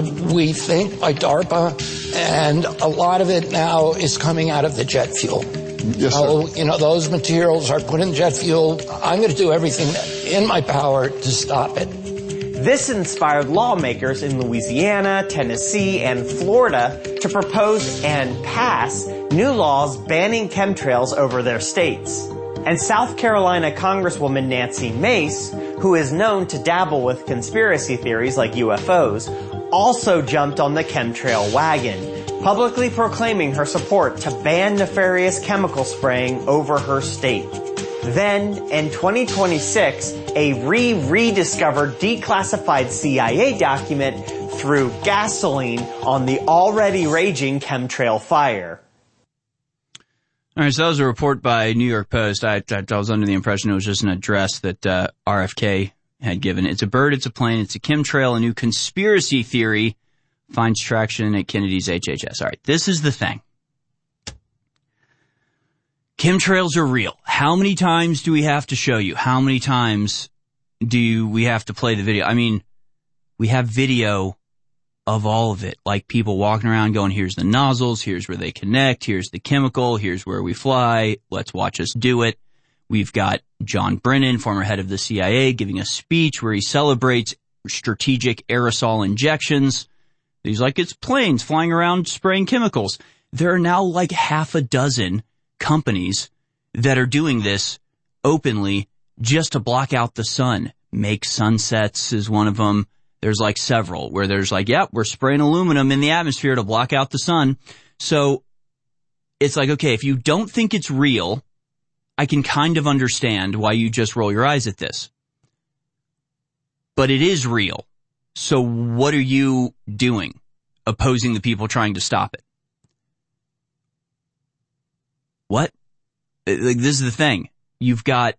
we think, by DARPA, and a lot of it now is coming out of the jet fuel. Yes, so, those materials are put in jet fuel. I'm going to do everything in my power to stop it. This inspired lawmakers in Louisiana, Tennessee, and Florida to propose and pass new laws banning chemtrails over their states. And South Carolina Congresswoman Nancy Mace, who is known to dabble with conspiracy theories like UFOs, also jumped on the chemtrail wagon, publicly proclaiming her support to ban nefarious chemical spraying over her state. Then, in 2026, a rediscovered declassified CIA document threw gasoline on the already raging chemtrail fire. All right, so that was a report by New York Post. I was under the impression it was just an address that RFK had given. It's a bird, it's a plane, it's a chemtrail, a new conspiracy theory finds traction at Kennedy's HHS. All right, this is the thing. Chemtrails are real. How many times do we have to show you? How many times do we have to play the video? I mean, we have video of all of it, like people walking around going, here's the nozzles, here's where they connect, here's the chemical, here's where we fly, let's watch us do it. We've got John Brennan, former head of the CIA, giving a speech where he celebrates strategic aerosol injections. He's like, it's planes flying around spraying chemicals. There are now like half a dozen companies that are doing this openly just to block out the sun. Make Sunsets is one of them. There's like several where there's like, yep, we're spraying aluminum in the atmosphere to block out the sun. So it's like, okay, if you don't think it's real, I can kind of understand why you just roll your eyes at this. But it is real. So what are you doing? Opposing the people trying to stop it. What? Like, this is the thing. You've got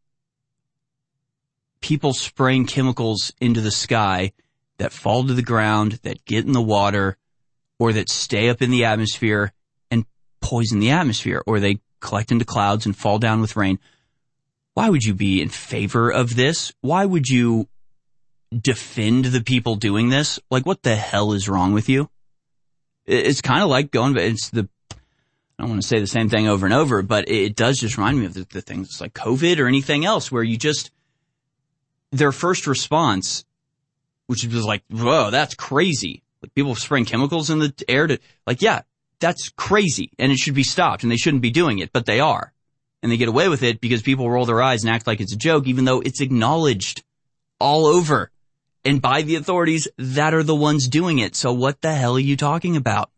people spraying chemicals into the sky that fall to the ground, that get in the water, or that stay up in the atmosphere and poison the atmosphere, or they collect into clouds and fall down with rain. Why would you be in favor of this? Why would you defend the people doing this? Like, what the hell is wrong with you? It's kind of like I don't want to say the same thing over and over, but it does just remind me of the things like COVID or anything else where their first response, which was like, whoa, that's crazy. Like, people spraying chemicals in the air yeah, that's crazy and it should be stopped and they shouldn't be doing it, but they are. And they get away with it because people roll their eyes and act like it's a joke, even though it's acknowledged all over and by the authorities that are the ones doing it. So what the hell are you talking about?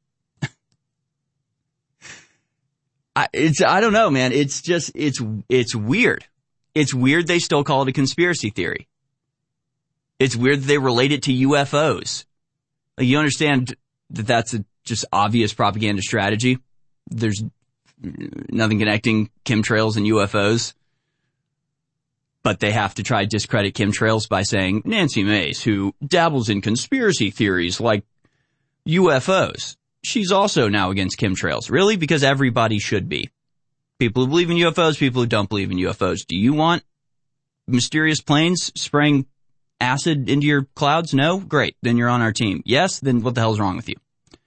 I don't know, man. It's weird. It's weird they still call it a conspiracy theory. It's weird that they relate it to UFOs. Like, you understand that that's a just obvious propaganda strategy. There's nothing connecting chemtrails and UFOs. But they have to try to discredit chemtrails by saying Nancy Mace, who dabbles in conspiracy theories like UFOs, she's also now against chemtrails. Really? Because everybody should be. People who believe in UFOs, people who don't believe in UFOs. Do you want mysterious planes spraying acid into your clouds? No? Great. Then you're on our team. Yes? Then what the hell's wrong with you?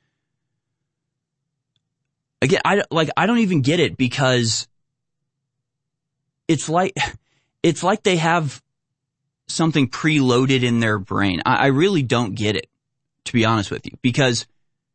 Again, I don't even get it because it's like they have something preloaded in their brain. I really don't get it, to be honest with you, because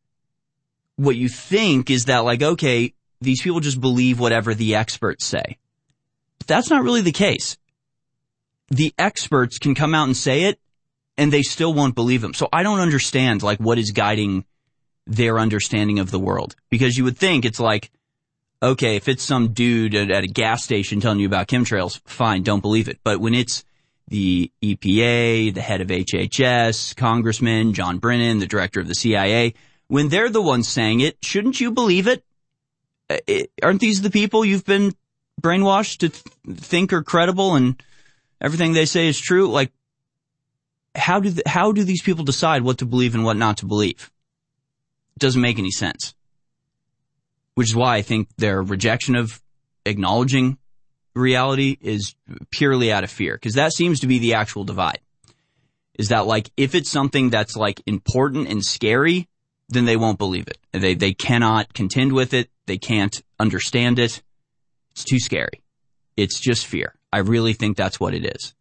what you think is that, like, okay, these people just believe whatever the experts say. But that's not really the case. The experts can come out and say it, and they still won't believe them. So I don't understand, like, what is guiding their understanding of the world. Because you would think it's like, okay, if it's some dude at a gas station telling you about chemtrails, fine, don't believe it. But when it's the EPA, the head of HHS, Congressman John Brennan, the director of the CIA, when they're the ones saying it, shouldn't you believe it? Aren't these the people you've been brainwashed to think are credible and everything they say is true? Like, how do these people decide what to believe and what not to believe? It doesn't make any sense. Which is why I think their rejection of acknowledging reality is purely out of fear, because that seems to be the actual divide. Is that, like, if it's something that's, like, important and scary, then they won't believe it. They cannot contend with it. They can't understand it. It's too scary. It's just fear. I really think that's what it is.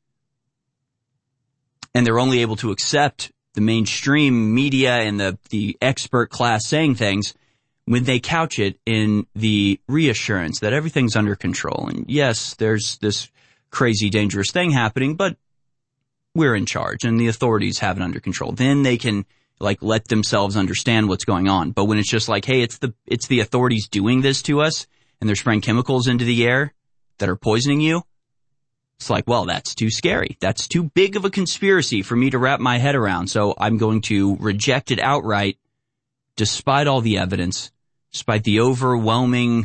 And they're only able to accept the mainstream media and the expert class saying things when they couch it in the reassurance that everything's under control. And yes, there's this crazy, dangerous thing happening, but we're in charge and the authorities have it under control. Then they can, like, let themselves understand what's going on. But when it's just like, hey, it's the authorities doing this to us and they're spraying chemicals into the air that are poisoning you, it's like, well, that's too scary. That's too big of a conspiracy for me to wrap my head around. So I'm going to reject it outright, despite all the evidence, despite the overwhelming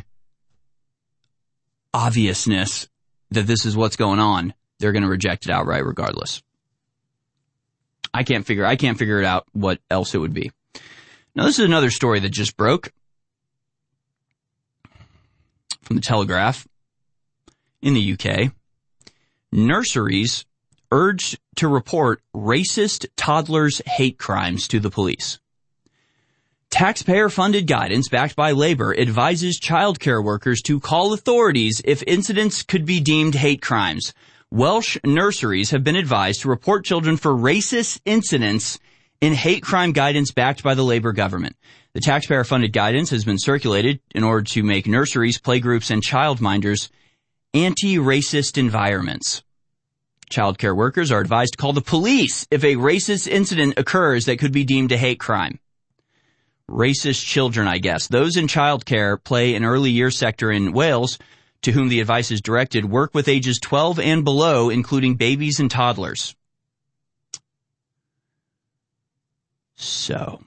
obviousness that this is what's going on. They're going to reject it outright regardless. I can't figure it out what else it would be. Now, this is another story that just broke from the Telegraph in the UK. Nurseries urged to report racist toddlers' hate crimes to the police. Taxpayer-funded guidance backed by Labor advises childcare workers to call authorities if incidents could be deemed hate crimes. Welsh nurseries have been advised to report children for racist incidents in hate crime guidance backed by the Labor government. The taxpayer-funded guidance has been circulated in order to make nurseries, playgroups, and childminders anti-racist environments. Childcare workers are advised to call the police if a racist incident occurs that could be deemed a hate crime. Racist children, I guess. Those in childcare play an early years sector in Wales, to whom the advice is directed, work with ages 12 and below, including babies and toddlers. So,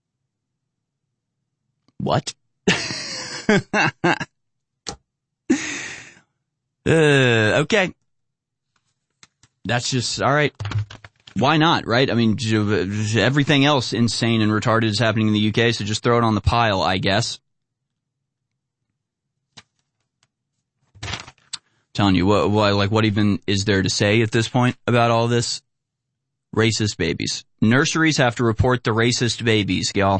what? Okay. That's just, all right. Why not, right? I mean, everything else insane and retarded is happening in the UK, so just throw it on the pile, I guess. Telling you, what even is there to say at this point about all this? Racist babies. Nurseries have to report the racist babies, y'all.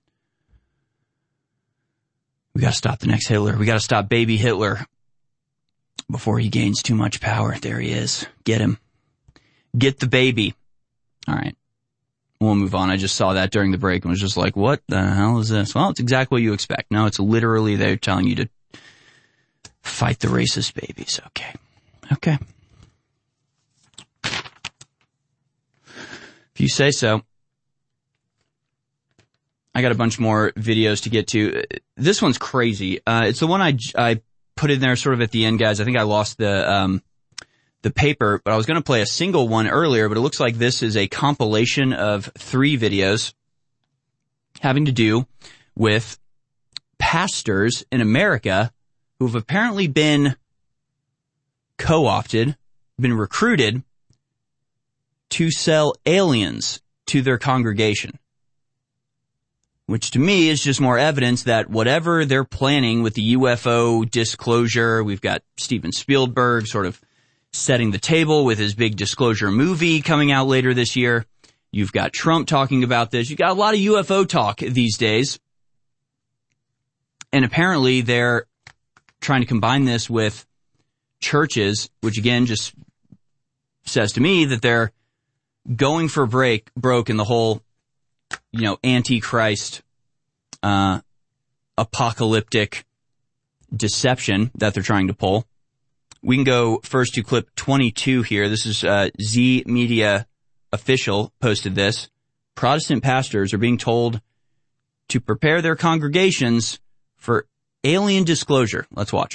We gotta stop the next Hitler. We gotta stop baby Hitler before he gains too much power. There he is. Get him. Get the baby. All right. We'll move on. I just saw that during the break and was just like, what the hell is this? Well, it's exactly what you expect. No, it's literally they're telling you to fight the racist babies. Okay. Okay. If you say so. I got a bunch more videos to get to. This one's crazy. It's the one I put in there sort of at the end, guys. I think I lost the paper, but I was going to play a single one earlier, but it looks like this is a compilation of 3 videos having to do with pastors in America who have apparently been co-opted, been recruited to sell aliens to their congregation. Which to me is just more evidence that whatever they're planning with the UFO disclosure, we've got Steven Spielberg sort of setting the table with his big disclosure movie coming out later this year. You've got Trump talking about this. You've got a lot of UFO talk these days. And apparently they're trying to combine this with churches, which again just says to me that they're going for broke in the whole, Antichrist apocalyptic deception that they're trying to pull. We can go first to clip 22 here. This is Z Media Official posted this. Protestant pastors are being told to prepare their congregations for alien disclosure. Let's watch.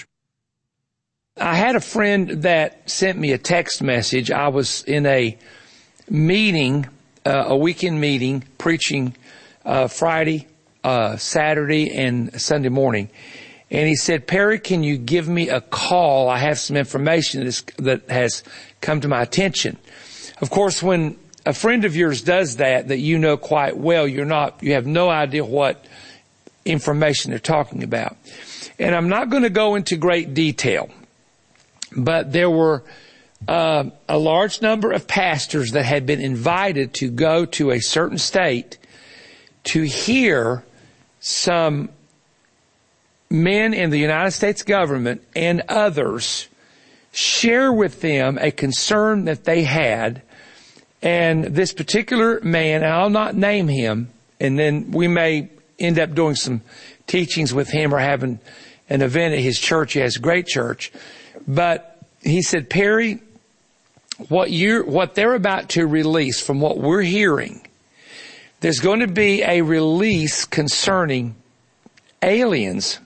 I had a friend that sent me a text message. I was in a meeting, a weekend meeting, preaching Friday, Saturday, and Sunday morning. And he said, Perry, can you give me a call? I have some information that has come to my attention. Of course, when a friend of yours does that you know quite well, you have no idea what information they're talking about. And I'm not going to go into great detail, but there were a large number of pastors that had been invited to go to a certain state to hear some men in the United States government and others share with them a concern that they had. And this particular man, and I'll not name him, and then we may end up doing some teachings with him or having an event at his church. He has a great church. But he said, Perry, what they're about to release, from what we're hearing, there's going to be a release concerning aliens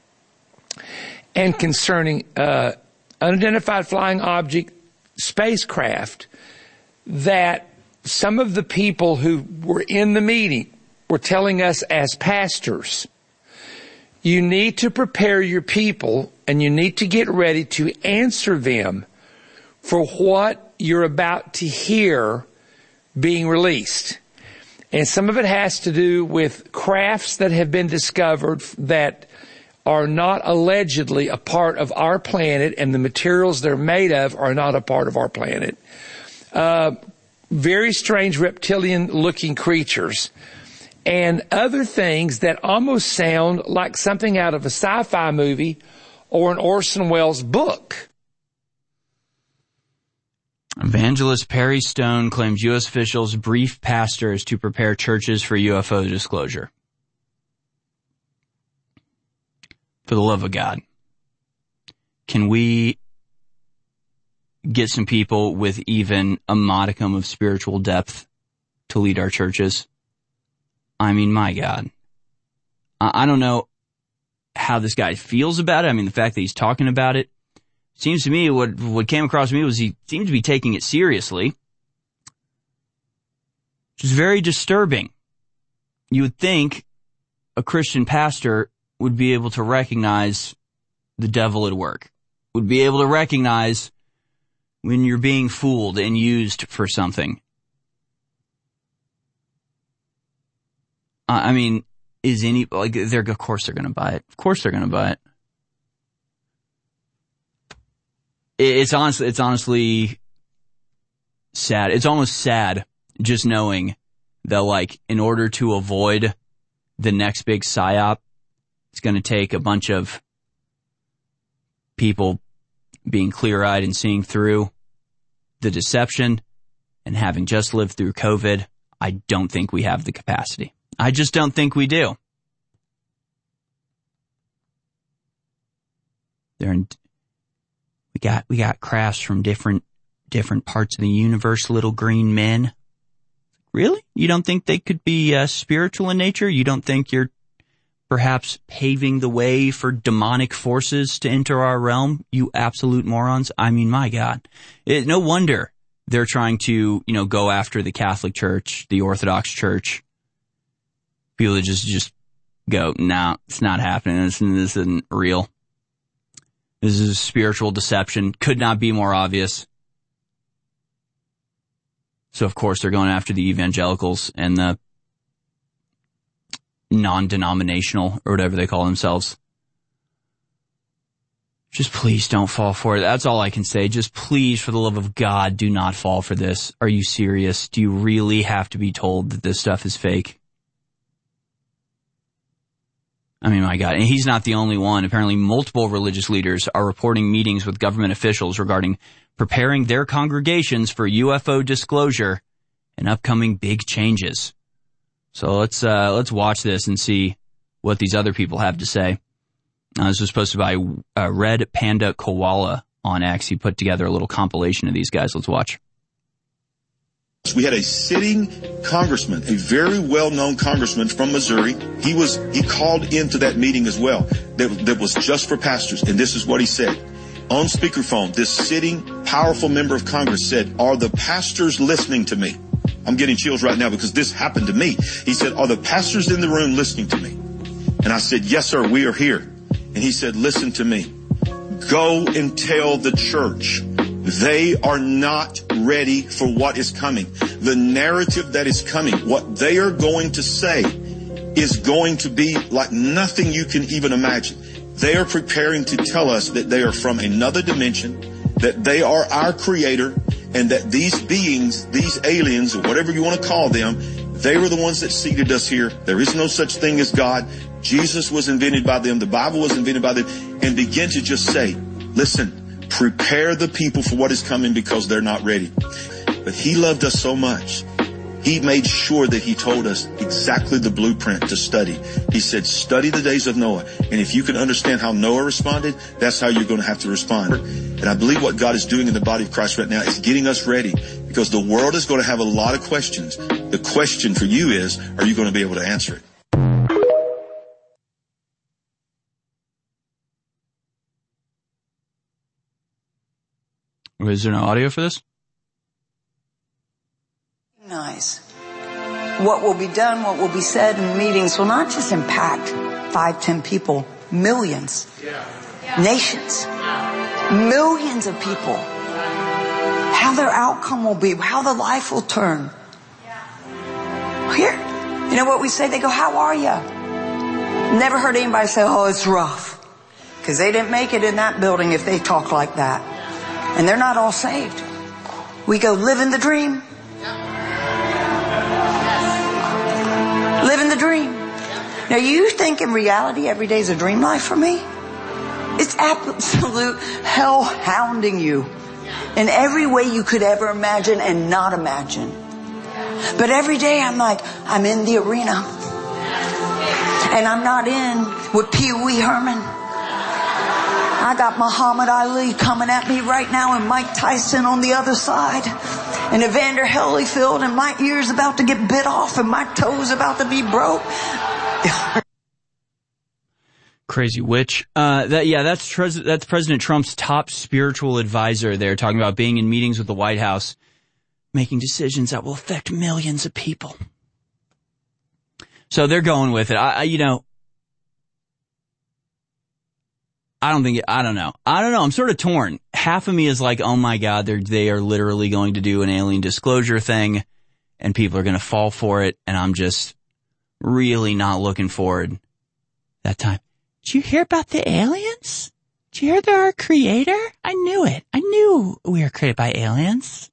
and concerning unidentified flying object spacecraft, that some of the people who were in the meeting were telling us as pastors, you need to prepare your people and you need to get ready to answer them for what you're about to hear being released. And some of it has to do with crafts that have been discovered that are not allegedly a part of our planet, and the materials they're made of are not a part of our planet. Very strange reptilian-looking creatures, and other things that almost sound like something out of a sci-fi movie or an Orson Welles book. Evangelist Perry Stone claims U.S. officials brief pastors to prepare churches for UFO disclosure. For the love of God, can we get some people with even a modicum of spiritual depth to lead our churches? I mean, my God. I don't know how this guy feels about it. I mean, the fact that he's talking about it, seems to me, what came across to me was he seemed to be taking it seriously, which is very disturbing. You would think a Christian pastor would be able to recognize the devil at work, would be able to recognize when you're being fooled and used for something. I mean, of course they're going to buy it. Of course they're going to buy it. It's honestly sad. It's almost sad just knowing that, in order to avoid the next big psyop, it's going to take a bunch of people being clear-eyed and seeing through the deception, and having just lived through COVID, I don't think we have the capacity. I just don't think we do. We got crafts from different parts of the universe, little green men. Really? You don't think they could be spiritual in nature? You don't think you're perhaps paving the way for demonic forces to enter our realm, you absolute morons? I mean, my God. No wonder they're trying to, go after the Catholic Church, the Orthodox Church. People that just go, no, it's not happening. This isn't real. This is spiritual deception. Could not be more obvious. So, of course, they're going after the evangelicals and the non-denominational, or whatever they call themselves. Just please don't fall for it. That's all I can say. Just please, for the love of God, do not fall for this. Are you serious? Do you really have to be told that this stuff is fake? I mean, my God. And he's not the only one. Apparently, multiple religious leaders are reporting meetings with government officials regarding preparing their congregations for UFO disclosure and upcoming big changes. So let's watch this and see what these other people have to say. This was posted by Red Panda Koala on X. He put together a little compilation of these guys. Let's watch. We had a sitting congressman, a very well-known congressman from Missouri. He called into that meeting as well. That was just for pastors. And this is what he said. On speakerphone, this sitting, powerful member of Congress said, "Are the pastors listening to me?" I'm getting chills right now because this happened to me. He said, "Are the pastors in the room listening to me?" And I said, "Yes, sir, we are here." And he said, "Listen to me. Go and tell the church they are not ready for what is coming. The narrative that is coming, what they are going to say is going to be like nothing you can even imagine. They are preparing to tell us that they are from another dimension, that they are our creator, and that these beings, these aliens, or whatever you want to call them, they were the ones that seeded us here. There is no such thing as God. Jesus was invented by them. The Bible was invented by them." And begin to just say, listen, prepare the people for what is coming because they're not ready. But he loved us so much. He made sure that he told us exactly the blueprint to study. He said, study the days of Noah. And if you can understand how Noah responded, that's how you're going to have to respond. And I believe what God is doing in the body of Christ right now is getting us ready because the world is going to have a lot of questions. The question for you is, are you going to be able to answer it? Is there no audio for this? Nice. What will be done, what will be said in meetings will not just impact 5-10 people, millions, nations, millions of people. How their outcome will be, how the life will turn. Here, you know what we say? They go, "How are you?" Never heard anybody say, "Oh, it's rough," because they didn't make it in that building if they talk like that. And they're not all saved. We go, living the dream. Living the dream. Now you think in reality every day is a dream life for me? It's absolute hell hounding you in every way you could ever imagine and not imagine. But every day I'm like, I'm in the arena. And I'm not in with Pee Wee Herman. I got Muhammad Ali coming at me right now and Mike Tyson on the other side. And Evander Holyfield, and my ear's about to get bit off and my toe's about to be broke. Crazy witch. That's President Trump's top spiritual advisor there, talking about being in meetings with the White House, making decisions that will affect millions of people. So they're going with it. I don't know. I'm sort of torn. Half of me is like, oh my God, they are literally going to do an alien disclosure thing and people are going to fall for it. And I'm just really not looking forward that time. Did you hear about the aliens? Did you hear they're our creator? I knew it. I knew we were created by aliens.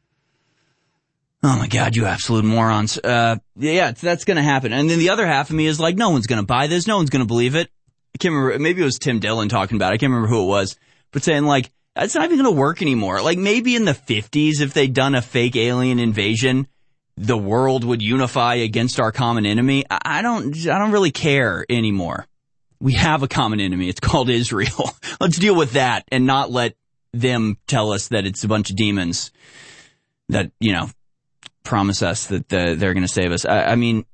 Oh my God, you absolute morons. That's going to happen. And then the other half of me is like, no one's going to buy this. No one's going to believe it. I can't remember, maybe it was Tim Dillon talking about it. I can't remember who it was, but saying like, it's not even going to work anymore. Like maybe in the 50s, if they'd done a fake alien invasion, the world would unify against our common enemy. I don't really care anymore. We have a common enemy. It's called Israel. Let's deal with that and not let them tell us that it's a bunch of demons that, promise us that they're going to save us. I mean,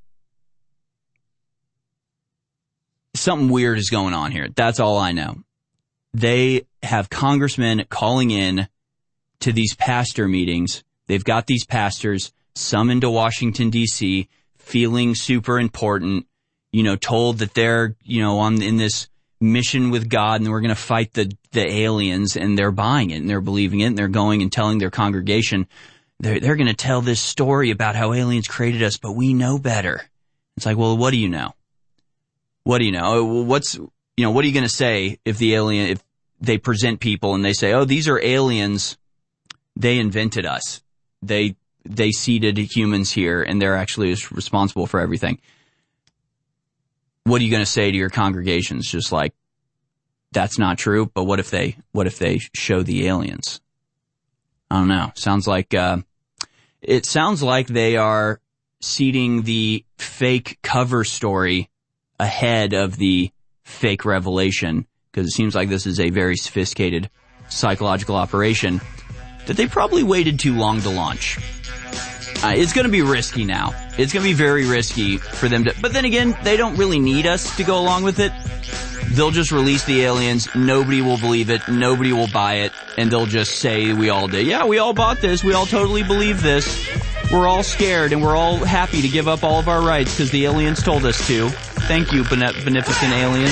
something weird is going on here. That's all I know. They have congressmen calling in to these pastor meetings. They've got these pastors summoned to Washington, D.C., feeling super important, told that they're, in this mission with God and we're going to fight the aliens, and they're buying it and they're believing it and they're going and telling their congregation they're going to tell this story about how aliens created us, but we know better. It's like, well, what do you know? What do you know? What are you going to say if they present people and they say, oh, these are aliens. They invented us. They seeded humans here and they're actually responsible for everything. What are you going to say to your congregations? Just like, that's not true. But what if they show the aliens? I don't know. It sounds like they are seeding the fake cover story ahead of the fake revelation, because it seems like this is a very sophisticated psychological operation, that they probably waited too long to launch. It's going to be risky now. It's going to be very risky for them to, but then again, they don't really need us to go along with it. They'll just release the aliens. Nobody will believe it. Nobody will buy it. And they'll just say we all did. Yeah, we all bought this. We all totally believe this. We're all scared and we're all happy to give up all of our rights because the aliens told us to. Thank you, beneficent aliens.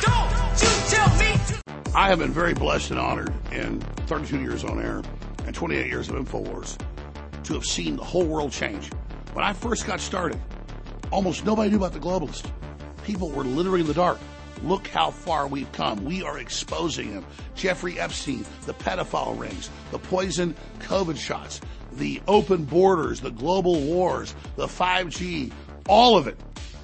I have been very blessed and honored in 32 years on air and 28 years of InfoWars to have seen the whole world change. When I first got started, almost nobody knew about the globalists. People were literally in the dark. Look how far we've come. We are exposing them. Jeffrey Epstein, the pedophile rings, the poison COVID shots, the open borders, the global wars, the 5G, all of it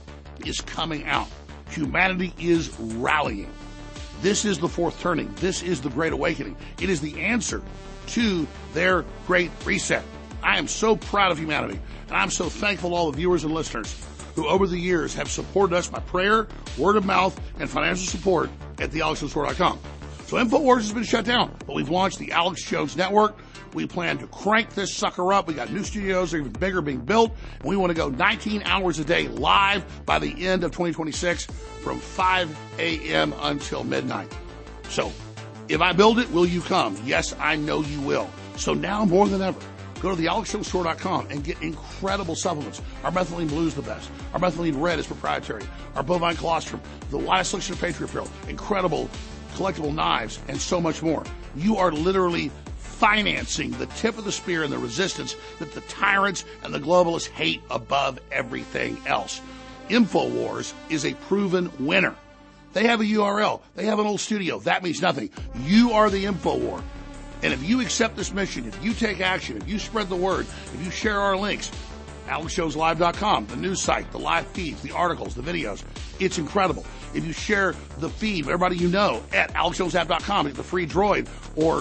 is coming out. Humanity is rallying. This is the fourth turning. This is the Great Awakening. It is the answer to their Great Reset. I am so proud of humanity, and I'm so thankful to all the viewers and listeners who over the years have supported us by prayer, word of mouth, and financial support at thealexjonesport.com. So InfoWars has been shut down, but we've launched the Alex Jones Network. We plan to crank this sucker up. We got new studios that are even bigger being built, and we want to go 19 hours a day live by the end of 2026 from 5 a.m. until midnight. So if I build it, will you come? Yes, I know you will. So now more than ever, go to thealexjonesport.com and get incredible supplements. Our methylene blue is the best. Our methylene red is proprietary. Our bovine colostrum, the widest selection of Patriot apparel, incredible collectible knives, and so much more. You are literally financing the tip of the spear and the resistance that the tyrants and the globalists hate above everything else. InfoWars is a proven winner. They have a URL. They have an old studio. That means nothing. You are the InfoWar. And if you accept this mission, if you take action, if you spread the word, if you share our links, AlexJonesLive.com, the news site, the live feeds, the articles, the videos, it's incredible. If you share the feed with everybody you know at AlexJonesApp.com, get the free Droid or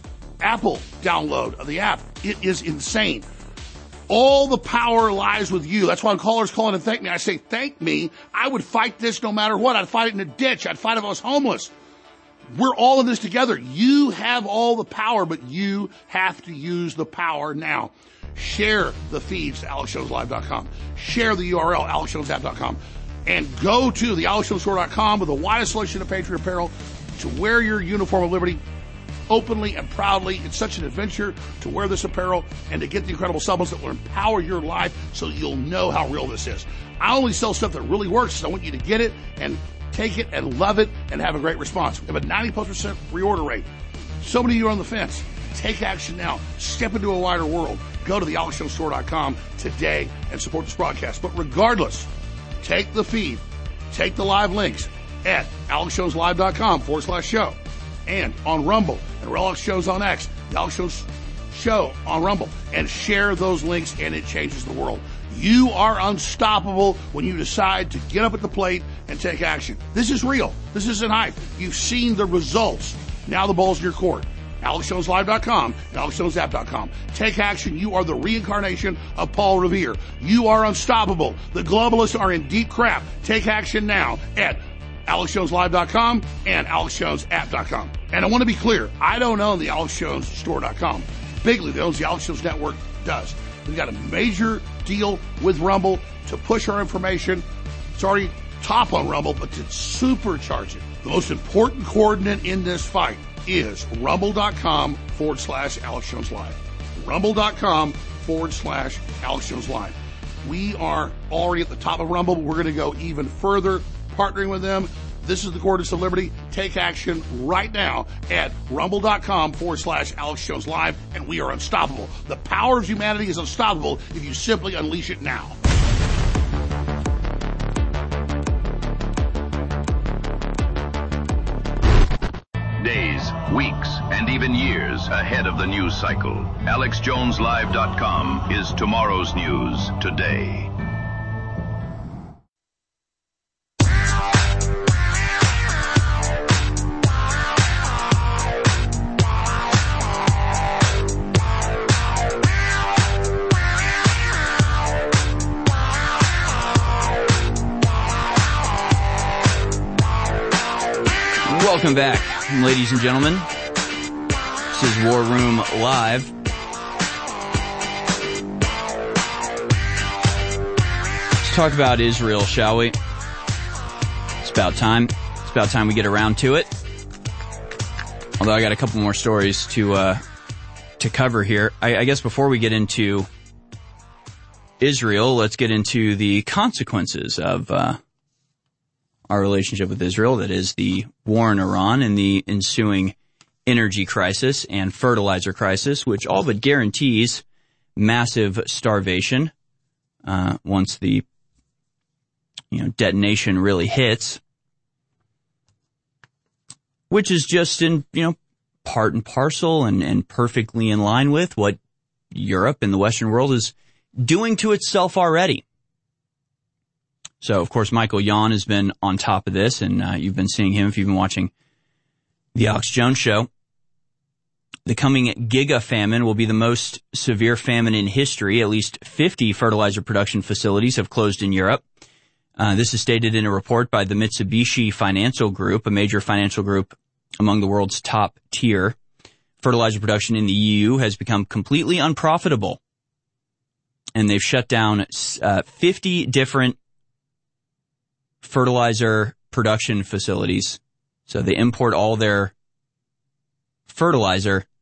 Apple download of the app, it is insane. All the power lies with you. That's why when callers call in and thank me, I say, thank me. I would fight this no matter what. I'd fight it in a ditch. I'd fight if I was homeless. We're all in this together. You have all the power, but you have to use the power now. Share the feeds to AlexJonesLive.com. Share the URL, AlexJonesApp.com. And go to the AlexJonesStore.com with the widest selection of Patriot apparel to wear your uniform of liberty openly and proudly. It's such an adventure to wear this apparel and to get the incredible supplements that will empower your life so you'll know how real this is. I only sell stuff that really works, so I want you to get it and take it and love it and have a great response. We have a 90+% reorder rate. So many of you are on the fence. Take action now. Step into a wider world. Go to thealexjonesport.com today and support this broadcast. But regardless, take the feed, take the live links at AlexJonesLive.com/show and on Rumble and Real Alex Shows on X, the Alex Jones Show on Rumble, and share those links, and it changes the world. You are unstoppable when you decide to get up at the plate and take action. This is real. This isn't hype. You've seen the results. Now the ball's in your court. AlexJonesLive.com and AlexJonesApp.com. Take action. You are the reincarnation of Paul Revere. You are unstoppable. The globalists are in deep crap. Take action now at AlexJonesLive.com and AlexJonesApp.com. And I want to be clear, I don't own the AlexJonesStore.com. Bigly, that owns the Alex Jones Network, does. We've got a major deal with Rumble to push our information. It's already top on Rumble, but to supercharge it. The most important coordinate in this fight is rumble.com/Alex Jones Live. Rumble.com/Alex Jones Live. We are already at the top of Rumble, but we're going to go even further, partnering with them. This is the coordinates of liberty. Take action right now at rumble.com/Alex Jones Live, and we are unstoppable. The power of humanity is unstoppable if you simply unleash it now. Days, weeks, and even years ahead of the news cycle. AlexJonesLive.com is tomorrow's news today. Welcome back, ladies and gentlemen. This is War Room Live. Let's talk about Israel, shall we? It's about time. It's about time we get around to it. Although I got a couple more stories to cover here. I guess before we get into Israel, let's get into the consequences of our relationship with Israel. That is the war in Iran and the ensuing energy crisis and fertilizer crisis, which all but guarantees massive starvation once the detonation really hits, which is just in part and parcel and perfectly in line with what Europe and the Western world is doing to itself already. So, of course, Michael Yon has been on top of this, and you've been seeing him if you've been watching the Alex Jones Show. The coming giga famine will be the most severe famine in history. At least 50 fertilizer production facilities have closed in Europe. This is stated in a report by the Mitsubishi Financial Group, a major financial group among the world's top tier. Fertilizer production in the EU has become completely unprofitable, and they've shut down 50 different fertilizer production facilities. So they import all their fertilizer.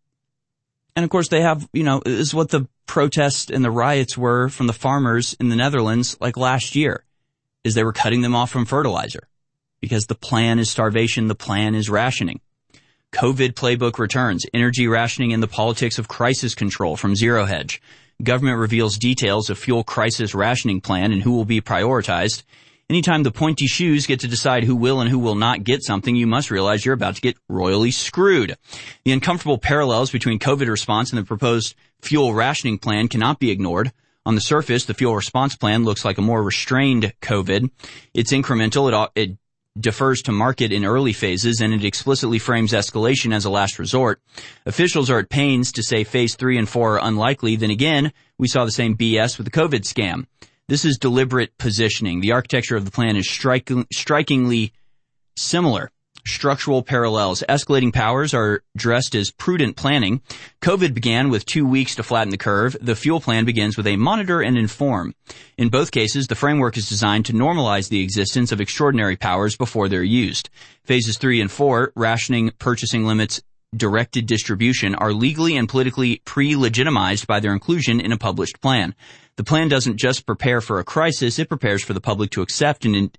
And of course they have, this is what the protests and the riots were from the farmers in the Netherlands like last year, is they were cutting them off from fertilizer because the plan is starvation. The plan is rationing. COVID playbook returns, energy rationing and the politics of crisis control from Zero Hedge. Government reveals details of fuel crisis rationing plan and who will be prioritized. Anytime the pointy shoes get to decide who will and who will not get something, you must realize you're about to get royally screwed. The uncomfortable parallels between COVID response and the proposed fuel rationing plan cannot be ignored. On the surface, the fuel response plan looks like a more restrained COVID. It's incremental. It defers to market in early phases, and it explicitly frames escalation as a last resort. Officials are at pains to say phase 3 and 4 are unlikely. Then again, we saw the same BS with the COVID scam. This is deliberate positioning. The architecture of the plan is strikingly similar. Structural parallels. Escalating powers are dressed as prudent planning. COVID began with 2 weeks to flatten the curve. The fuel plan begins with a monitor and inform. In both cases, the framework is designed to normalize the existence of extraordinary powers before they're used. Phases 3 and 4, rationing, purchasing limits, directed distribution, are legally and politically pre-legitimized by their inclusion in a published plan. The plan doesn't just prepare for a crisis, it prepares for the public to accept an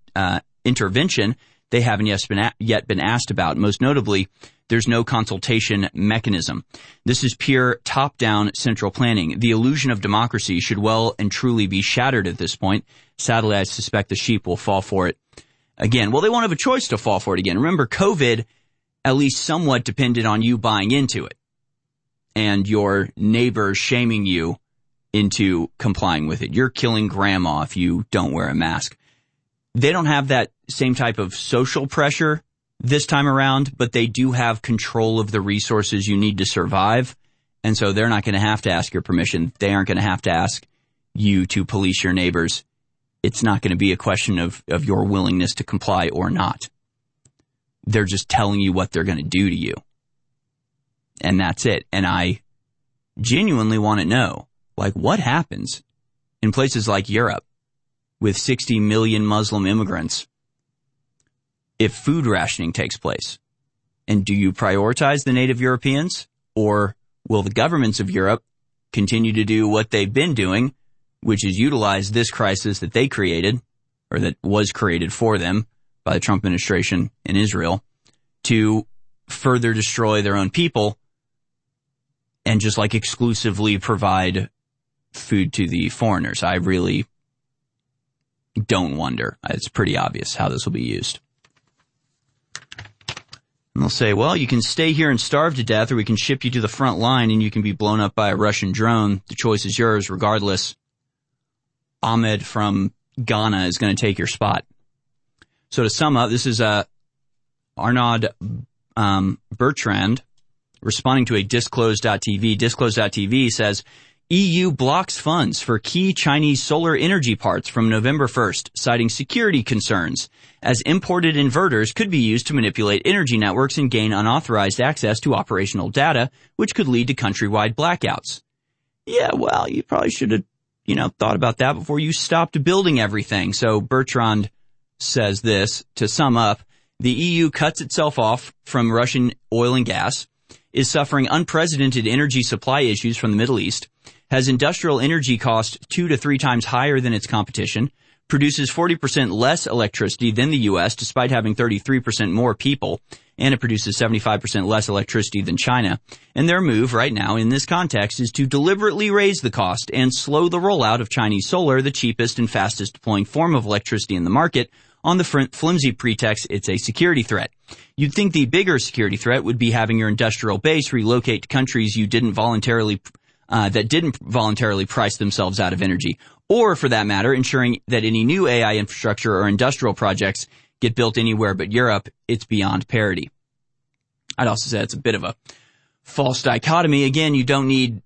intervention they haven't yet been asked about. Most notably, there's no consultation mechanism. This is pure top-down central planning. The illusion of democracy should well and truly be shattered at this point. Sadly, I suspect the sheep will fall for it again. Well, they won't have a choice to fall for it again. Remember, COVID at least somewhat depended on you buying into it and your neighbors shaming you into complying with it. You're killing grandma if you don't wear a mask. They don't have that same type of social pressure this time around, but they do have control of the resources you need to survive. And so they're not going to have to ask your permission. They aren't going to have to ask you to police your neighbors. It's not going to be a question of your willingness to comply or not. They're just telling you what they're going to do to you. And that's it. And I genuinely want to know, what happens in places like Europe with 60 million Muslim immigrants if food rationing takes place? And do you prioritize the native Europeans, or will the governments of Europe continue to do what they've been doing, which is utilize this crisis that they created, or that was created for them by the Trump administration in Israel, to further destroy their own people and just exclusively provide food to the foreigners? I really don't wonder. It's pretty obvious how this will be used. And they'll say, well, you can stay here and starve to death, or we can ship you to the front line and you can be blown up by a Russian drone. The choice is yours regardless. Ahmed from Ghana is going to take your spot. So to sum up, this is Arnaud Bertrand responding to a Disclose.tv. Disclose.tv says, EU blocks funds for key Chinese solar energy parts from November 1st, citing security concerns, as imported inverters could be used to manipulate energy networks and gain unauthorized access to operational data, which could lead to countrywide blackouts. Yeah, well, you probably should have, thought about that before you stopped building everything. So Bertrand says this, to sum up, the EU cuts itself off from Russian oil and gas, is suffering unprecedented energy supply issues from the Middle East, has industrial energy costs 2 to 3 times higher than its competition, produces 40% less electricity than the U.S. despite having 33% more people, and it produces 75% less electricity than China. And their move right now in this context is to deliberately raise the cost and slow the rollout of Chinese solar, the cheapest and fastest deploying form of electricity in the market, on the flimsy pretext it's a security threat. You'd think the bigger security threat would be having your industrial base relocate to countries that didn't voluntarily price themselves out of energy, or for that matter, ensuring that any new AI infrastructure or industrial projects get built anywhere but Europe. It's beyond parity. I'd also say it's a bit of a false dichotomy. Again, you don't need,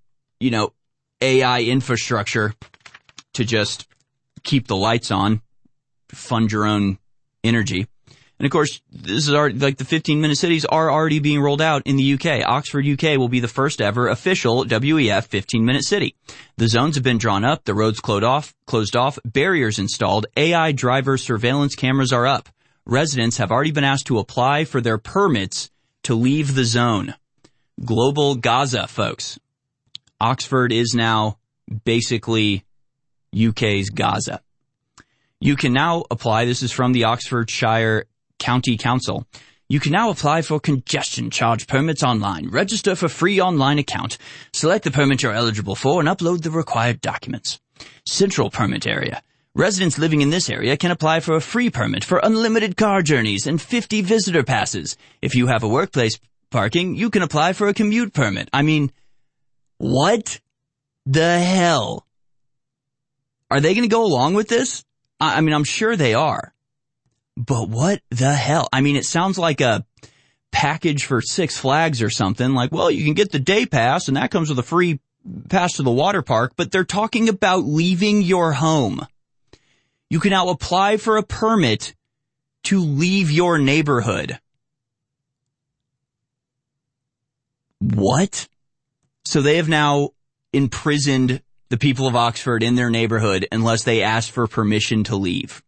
AI infrastructure to just keep the lights on, fund your own energy. And of course, this is the 15-minute cities are already being rolled out in the UK. Oxford, UK will be the first ever official WEF 15-minute city. The zones have been drawn up, the roads closed off, barriers installed, AI driver surveillance cameras are up. Residents have already been asked to apply for their permits to leave the zone. Global Gaza, folks. Oxford is now basically UK's Gaza. You can now apply, this is from the Oxfordshire County Council, you can now apply for congestion charge permits online. Register for free online account, select the permit you're eligible for, and upload the required documents. Central Permit Area. Residents living in this area can apply for a free permit for unlimited car journeys and 50 visitor passes. If you have a workplace parking, you can apply for a commute permit. I mean, what the hell? Are they going to go along with this? I mean, I'm sure they are. But what the hell? I mean, it sounds like a package for Six Flags or something. Like, well, you can get the day pass, and that comes with a free pass to the water park. But they're talking about leaving your home. You can now apply for a permit to leave your neighborhood. What? So they have now imprisoned the people of Oxford in their neighborhood unless they ask for permission to leave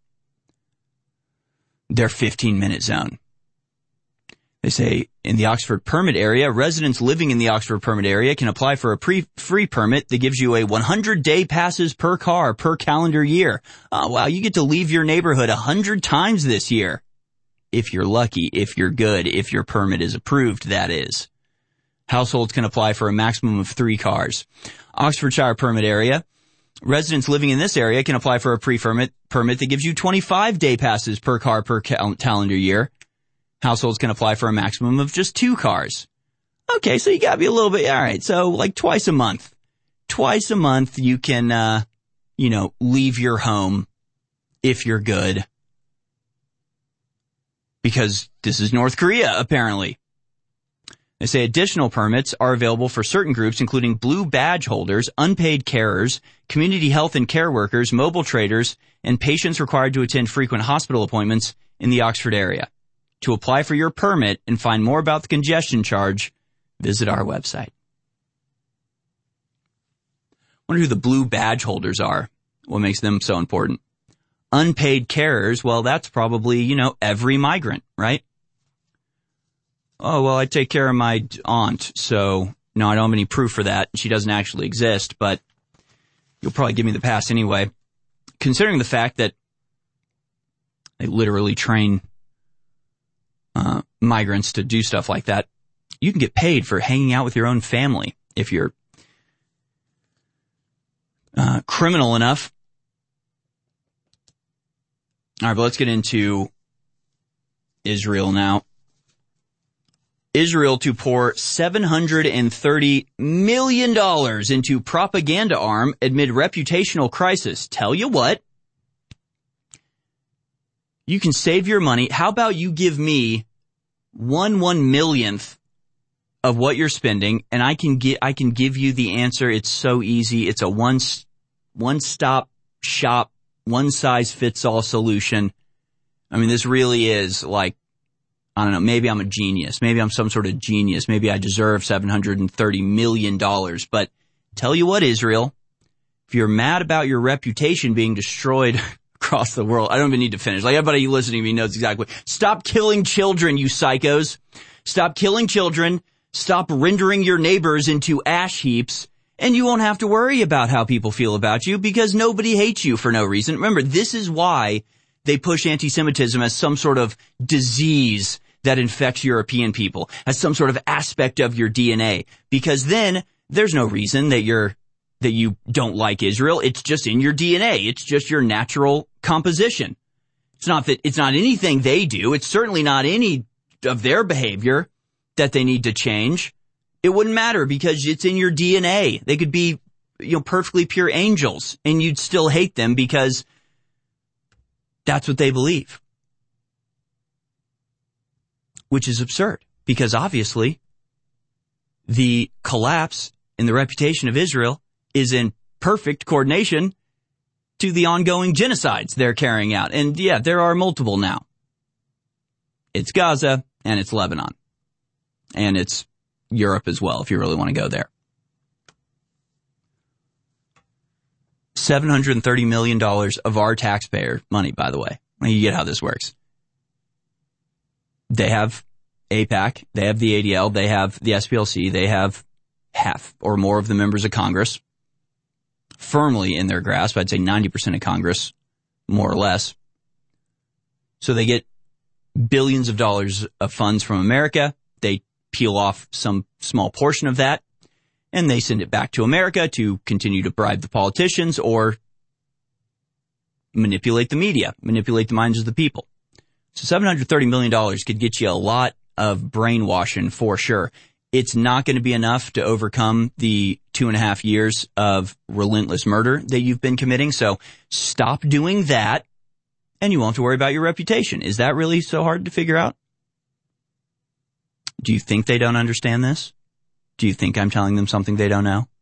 their 15-minute zone. They say in the Oxford permit area, residents living in the Oxford permit area can apply for a free permit that gives you a 100-day passes per car per calendar year. Oh, wow, you get to leave your neighborhood 100 times this year. If you're lucky, if you're good, if your permit is approved, that is. Households can apply for a maximum of 3 cars. Oxfordshire permit area. Residents living in this area can apply for a permit that gives you 25-day passes per car per calendar year. Households can apply for a maximum of just 2 cars. Okay, so you gotta be a little bit, alright, so like twice a month. Twice a month you can, leave your home if you're good. Because this is North Korea, apparently. They say additional permits are available for certain groups, including blue badge holders, unpaid carers, community health and care workers, mobile traders, and patients required to attend frequent hospital appointments in the Oxford area. To apply for your permit and find more about the congestion charge, visit our website. Wonder who the blue badge holders are. What makes them so important? Unpaid carers, well, that's probably, every migrant, right? Oh, well, I take care of my aunt, so no, I don't have any proof for that. She doesn't actually exist, but you'll probably give me the pass anyway. Considering the fact that they literally train migrants to do stuff like that, you can get paid for hanging out with your own family if you're criminal enough. All right, but let's get into Israel now. Israel to pour $730 million into propaganda arm amid reputational crisis. Tell you what, you can save your money. How about you give me 1/1 millionth of what you're spending, and I can give you the answer. It's so easy. It's a one-stop shop, one-size-fits-all solution. I mean, this really is like, I don't know, maybe I'm a genius. Maybe I'm some sort of genius. Maybe I deserve $730 million. But tell you what, Israel, if you're mad about your reputation being destroyed across the world, I don't even need to finish. Like, everybody listening to me knows exactly. Stop killing children, you psychos. Stop killing children. Stop rendering your neighbors into ash heaps. And you won't have to worry about how people feel about you because nobody hates you for no reason. Remember, this is why they push anti-Semitism as some sort of disease that infects European people, as some sort of aspect of your DNA. Because then there's no reason that you don't like Israel. It's just in your DNA. It's just your natural composition. It's not anything they do. It's certainly not any of their behavior that they need to change. It wouldn't matter because it's in your DNA. They could be, perfectly pure angels and you'd still hate them because that's what they believe. Which is absurd because obviously the collapse in the reputation of Israel is in perfect coordination to the ongoing genocides they're carrying out. And yeah, there are multiple now. It's Gaza and it's Lebanon. And it's Europe as well, if you really want to go there. $730 million of our taxpayer money, by the way. You get how this works. They have AIPAC, they have the ADL, they have the SPLC, they have half or more of the members of Congress firmly in their grasp. I'd say 90% of Congress, more or less. So they get billions of dollars of funds from America. They peel off some small portion of that, and they send it back to America to continue to bribe the politicians or manipulate the media, manipulate the minds of the people. So $730 million could get you a lot of brainwashing for sure. It's not going to be enough to overcome the 2.5 years of relentless murder that you've been committing. So stop doing that, and you won't have to worry about your reputation. Is that really so hard to figure out? Do you think they don't understand this? Do you think I'm telling them something they don't know?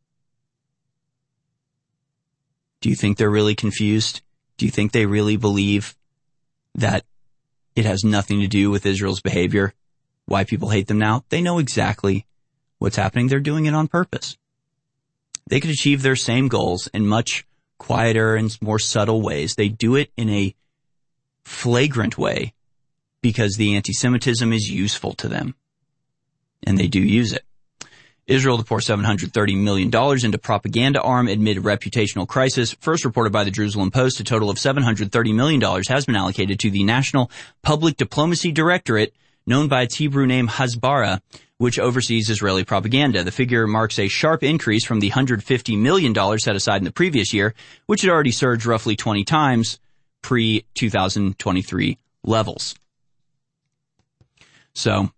Do you think they're really confused? Do you think they really believe that it has nothing to do with Israel's behavior? Why people hate them now? They know exactly what's happening. They're doing it on purpose. They could achieve their same goals in much quieter and more subtle ways. They do it in a flagrant way because the anti-Semitism is useful to them. And they do use it. Israel to pour $730 million into propaganda arm amid reputational crisis. First reported by the Jerusalem Post, a total of $730 million has been allocated to the National Public Diplomacy Directorate, known by its Hebrew name Hasbara, which oversees Israeli propaganda. The figure marks a sharp increase from the $150 million set aside in the previous year, which had already surged roughly 20 times pre-2023 levels. So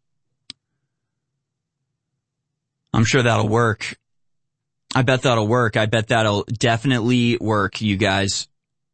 I'm sure that'll work. I bet that'll work. I bet that'll definitely work, you guys.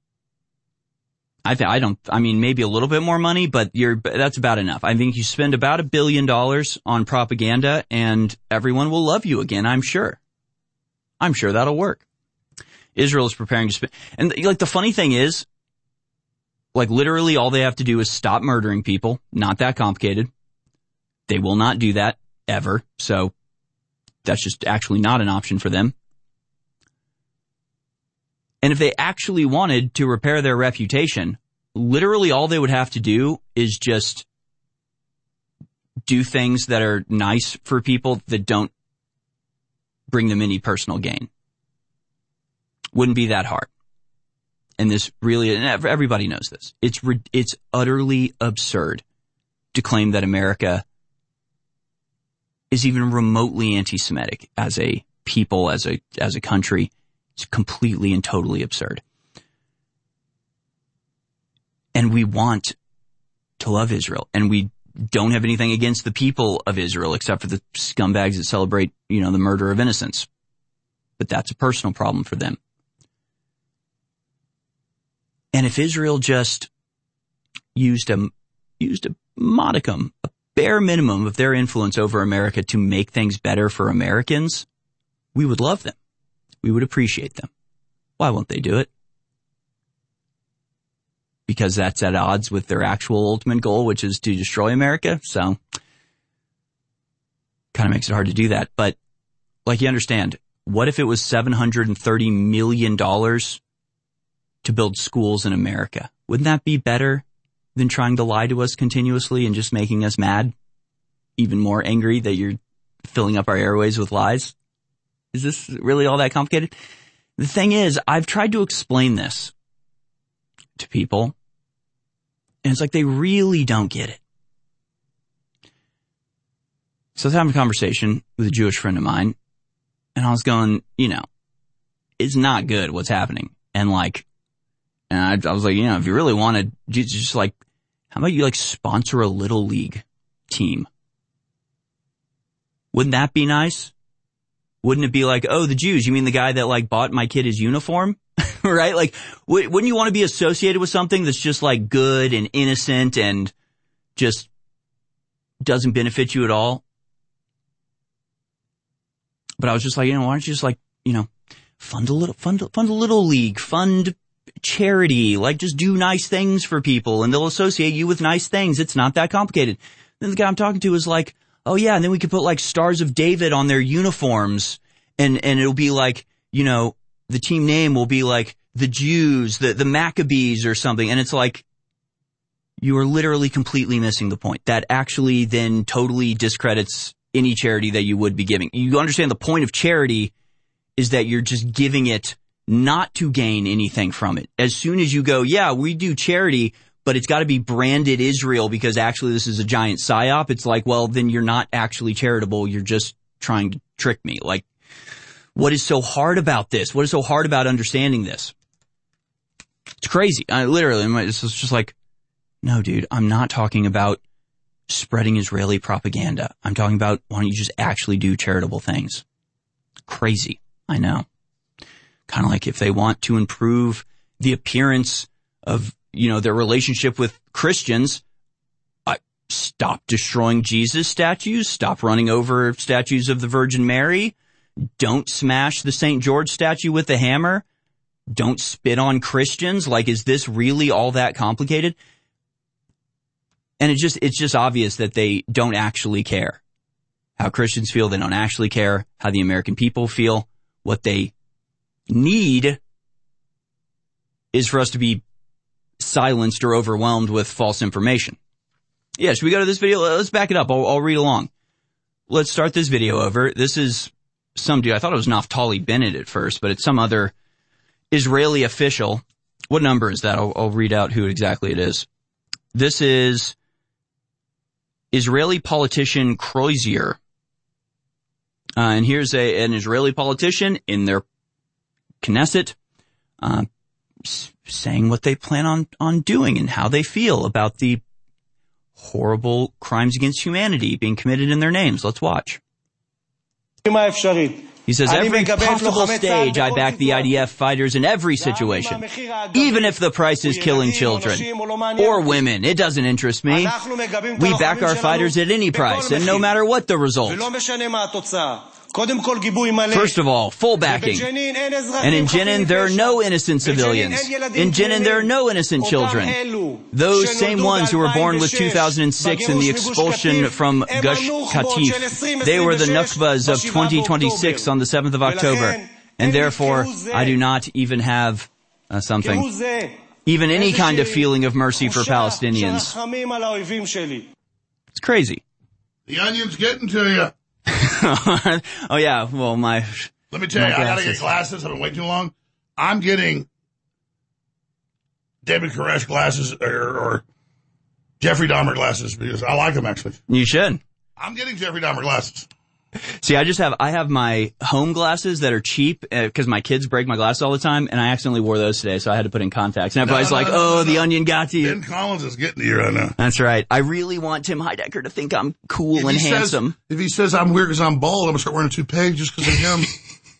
Maybe a little bit more money, but that's about enough. I think you spend about $1 billion on propaganda and everyone will love you again, I'm sure. I'm sure that'll work. Israel is preparing to spend, and the funny thing is, literally all they have to do is stop murdering people. Not that complicated. They will not do that ever. So that's just actually not an option for them. And if they actually wanted to repair their reputation, literally all they would have to do is just do things that are nice for people that don't bring them any personal gain. Wouldn't be that hard. And this really, and everybody knows this. It's utterly absurd to claim that America is even remotely anti-Semitic as a people, as a country. It's completely and totally absurd. And we want to love Israel, and we don't have anything against the people of Israel except for the scumbags that celebrate, the murder of innocents. But that's a personal problem for them. And if Israel just used a modicum, a bare minimum of their influence over America to make things better for Americans, we would love them. We would appreciate them. Why won't they do it? Because that's at odds with their actual ultimate goal, which is to destroy America. So, kind of makes it hard to do that. But, like, you understand, what if it was $730 million to build schools in America? Wouldn't that be better than trying to lie to us continuously and just making us mad? Even more angry that you're filling up our airways with lies? Is this really all that complicated? The thing is, I've tried to explain this to people, and it's like they really don't get it. So I was having a conversation with a Jewish friend of mine, and I was going, it's not good what's happening. And I was like, if you really wanted, just like, how about you sponsor a little league team? Wouldn't that be nice? Wouldn't it be like, oh, the Jews, you mean the guy that bought my kid his uniform? Right? Wouldn't you want to be associated with something that's just good and innocent and just doesn't benefit you at all? But I was just like, why don't you just fund a little league, fund charity, just do nice things for people and they'll associate you with nice things. It's not that complicated. Then the guy I'm talking to was like, oh yeah, and then we could put Stars of David on their uniforms and it'll be the team name will be the Jews, the Maccabees or something. And it's you are literally completely missing the point. That actually then totally discredits any charity that you would be giving. You understand the point of charity is that you're just giving it not to gain anything from it. As soon as you go, yeah, we do charity, but it's got to be branded Israel because actually this is a giant psyop. It's well, then you're not actually charitable. You're just trying to trick me. What is so hard about this? What is so hard about understanding this? It's crazy. It's just no, dude, I'm not talking about spreading Israeli propaganda. I'm talking about why don't you just actually do charitable things? Crazy. I know. Kind of if they want to improve the appearance of, their relationship with Christians, stop destroying Jesus statues, stop running over statues of the Virgin Mary, don't smash the St. George statue with a hammer, don't spit on Christians. Is this really all that complicated? And it's just obvious that they don't actually care how Christians feel. They don't actually care how the American people feel. What they need is for us to be silenced or overwhelmed with false information. Yeah, should we go to this video? Let's back it up. I'll read along. Let's start this video over. This is some dude. I thought it was Naftali Bennett at first, but it's some other Israeli official. What number is that? I'll read out who exactly it is. This is Israeli politician Crozier. And here's an Israeli politician in their Knesset, saying what they plan on doing and how they feel about the horrible crimes against humanity being committed in their names. Let's watch. He says, every possible stage I back the IDF fighters in every situation, even if the price is killing children or women. It doesn't interest me. We back our fighters at any price and no matter what the result. First of all, full backing. And in Jenin, there are no innocent civilians. In Jenin, there are no innocent children. Those same ones who were born with 2006 and the expulsion from Gush Katif, they were the Nukhbas of 2026 on the 7th of October. And therefore, I do not even have even any kind of feeling of mercy for Palestinians. It's crazy. The onion's getting to you. Oh yeah, well let me tell you, I gotta get glasses. I've been waiting too long. I'm getting David Koresh glasses or Jeffrey Dahmer glasses because I like them actually. You should. I'm getting Jeffrey Dahmer glasses. See, I have my home glasses that are cheap because my kids break my glasses all the time, and I accidentally wore those today, so I had to put in contacts. And everybody's the onion got to you. Ben Collins is getting to you right now. That's right. I really want Tim Heidecker to think I'm cool and handsome. If he says I'm weird because I'm bald, I'm going to start wearing a toupee just because of him.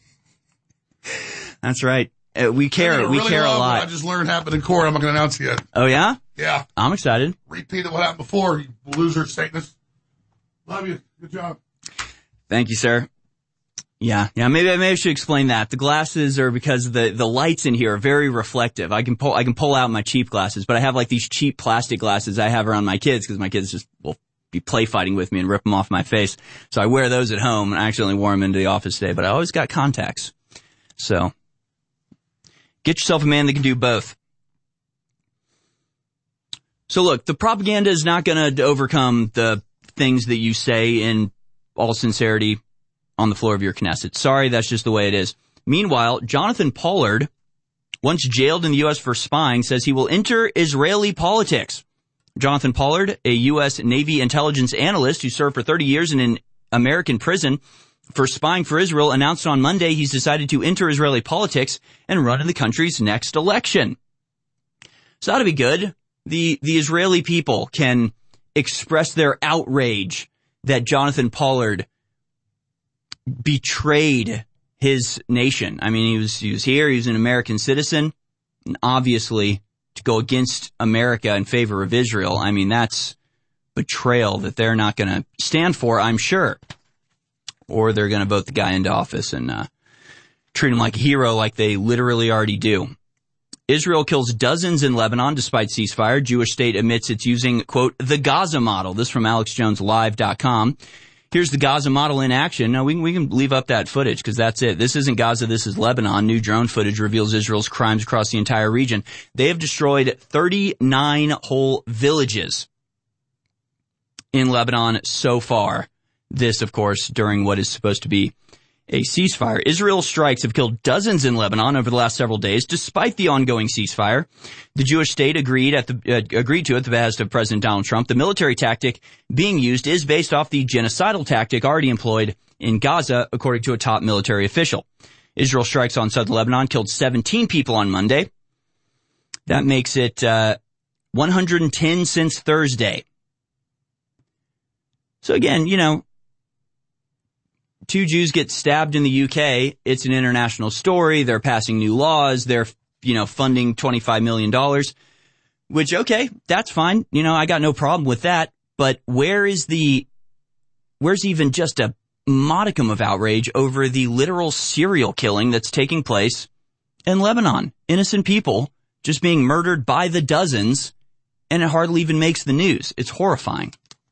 That's right. We care. We care a lot. I just learned happened in court. I'm not going to announce it yet. Oh, yeah? Yeah. I'm excited. Repeat of what happened before, you loser Satanist. Love you. Good job. Thank you, sir. Yeah. Maybe I should explain that. The glasses are because the lights in here are very reflective. I can pull out my cheap glasses, but I have like these cheap plastic glasses I have around my kids because my kids just will be play fighting with me and rip them off my face. So I wear those at home, and I actually only wore them into the office today, but I always got contacts. So get yourself a man that can do both. So look, the propaganda is not going to overcome the things that you say in all sincerity on the floor of your Knesset. Sorry, that's just the way it is. Meanwhile, Jonathan Pollard, once jailed in the U.S. for spying, says he will enter Israeli politics. Jonathan Pollard, a U.S. Navy intelligence analyst who served for 30 years in an American prison for spying for Israel, announced on Monday he's decided to enter Israeli politics and run in the country's next election. So that'll be good. The Israeli people can express their outrage that Jonathan Pollard betrayed his nation. I mean, he was here, he was an American citizen, and obviously to go against America in favor of Israel, I mean, that's betrayal that they're not going to stand for, I'm sure. Or they're going to vote the guy into office and treat him like a hero like they literally already do. Israel kills dozens in Lebanon despite ceasefire. Jewish state admits it's using, quote, the Gaza model. This from AlexJonesLive.com. Here's the Gaza model in action. Now, we can leave up that footage because that's it. This isn't Gaza, this is Lebanon. New drone footage reveals Israel's crimes across the entire region. They have destroyed 39 whole villages in Lebanon so far. This, of course, during what is supposed to be a ceasefire. Israel's strikes have killed dozens in Lebanon over the last several days, despite the ongoing ceasefire. The Jewish state agreed to at the behest of President Donald Trump. The military tactic being used is based off the genocidal tactic already employed in Gaza, according to a top military official. Israel strikes on southern Lebanon killed 17 people on Monday. That makes it 110 since Thursday. So again, you know, 2 Jews get stabbed in the UK. It's an international story. They're passing new laws. They're, funding $25 million, which, okay, that's fine. I got no problem with that. But where's even just a modicum of outrage over the literal serial killing that's taking place in Lebanon? Innocent people just being murdered by the dozens, and it hardly even makes the news. It's horrifying.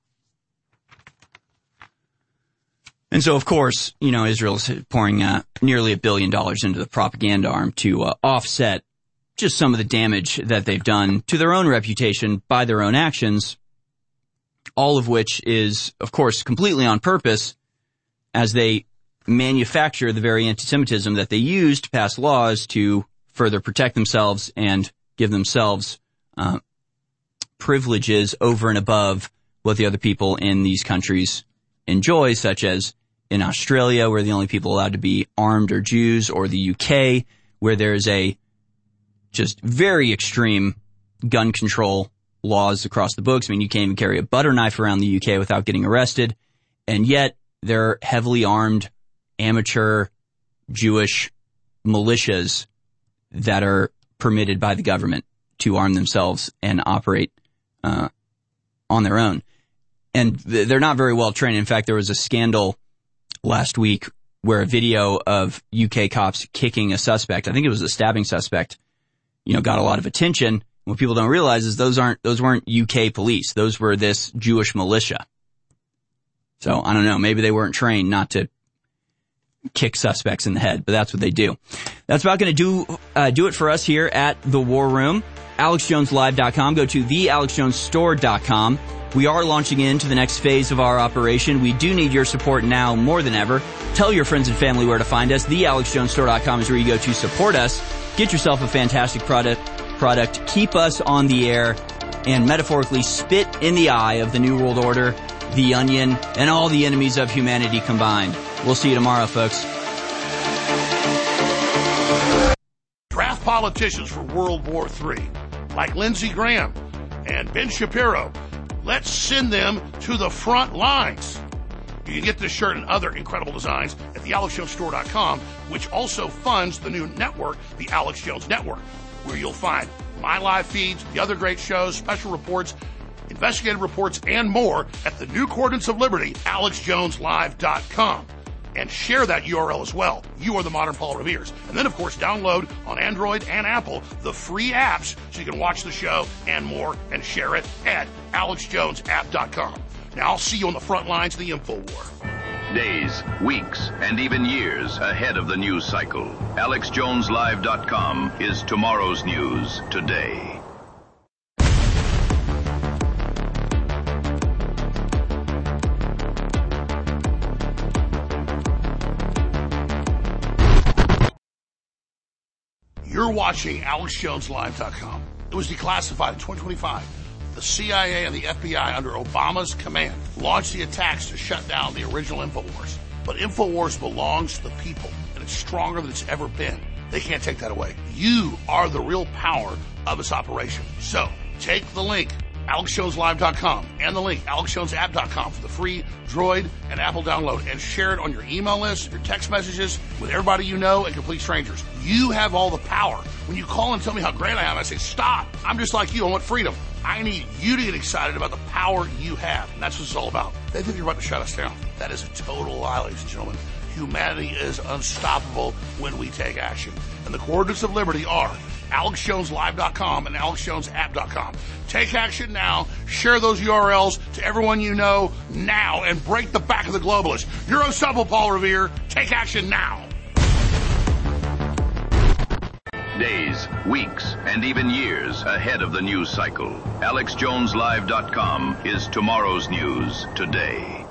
And so, of course, Israel's pouring nearly $1 billion into the propaganda arm to offset just some of the damage that they've done to their own reputation by their own actions, all of which is, of course, completely on purpose as they manufacture the very anti-Semitism that they use to pass laws to further protect themselves and give themselves privileges over and above what the other people in these countries enjoy, such as in Australia, where the only people allowed to be armed are Jews, or the UK, where there's a just very extreme gun control laws across the books. I mean, you can't even carry a butter knife around the UK without getting arrested, and yet there are heavily armed amateur Jewish militias that are permitted by the government to arm themselves and operate on their own. And they're not very well trained. In fact, there was a scandal last week where a video of UK cops kicking a suspect, I think it was a stabbing suspect, got a lot of attention. What people don't realize is those weren't UK police. Those were this Jewish militia. So I don't know. Maybe they weren't trained not to kick suspects in the head, but that's what they do. That's about going to do it for us here at the War Room. AlexJonesLive.com. Go to thealexjonesstore.com. We are launching into the next phase of our operation. We do need your support now more than ever. Tell your friends and family where to find us. TheAlexJonesStore.com is where you go to support us. Get yourself a fantastic product. Keep us on the air and metaphorically spit in the eye of the New World Order, the Onion, and all the enemies of humanity combined. We'll see you tomorrow, folks. Draft politicians for World War III, like Lindsey Graham and Ben Shapiro. Let's send them to the front lines. You can get this shirt and other incredible designs at thealexjonesstore.com, which also funds the new network, the Alex Jones Network, where you'll find my live feeds, the other great shows, special reports, investigative reports, and more at the new Coordinates of Liberty, AlexJonesLive.com. And share that URL as well. You are the modern Paul Revere's. And then, of course, download on Android and Apple the free apps so you can watch the show and more and share it at AlexJonesApp.com. Now, I'll see you on the front lines of the InfoWar. Days, weeks, and even years ahead of the news cycle. AlexJonesLive.com is tomorrow's news today. You're watching AlexJonesLive.com. It was declassified in 2025. The CIA and the FBI, under Obama's command, launched the attacks to shut down the original InfoWars. But InfoWars belongs to the people, and it's stronger than it's ever been. They can't take that away. You are the real power of this operation. So, take the link, AlexJonesLive.com, and the link, AlexJonesApp.com, for the free Droid and Apple download, and share it on your email list, your text messages, with everybody you know and complete strangers. You have all the power. When you call and tell me how great I am, I say, stop. I'm just like you. I want freedom. I need you to get excited about the power you have. And that's what it's all about. They think you're about to shut us down. That is a total lie, ladies and gentlemen. Humanity is unstoppable when we take action. And the Coordinates of Liberty are AlexJonesLive.com and AlexJonesApp.com. Take action now. Share those URLs to everyone you know now and break the back of the globalists. You're unstoppable, Paul Revere. Take action now. Days, weeks, and even years ahead of the news cycle. AlexJonesLive.com is tomorrow's news today.